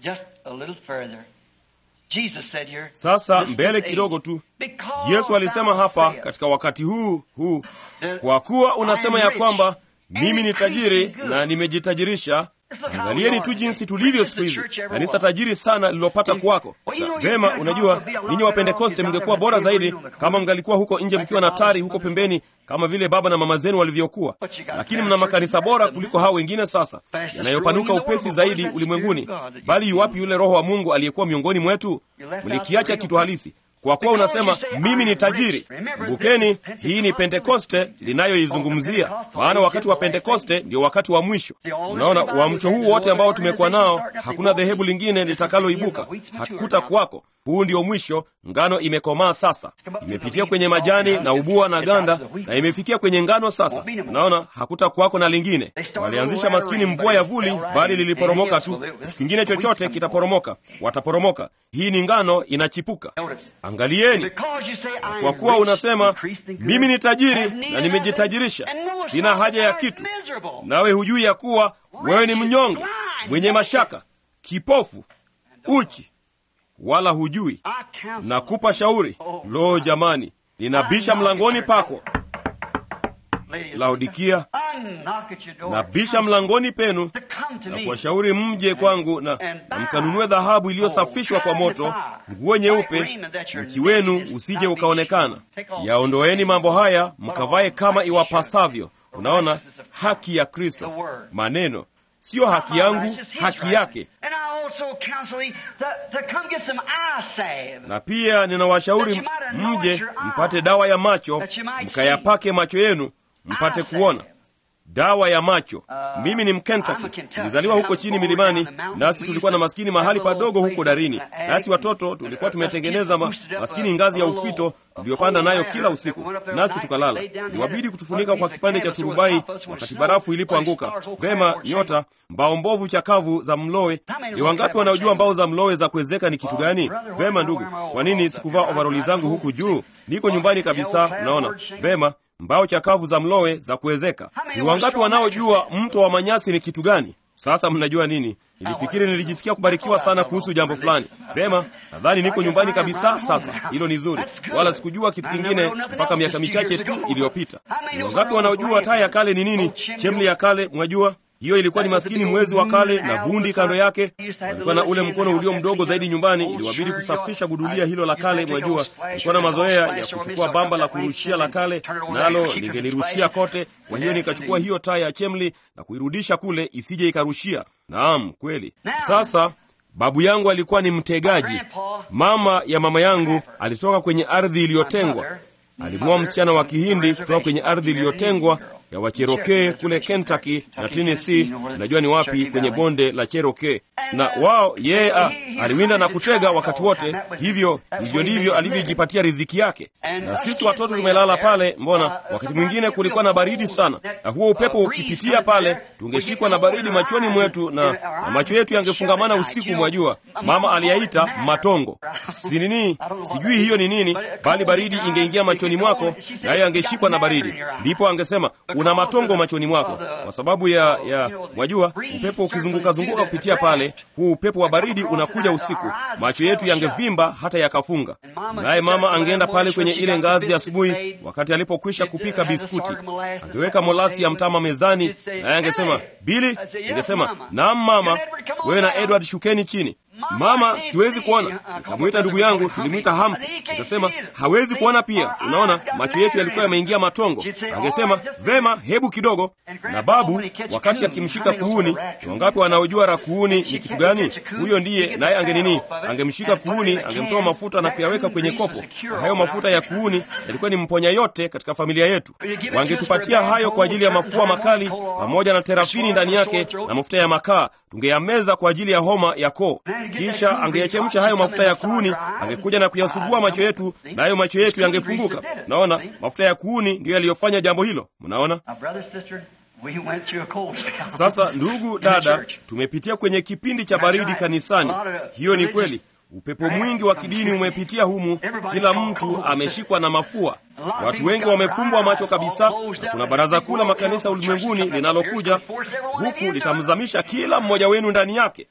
A: Sasa mbele kidogo tu, Yesu alisema hapa katika wakati huu huu, kwa kuwa unasema ya kwamba mimi ni tajiri na nimejitajirisha. Angalieni tu jinsi tulivyo siku hizi, kanisa tajiri sana lilopata kuwako. Vema, unajua, ninyi wa Pentekoste mngekuwa bora zaidi kama mngalikuwa huko nje mkiwa na tari huko pembeni kama vile baba na mama zenu walivyokuwa. Lakini mna makanisa bora kuliko hao wengine sasa, yanayopanuka upesi zaidi ulimwenguni. Bali yuwapi yule Roho wa Mungu aliyekuwa miongoni mwetu? Mlikiacha kitu halisi. Kwa kuwa unasema mimi ni tajiri. Kumbukeni, hii ni Pentekoste linayoizungumzia, maana wakati wa Pentekoste ndio wakati wa mwisho. Unaona, uamsho huu wote ambao tumekuwa nao, hakuna dhehebu lingine litakaloibuka, hatukuta kwako. huu ndio mwisho. Ngano imekomaa sasa, imepitia kwenye majani na ubua na ganda, na imefikia kwenye ngano sasa. Unaona, hakutakuwako na lingine. Walianzisha maskini mvua ya vuli, bali liliporomoka tu. Kitu kingine chochote kitaporomoka, wataporomoka. Hii ni ngano inachipuka. Angalieni, kwa kuwa unasema mimi ni tajiri na nimejitajirisha, sina haja ya kitu, nawe hujui ya kuwa wewe ni mnyonge, mwenye mashaka, kipofu, uchi, wala hujui. Nakupa shauri. Lo jamani, ninabisha mlangoni pako, Laodikia, nabisha mlangoni penu na kwa shauri mje kwangu na, na mkanunue dhahabu iliyosafishwa kwa moto, nguo nyeupe, uchi wenu usije ukaonekana. Yaondoeni mambo haya, mkavae kama iwapasavyo. Unaona, haki ya Kristo, maneno sio haki yangu, haki yake. Na pia ninawashauri mje mpate dawa ya macho, mkayapake macho yenu mpate kuona. Dawa ya macho. Mimi ni Mkentucky, nilizaliwa huko chini milimani, nasi tulikuwa na maskini mahali padogo huko darini. Nasi watoto tulikuwa tumetengeneza ma, maskini ngazi ya ufito tuliyopanda nayo kila usiku, nasi tukalala. Niwabidi kutufunika kwa kipande cha turubai wakati barafu ilipoanguka. Vema, nyota, mbao mbovu chakavu za mlowe. Ni wangapi wanaojua mbao za mlowe za kuwezeka ni kitu gani? Vema ndugu, kwa nini sikuvaa overoli zangu huku juu? Niko nyumbani kabisa, naona. Vema, mbao chakavu za mlowe za kuwezeka. Ni wangapi wanaojua mto wa manyasi ni kitu gani? Sasa mnajua nini? Nilifikiri nilijisikia kubarikiwa sana kuhusu jambo fulani. Vema, nadhani niko nyumbani kabisa sasa. Hilo ni zuri. Wala sikujua kitu kingine mpaka miaka michache tu iliyopita. Ni wangapi wanaojua taa ya kale ni nini? Chemli ya kale, mwajua? Hiyo ilikuwa ni maskini mwezi wa kale na bundi kando yake. Walikuwa na ule mkono ulio mdogo zaidi nyumbani, iliwabidi kusafisha gudulia hilo la kale, mwajua. Ilikuwa na mazoea ya kuchukua bamba la kurushia la kale, nalo lingenirushia kote. Kwa hiyo nikachukua hiyo taa ya chemli na kuirudisha kule isije ikarushia. Naam, kweli. Sasa babu yangu alikuwa ni mtegaji. Mama ya mama yangu alitoka kwenye ardhi iliyotengwa. Alimwoa msichana wa Kihindi kutoka kwenye ardhi iliyotengwa ya Wacherokee kule Kentucky na Tennessee. Najua ni wapi, kwenye bonde la Cherokee. Na wao yeye aliwinda na kutega wakati wote. Hivyo hivyo ndivyo alivyojipatia riziki yake. Na sisi watoto tumelala pale. Mbona wakati mwingine kulikuwa na baridi sana, na huo upepo ukipitia pale tungeshikwa na baridi machoni mwetu, na, na macho yetu yangefungamana usiku, mwajua. Mama aliyaita matongo. Si nini, sijui hiyo ni nini, bali baridi ingeingia machoni mwako na yeye angeshikwa na baridi. Ndipo angesema una matongo machoni mwako, kwa sababu ya ya mwajua, upepo ukizunguka zunguka kupitia pale, huu upepo wa baridi unakuja usiku, macho yetu yangevimba hata yakafunga. Naye mama angeenda pale kwenye ile ngazi asubuhi, wakati alipokwisha kupika biskuti, angeweka molasi ya mtama mezani, naye angesema, Billy, angesema, naam mama, wewe na Edward shukeni chini. Mama, siwezi kuona. Nikamwita ndugu yangu, tulimwita Hamp. Nikasema, hawezi kuona pia. Unaona, macho yetu yalikuwa yameingia matongo. Angesema, vema, hebu kidogo. Na babu, wakati akimshika kuhuni, wangapi wanaojua rakuhuni ni kitu gani? Huyo ndiye, naye angenini, angemshika kuhuni, angemtoa mafuta na kuyaweka kwenye kopo. Na hayo mafuta ya kuhuni yalikuwa ni mponya yote katika familia yetu. Wangetupatia hayo kwa ajili ya mafua makali, pamoja na terafini ndani yake na mafuta ya makaa. Tungeyameza kwa ajili ya homa ya koo. Kisha angeyachemsha hayo mafuta ya kuhuni, angekuja na kuyasugua macho yetu, na hayo macho yetu yangefunguka. Naona mafuta ya kuhuni ndiyo yaliyofanya jambo hilo. Mnaona? Sasa ndugu dada, tumepitia kwenye kipindi cha baridi kanisani. Hiyo ni kweli. Upepo mwingi wa kidini umepitia humu, kila mtu ameshikwa na mafua. Watu wengi wamefumbwa macho kabisa, na kuna baraza kuu la makanisa ulimwenguni linalokuja huku litamzamisha kila mmoja wenu ndani yake.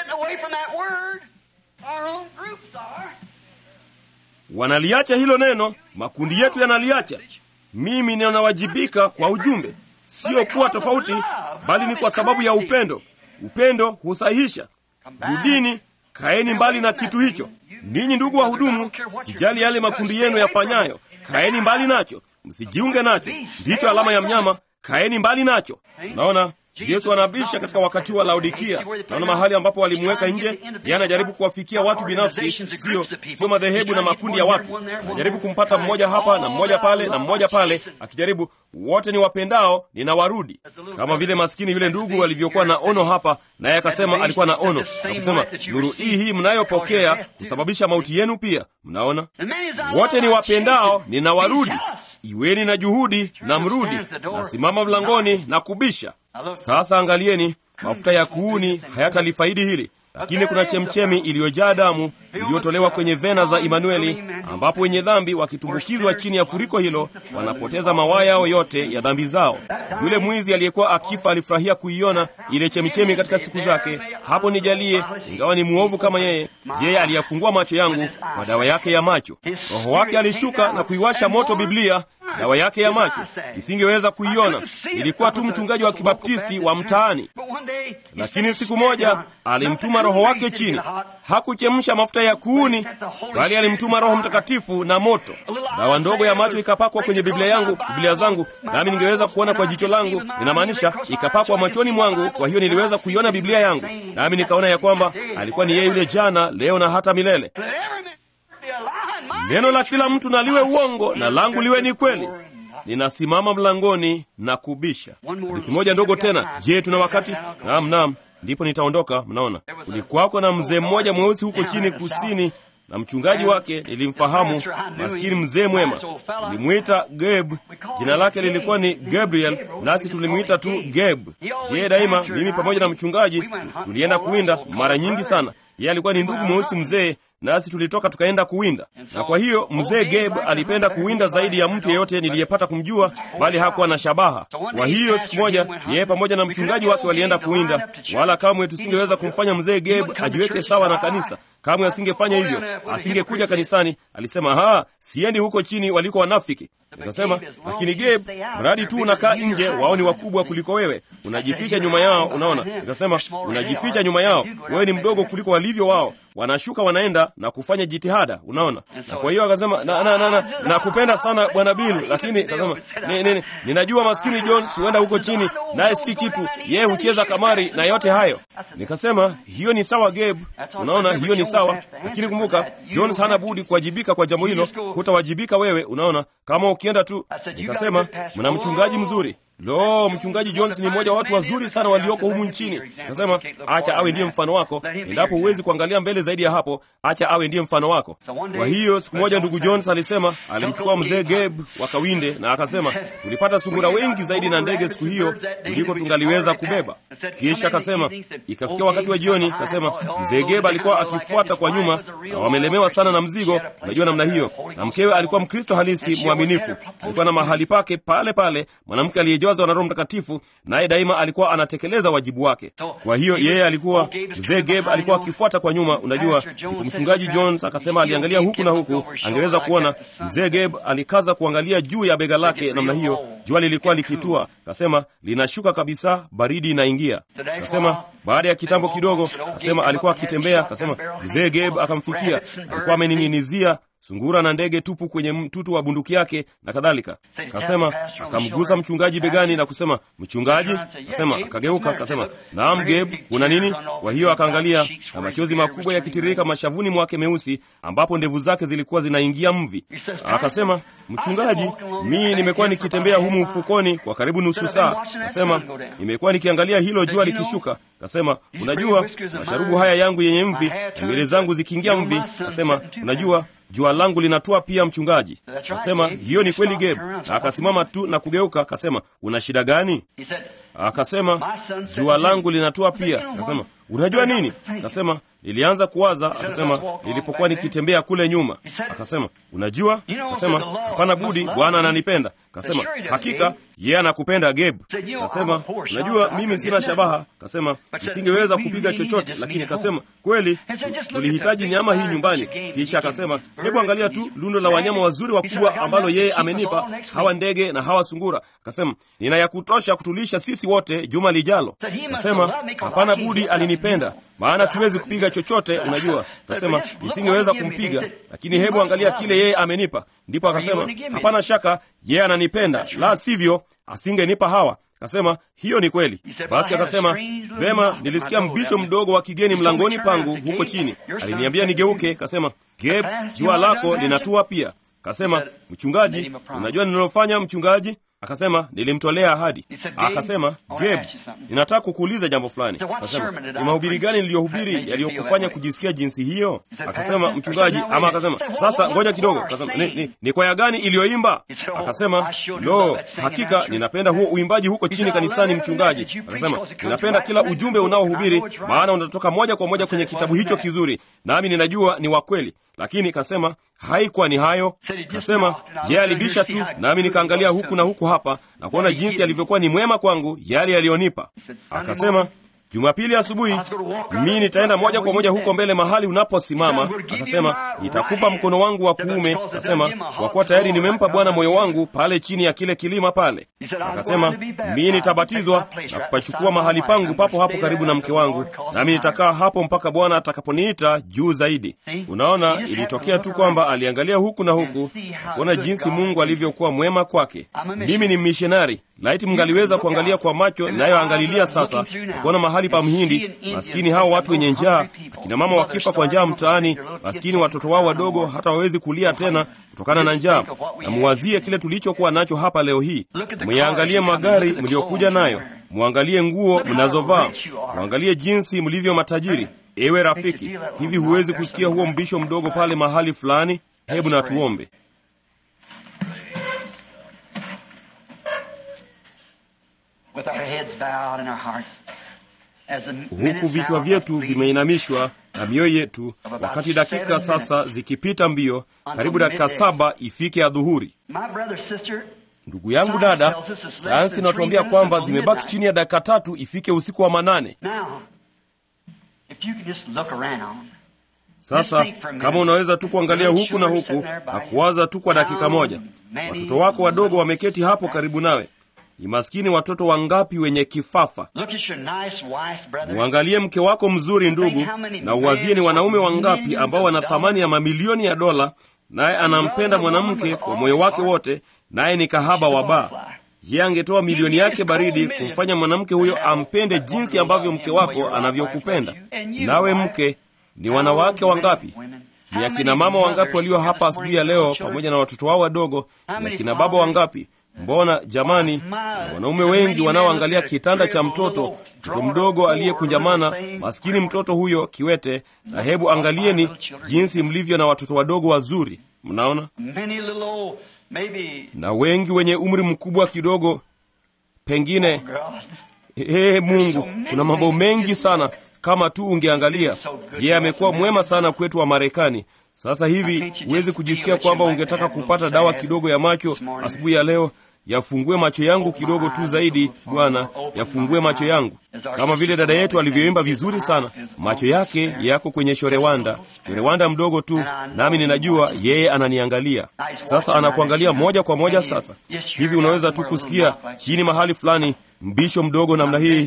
A: Wanaliacha hilo neno, makundi yetu yanaliacha. Mimi ninawajibika kwa ujumbe, sio kuwa tofauti, bali ni kwa sababu ya upendo. Upendo husahihisha. Rudini, kaeni mbali na kitu hicho. Ninyi ndugu wa hudumu, sijali yale makundi yenu yafanyayo, kaeni mbali nacho, msijiunge nacho. Ndicho alama ya mnyama, kaeni mbali nacho. Naona Yesu anabisha katika wakati wa Laodikia. Naona mahali ambapo walimweka nje, yeye anajaribu kuwafikia watu binafsi, sio sio madhehebu na makundi ya watu. Anajaribu kumpata mmoja hapa na mmoja pale na mmoja pale, akijaribu wote ni wapendao, ninawarudi. Kama vile maskini yule ndugu alivyokuwa na ono hapa, naye akasema alikuwa na ono, akasema nuru hii hii mnayopokea kusababisha mauti yenu pia. Mnaona, wote ni wapendao, ninawarudi. Iweni na juhudi na mrudi. Nasimama mlangoni na kubisha. Sasa angalieni, mafuta ya kuuni hayatalifaidi hili, lakini kuna chemchemi iliyojaa damu iliyotolewa kwenye vena za Imanueli, ambapo wenye dhambi wakitumbukizwa chini ya furiko hilo wanapoteza mawaya yao yote ya dhambi zao. Yule mwizi aliyekuwa akifa alifurahia kuiona ile chemchemi katika siku zake. Hapo nijalie, ingawa ni muovu kama yeye, yeye aliyafungua macho yangu kwa dawa yake ya macho. Roho wake alishuka na kuiwasha moto Biblia, dawa yake ya macho. Nisingeweza kuiona, ilikuwa tu mchungaji wa Kibaptisti wa mtaani. Lakini siku moja alimtuma Roho wake chini. Hakuchemsha mafuta ya kuuni, bali alimtuma Roho Mtakatifu na moto. Dawa ndogo ya macho ikapakwa kwenye Biblia yangu, Biblia zangu, nami ningeweza kuona kwa jicho langu. Inamaanisha ikapakwa machoni mwangu, kwa hiyo niliweza kuiona Biblia yangu, nami nikaona ya kwamba alikuwa ni yeye yule jana, leo na hata milele. Neno la kila mtu na liwe uongo na langu liwe ni kweli. Ninasimama mlangoni na kubisha. Wiki moja ndogo tena. Je, tuna wakati? Naam, naam. Ndipo nitaondoka. Mnaona, kulikuwako na mzee mmoja mweusi huko chini kusini, na mchungaji wake nilimfahamu, maskini mzee mwema. Nilimwita Geb, jina lake lilikuwa ni Gabriel, nasi tulimwita tu Geb. Je, daima mimi pamoja na mchungaji tulienda kuwinda mara nyingi sana. Yeye alikuwa ni ndugu mweusi mzee, nasi tulitoka tukaenda kuwinda. Na kwa hiyo mzee Geb alipenda kuwinda zaidi ya mtu yeyote niliyepata kumjua, bali hakuwa na shabaha. Kwa hiyo siku moja yeye pamoja na mchungaji wake walienda kuwinda, wala kamwe tusingeweza kumfanya mzee Geb ajiweke sawa na kanisa. Kamwe asingefanya hivyo, asingekuja kanisani. Alisema, "Ha, siendi huko chini waliko wanafiki." Nikasema, "Lakini Geb, mradi tu unakaa nje, wao ni wakubwa kuliko wewe. Unajificha nyuma yao, unaona?" Nikasema, "Unajificha nyuma yao. Wewe ni mdogo kuliko walivyo wao. Wanashuka wanaenda na kufanya jitihada, unaona?" Na kwa hiyo akasema, "Na na na, na, na kupenda sana Bwana Bill, lakini akasema, ni, ni, ninajua maskini Jones huenda huko chini, naye si kitu, yeye hucheza kamari na yote hayo." Nikasema, "Hiyo ni sawa Geb, unaona, hiyo ni sawa, lakini kumbuka Jones hana budi kuwajibika kwa jambo hilo, hutawajibika wewe, unaona, kama ukienda tu." Nikasema, "Mna mchungaji mzuri." Lo, mchungaji Jones ni mmoja wa watu wazuri sana walioko humu nchini. Nasema, acha awe ndiye mfano wako. Endapo huwezi kuangalia mbele zaidi ya hapo, acha awe ndiye mfano wako. Kwa hiyo siku moja ndugu Jones alisema, alimchukua mzee Geb wakawinde, na akasema, "Tulipata sungura wengi zaidi na ndege siku hiyo kuliko tungaliweza kubeba." Kisha akasema, ikafikia wakati wa jioni, akasema mzee Geb alikuwa akifuata kwa nyuma, na wamelemewa sana na mzigo, unajua namna hiyo. Na mkewe alikuwa Mkristo halisi mwaminifu. Alikuwa na mahali pake pale pale, mwanamke aliyejazwa na Roho Mtakatifu, naye daima alikuwa anatekeleza wajibu wake. Kwa hiyo yeye alikuwa, mzee Geb alikuwa akifuata kwa nyuma, unajua. Mchungaji Jones akasema aliangalia huku na huku, angeweza kuona. Mzee Geb alikaza kuangalia juu ya bega lake namna hiyo. Jua lilikuwa likitua, akasema linashuka kabisa, baridi inaingia. Akasema baada ya kitambo kidogo, akasema alikuwa akitembea, akasema mzee Geb akamfikia, alikuwa amening'inizia sungura na ndege tupu kwenye mtutu wa bunduki yake na kadhalika. Kasema akamgusa mchungaji begani na kusema, "Mchungaji?" Kasema akageuka, akasema, "Naam Geb, kuna nini?" Kwa hiyo akaangalia, na machozi makubwa yakitiririka mashavuni mwake meusi, ambapo ndevu zake zilikuwa zinaingia mvi. Akasema, "Mchungaji, mimi nimekuwa nikitembea humu ufukoni kwa karibu nusu saa." Kasema, "Nimekuwa nikiangalia hilo jua likishuka." Kasema, "Unajua, masharubu haya yangu yenye mvi na nywele zangu zikiingia mvi." Kasema, "Unajua, jua langu linatua pia mchungaji." Akasema, "Hiyo ni kweli Geb." Na akasimama tu na kugeuka, akasema, "Una shida gani?" Akasema, "Jua langu linatua pia." Akasema, "Unajua nini?" Akasema, "Nilianza kuwaza." Akasema, "Nilipokuwa nikitembea kule nyuma." Akasema, "Unajua?" Akasema, "Hapana budi, Bwana ananipenda." Akasema, "Hakika yeye anakupenda Geb." Akasema, "Unajua mimi sina shabaha." Akasema, "Nisingeweza kupiga chochote." Lakini akasema, "Kweli tulihitaji nyama hii nyumbani." Kisha akasema, "Hebu angalia tu lundo la wanyama wazuri wakubwa ambalo yeye amenipa, hawa ndege na hawa sungura." Akasema, "Nina ya kutosha kutulisha sisi wote juma lijalo." Akasema, "Hapana budi alinipenda, maana siwezi kupiga chochote, unajua." Akasema, "Nisingeweza kumpiga, lakini hebu angalia kile yeye amenipa." Ndipo akasema, "Hapana shaka yeye ananipenda, la sivyo asingenipa hawa." Akasema hiyo ni kweli. Basi akasema vema, nilisikia mbisho mdogo wa kigeni mlangoni pangu huko chini, aliniambia nigeuke. Akasema Gabe, jua lako linatua pia. Akasema mchungaji, unajua ninalofanya mchungaji? Akasema nilimtolea ahadi. Akasema Gabe, ninataka kukuuliza jambo fulani. Akasema ni mahubiri gani niliyohubiri yaliyokufanya kujisikia jinsi hiyo? Akasema mchungaji, ama akasema sasa ngoja kidogo. Akasema ni, ni, ni kwaya gani iliyoimba? Akasema lo, hakika ninapenda huo uimbaji huko chini kanisani mchungaji. Akasema ninapenda kila ujumbe unaohubiri, maana unatoka moja kwa moja kwenye kitabu hicho kizuri, nami ninajua ni wa kweli. Lakini kasema haikuwa ni hayo. Kasema yeye alibisha tu, nami nikaangalia huku na huku hapa na kuona jinsi alivyokuwa ni mwema kwangu, yale aliyonipa. Akasema Jumapili asubuhi mimi nitaenda moja kwa moja huko mbele mahali unaposimama. Akasema nitakupa mkono wangu wa kuume. Akasema kwa kuwa tayari nimempa Bwana moyo wangu pale chini ya kile kilima pale. Akasema mimi nitabatizwa na kupachukua mahali pangu papo hapo karibu na mke wangu, nami nitakaa hapo mpaka Bwana atakaponiita juu zaidi. Unaona, ilitokea tu kwamba aliangalia huku na huku kuona jinsi Mungu alivyokuwa mwema kwake. Mimi ni missionary. Laiti mngaliweza kuangalia kwa macho nayo angalilia sasa, kuona mahali pa mhindi, maskini hao watu wenye njaa, akina mama wakifa kwa njaa mtaani, maskini watoto wao wadogo hata wawezi kulia tena kutokana na njaa. Na muwazie kile tulichokuwa nacho hapa leo hii. Mwiangalie magari mliokuja nayo, muangalie nguo mnazovaa, muangalie jinsi mlivyo matajiri. Ewe rafiki, hivi huwezi kusikia huo mbisho mdogo pale mahali fulani? Hebu na tuombe. Huku vichwa vyetu vimeinamishwa na mioyo yetu, wakati dakika sasa zikipita mbio, karibu dakika saba ifike adhuhuri. Ndugu yangu dada, sayansi inatuambia kwamba zimebaki chini ya dakika tatu ifike usiku wa manane. Sasa kama unaweza tu kuangalia huku na huku na kuwaza tu kwa dakika moja, watoto wako wadogo wameketi hapo karibu nawe. Ni maskini watoto wangapi wenye kifafa. Muangalie mke wako mzuri ndugu, na uwazie ni wanaume wangapi ambao wana thamani ya mamilioni ya dola, naye anampenda mwanamke kwa moyo wake wote, naye ni kahaba wa baa. Je, angetoa milioni yake baridi kumfanya mwanamke huyo ampende jinsi ambavyo mke wako anavyokupenda? Nawe mke, ni wanawake wangapi, ni akina mama wangapi walio hapa asubuhi ya leo pamoja na watoto wao wadogo? Ni akina baba wangapi? Mbona jamani, na wanaume wengi wanaoangalia kitanda cha mtoto, mtoto mdogo aliyekunjamana, maskini mtoto huyo kiwete. Na hebu angalieni jinsi mlivyo na watoto wadogo wazuri, mnaona? Na wengi wenye umri mkubwa kidogo pengine. Ee Mungu, kuna mambo mengi sana. Kama tu ungeangalia, yeye amekuwa mwema sana kwetu wa Marekani. Sasa hivi huwezi kujisikia kwamba ungetaka kupata dawa kidogo ya macho asubuhi ya leo? Yafungue macho yangu kidogo tu zaidi, Bwana, yafungue macho yangu. Kama vile dada yetu alivyoimba vizuri sana, macho yake yako kwenye shorewanda, shorewanda mdogo tu, nami ninajua yeye ananiangalia. Sasa anakuangalia moja kwa moja. Sasa hivi unaweza tu kusikia chini mahali fulani mbisho mdogo namna hii.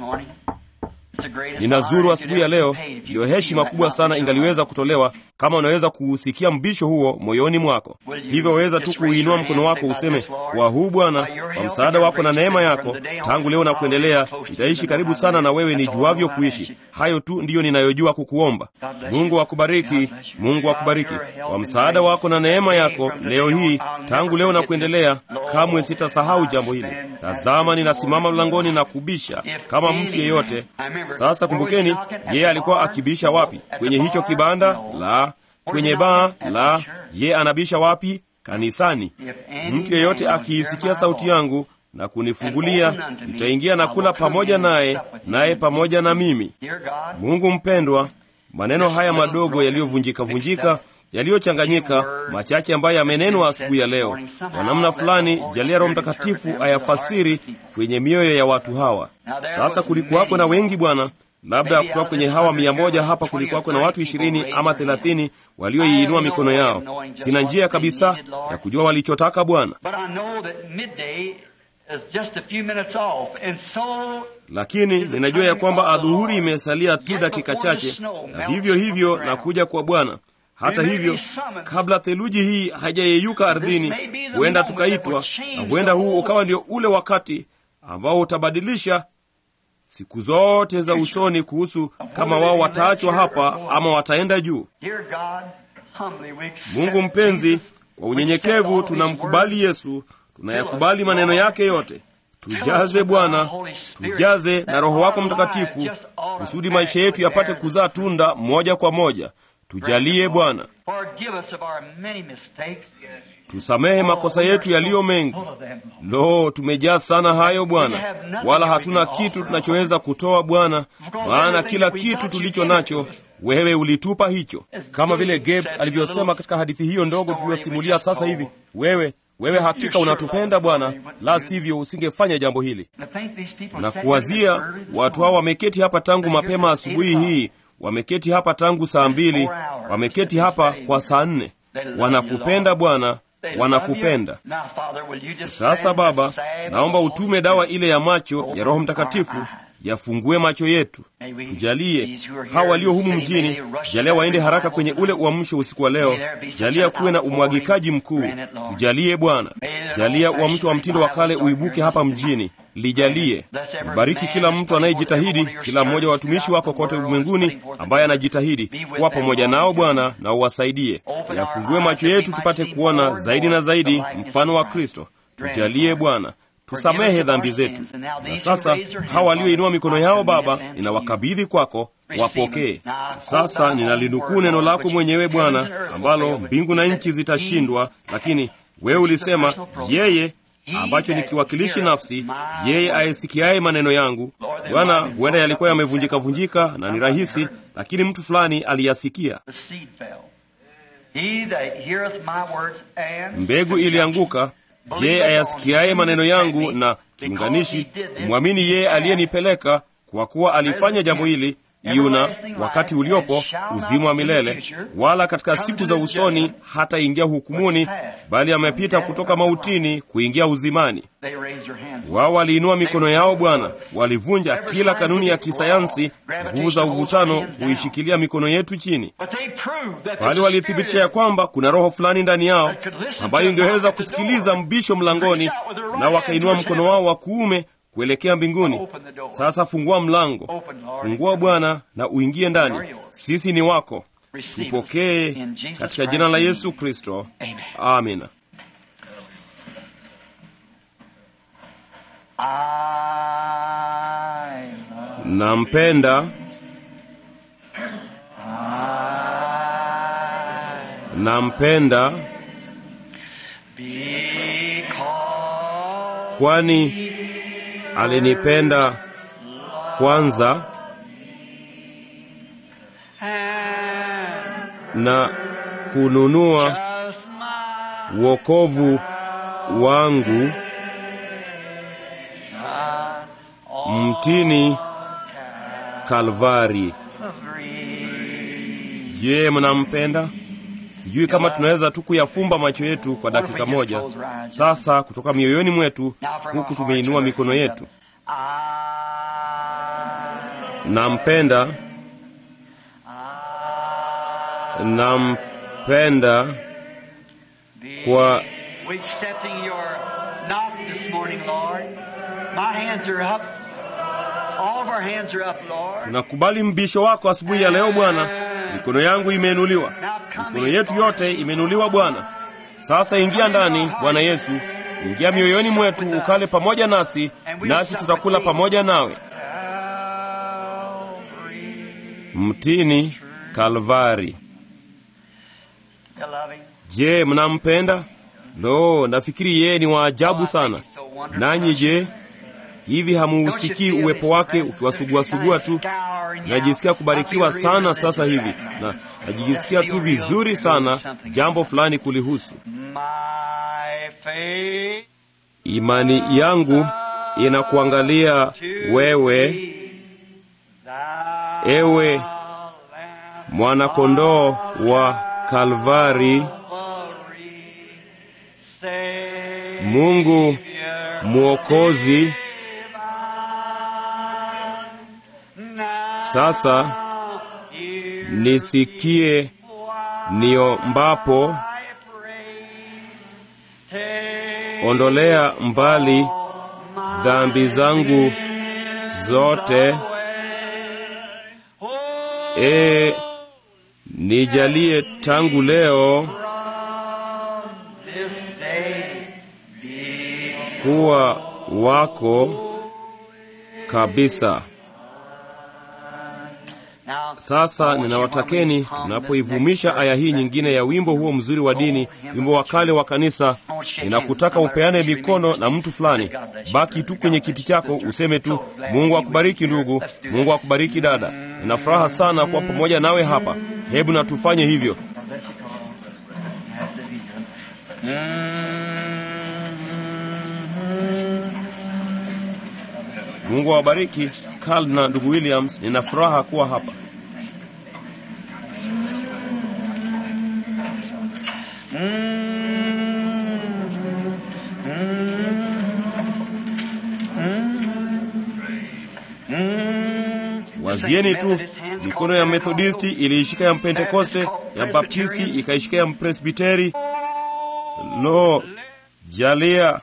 A: Ninazuru asubuhi ya leo, ndio heshima kubwa sana ingaliweza kutolewa kama unaweza kuusikia mbisho huo moyoni mwako. Hivyo waweza tu kuinua mkono wako useme, kwa huu Bwana, kwa msaada wako na neema yako, tangu leo na kuendelea nitaishi karibu sana na wewe nijuavyo kuishi. Hayo tu ndiyo ninayojua kukuomba. Mungu akubariki, Mungu akubariki. Kwa msaada wako na neema yako leo hii, tangu leo na kuendelea, kamwe sitasahau jambo hili. Tazama, ninasimama mlangoni na kubisha kama mtu yeyote. Sasa kumbukeni, yeye alikuwa akibisha wapi? Kwenye hicho kibanda? La. Kwenye baa? La. Yeye anabisha wapi? Kanisani. Mtu yeyote akiisikia sauti yangu na kunifungulia, nitaingia na kula pamoja naye, naye pamoja na mimi. Mungu mpendwa, maneno haya madogo yaliyovunjika vunjika, yaliyochanganyika, machache ambayo yamenenwa asubuhi ya leo, kwa namna fulani jalia Roho Mtakatifu ayafasiri kwenye mioyo ya watu hawa. Sasa kulikuwako na wengi Bwana, labda kutoka kwenye hawa mia moja hapa kulikuwako na watu ishirini ama thelathini walioiinua mikono yao. Sina njia kabisa ya kujua walichotaka Bwana, lakini ninajua ya kwamba adhuhuri imesalia tu dakika chache, na vivyo hivyo na kuja kwa Bwana. Hata hivyo, kabla theluji hii haijayeyuka ardhini, huenda tukaitwa, na huenda huu ukawa ndio ule wakati ambao utabadilisha siku zote za usoni kuhusu kama wao wataachwa hapa ama wataenda juu. Mungu mpenzi, kwa unyenyekevu tunamkubali Yesu, tunayakubali maneno yake yote. Tujaze Bwana, tujaze na Roho wako Mtakatifu kusudi maisha yetu yapate kuzaa tunda moja kwa moja. Tujalie Bwana. Tusamehe makosa yetu yaliyo mengi. Lo, tumejaa sana hayo Bwana, wala hatuna kitu tunachoweza kutoa Bwana, maana kila kitu tulicho nacho wewe ulitupa hicho. Kama vile Gabe alivyosema katika hadithi hiyo ndogo tuliyosimulia sasa hivi, wewe wewe hakika unatupenda Bwana, la sivyo usingefanya jambo hili. Na kuwazia watu hao wameketi hapa tangu mapema asubuhi hii, wameketi hapa tangu saa mbili, wameketi hapa kwa saa nne. Wanakupenda Bwana, wanakupenda. Sasa Baba, naomba utume dawa ile ya macho ya Roho Mtakatifu, yafungue macho yetu. Tujalie hawa walio humu mjini, jalia waende haraka kwenye ule uamsho usiku wa leo. Jalia kuwe na umwagikaji mkuu. Tujalie Bwana. Jalia uamsho wa mtindo wa kale uibuke hapa mjini. Lijalie. Bariki kila mtu anayejitahidi, kila mmoja wa watumishi wako kote ulimwenguni ambaye anajitahidi. Kuwa pamoja nao Bwana na uwasaidie. Yafungue macho yetu tupate kuona zaidi na zaidi mfano wa Kristo. Tujalie Bwana. Tusamehe dhambi zetu. Na sasa hawa walioinua mikono yao Baba, ninawakabidhi kwako, wapokee. Sasa ninalinukuu neno lako mwenyewe Bwana, ambalo mbingu na nchi zitashindwa, lakini wewe ulisema, yeye ambacho ni kiwakilishi nafsi, yeye ayesikiaye maneno yangu. Bwana, huenda yalikuwa yamevunjika vunjika na ni rahisi, lakini mtu fulani aliyasikia. Mbegu ilianguka. Je, ayasikiaye maneno yangu, na kiunganishi, mwamini yeye aliyenipeleka, kwa kuwa alifanya jambo hili, yuna wakati uliopo uzima wa milele, wala katika siku za usoni hata ingia hukumuni, bali amepita kutoka mautini kuingia uzimani. Wao waliinua mikono yao Bwana, walivunja kila kanuni ya kisayansi. Nguvu za uvutano huishikilia mikono yetu chini, bali walithibitisha ya kwamba kuna roho fulani ndani yao ambayo ingeweza kusikiliza mbisho mlangoni, na wakainua mkono wao wa kuume kuelekea mbinguni. Sasa fungua mlango, fungua Bwana na uingie ndani. Sisi ni wako. Tupokee katika jina la Yesu Kristo. Amina. Nampenda, nampenda kwani alinipenda kwanza na kununua wokovu wangu mtini Kalvari. Je, mnampenda? Sijui kama tunaweza tu kuyafumba macho yetu kwa dakika moja sasa, kutoka mioyoni mwetu, huku tumeinua mikono yetu. Nampenda, nampenda kwa tunakubali mbisho wako asubuhi ya leo Bwana. Mikono yangu imeinuliwa, mikono yetu yote imeinuliwa Bwana. Sasa ingia ndani Bwana Yesu, ingia mioyoni mwetu, ukale pamoja nasi, nasi tutakula pamoja nawe. Mtini Kalvari. Je, mnampenda? Lo, nafikiri yeye ni wa ajabu sana. Nanyi je, hivi hamuusikii uwepo wake ukiwasugua-sugua tu? Najisikia kubarikiwa sana sasa hivi, na najisikia tu vizuri sana jambo fulani kulihusu. Imani yangu inakuangalia wewe, ewe mwana-kondoo wa Kalvari, Mungu Mwokozi. Sasa nisikie niombapo, ondolea mbali dhambi zangu zote. E, nijalie tangu leo kuwa wako kabisa. Sasa ninawatakeni tunapoivumisha aya hii nyingine ya wimbo huo mzuri wa dini, wimbo wa kale wa kanisa, ninakutaka upeane mikono na mtu fulani. Baki tu kwenye kiti chako useme tu, Mungu akubariki ndugu, Mungu akubariki dada. Nina furaha sana kuwa pamoja nawe hapa. Hebu na tufanye hivyo. Mungu awabariki Carl na ndugu Williams. Nina furaha kuwa hapa. Wazieni tu, mikono ya Methodisti iliishika ya Pentekoste, ya Baptisti ikaishika ya Presbiteri. Lo, jalia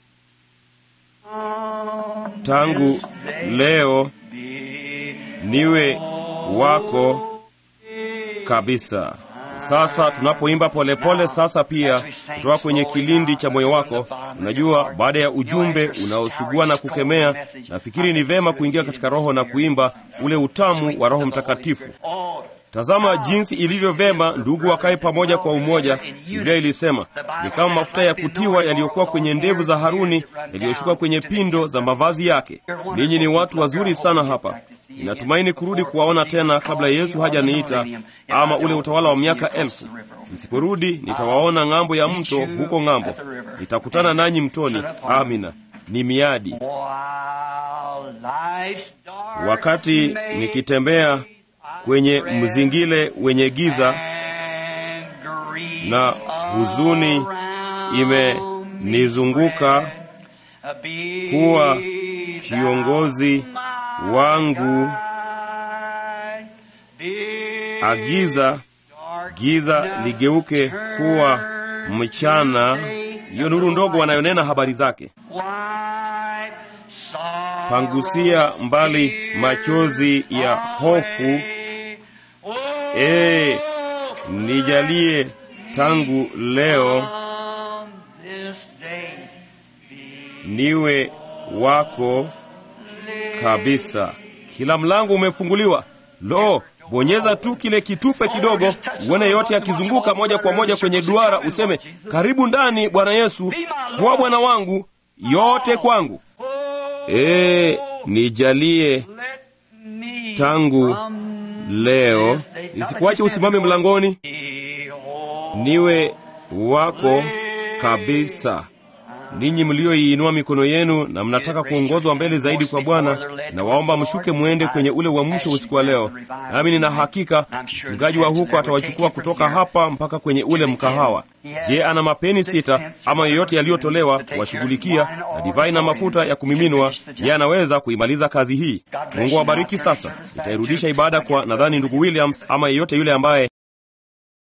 A: tangu leo niwe wako kabisa. Sasa tunapoimba polepole sasa pia kutoka kwenye kilindi cha moyo wako, unajua baada ya ujumbe unaosugua na kukemea, nafikiri ni vema kuingia katika roho na kuimba ule utamu wa Roho Mtakatifu. Tazama jinsi ilivyo vema ndugu wakae pamoja kwa umoja. Biblia ilisema ni kama mafuta ya kutiwa yaliyokuwa kwenye ndevu za Haruni, yaliyoshuka kwenye pindo za mavazi yake. Ninyi ni watu wazuri sana hapa. Ninatumaini kurudi kuwaona tena kabla Yesu hajaniita, ama ule utawala wa miaka elfu. Nisiporudi nitawaona ng'ambo ya mto huko ng'ambo. Nitakutana nanyi mtoni. Amina. Ni miadi. Wakati nikitembea kwenye mzingile wenye giza na huzuni imenizunguka, kuwa kiongozi wangu, agiza giza ligeuke kuwa mchana. Hiyo nuru ndogo wanayonena habari zake. Pangusia mbali machozi ya hofu. E, nijalie tangu leo niwe wako kabisa. Kila mlango umefunguliwa. Lo, bonyeza tu kile kitufe kidogo, uone yote yakizunguka moja kwa moja kwenye duara, useme, karibu ndani Bwana Yesu, kwa Bwana wangu, yote kwangu. E, nijalie tangu leo, isikuache usimame mlangoni, niwe wako kabisa. Ninyi mlioiinua mikono yenu na mnataka kuongozwa mbele zaidi kwa Bwana, na waomba mshuke muende kwenye ule uamsho usiku wa leo. Nami nina hakika mchungaji wa huko atawachukua kutoka hapa mpaka kwenye ule mkahawa. Je, ana mapeni sita ama yoyote yaliyotolewa kuwashughulikia na divai na mafuta ya kumiminwa? Je, anaweza kuimaliza kazi hii? Mungu awabariki. Sasa nitairudisha ibada kwa nadhani ndugu Williams ama yeyote yule ambaye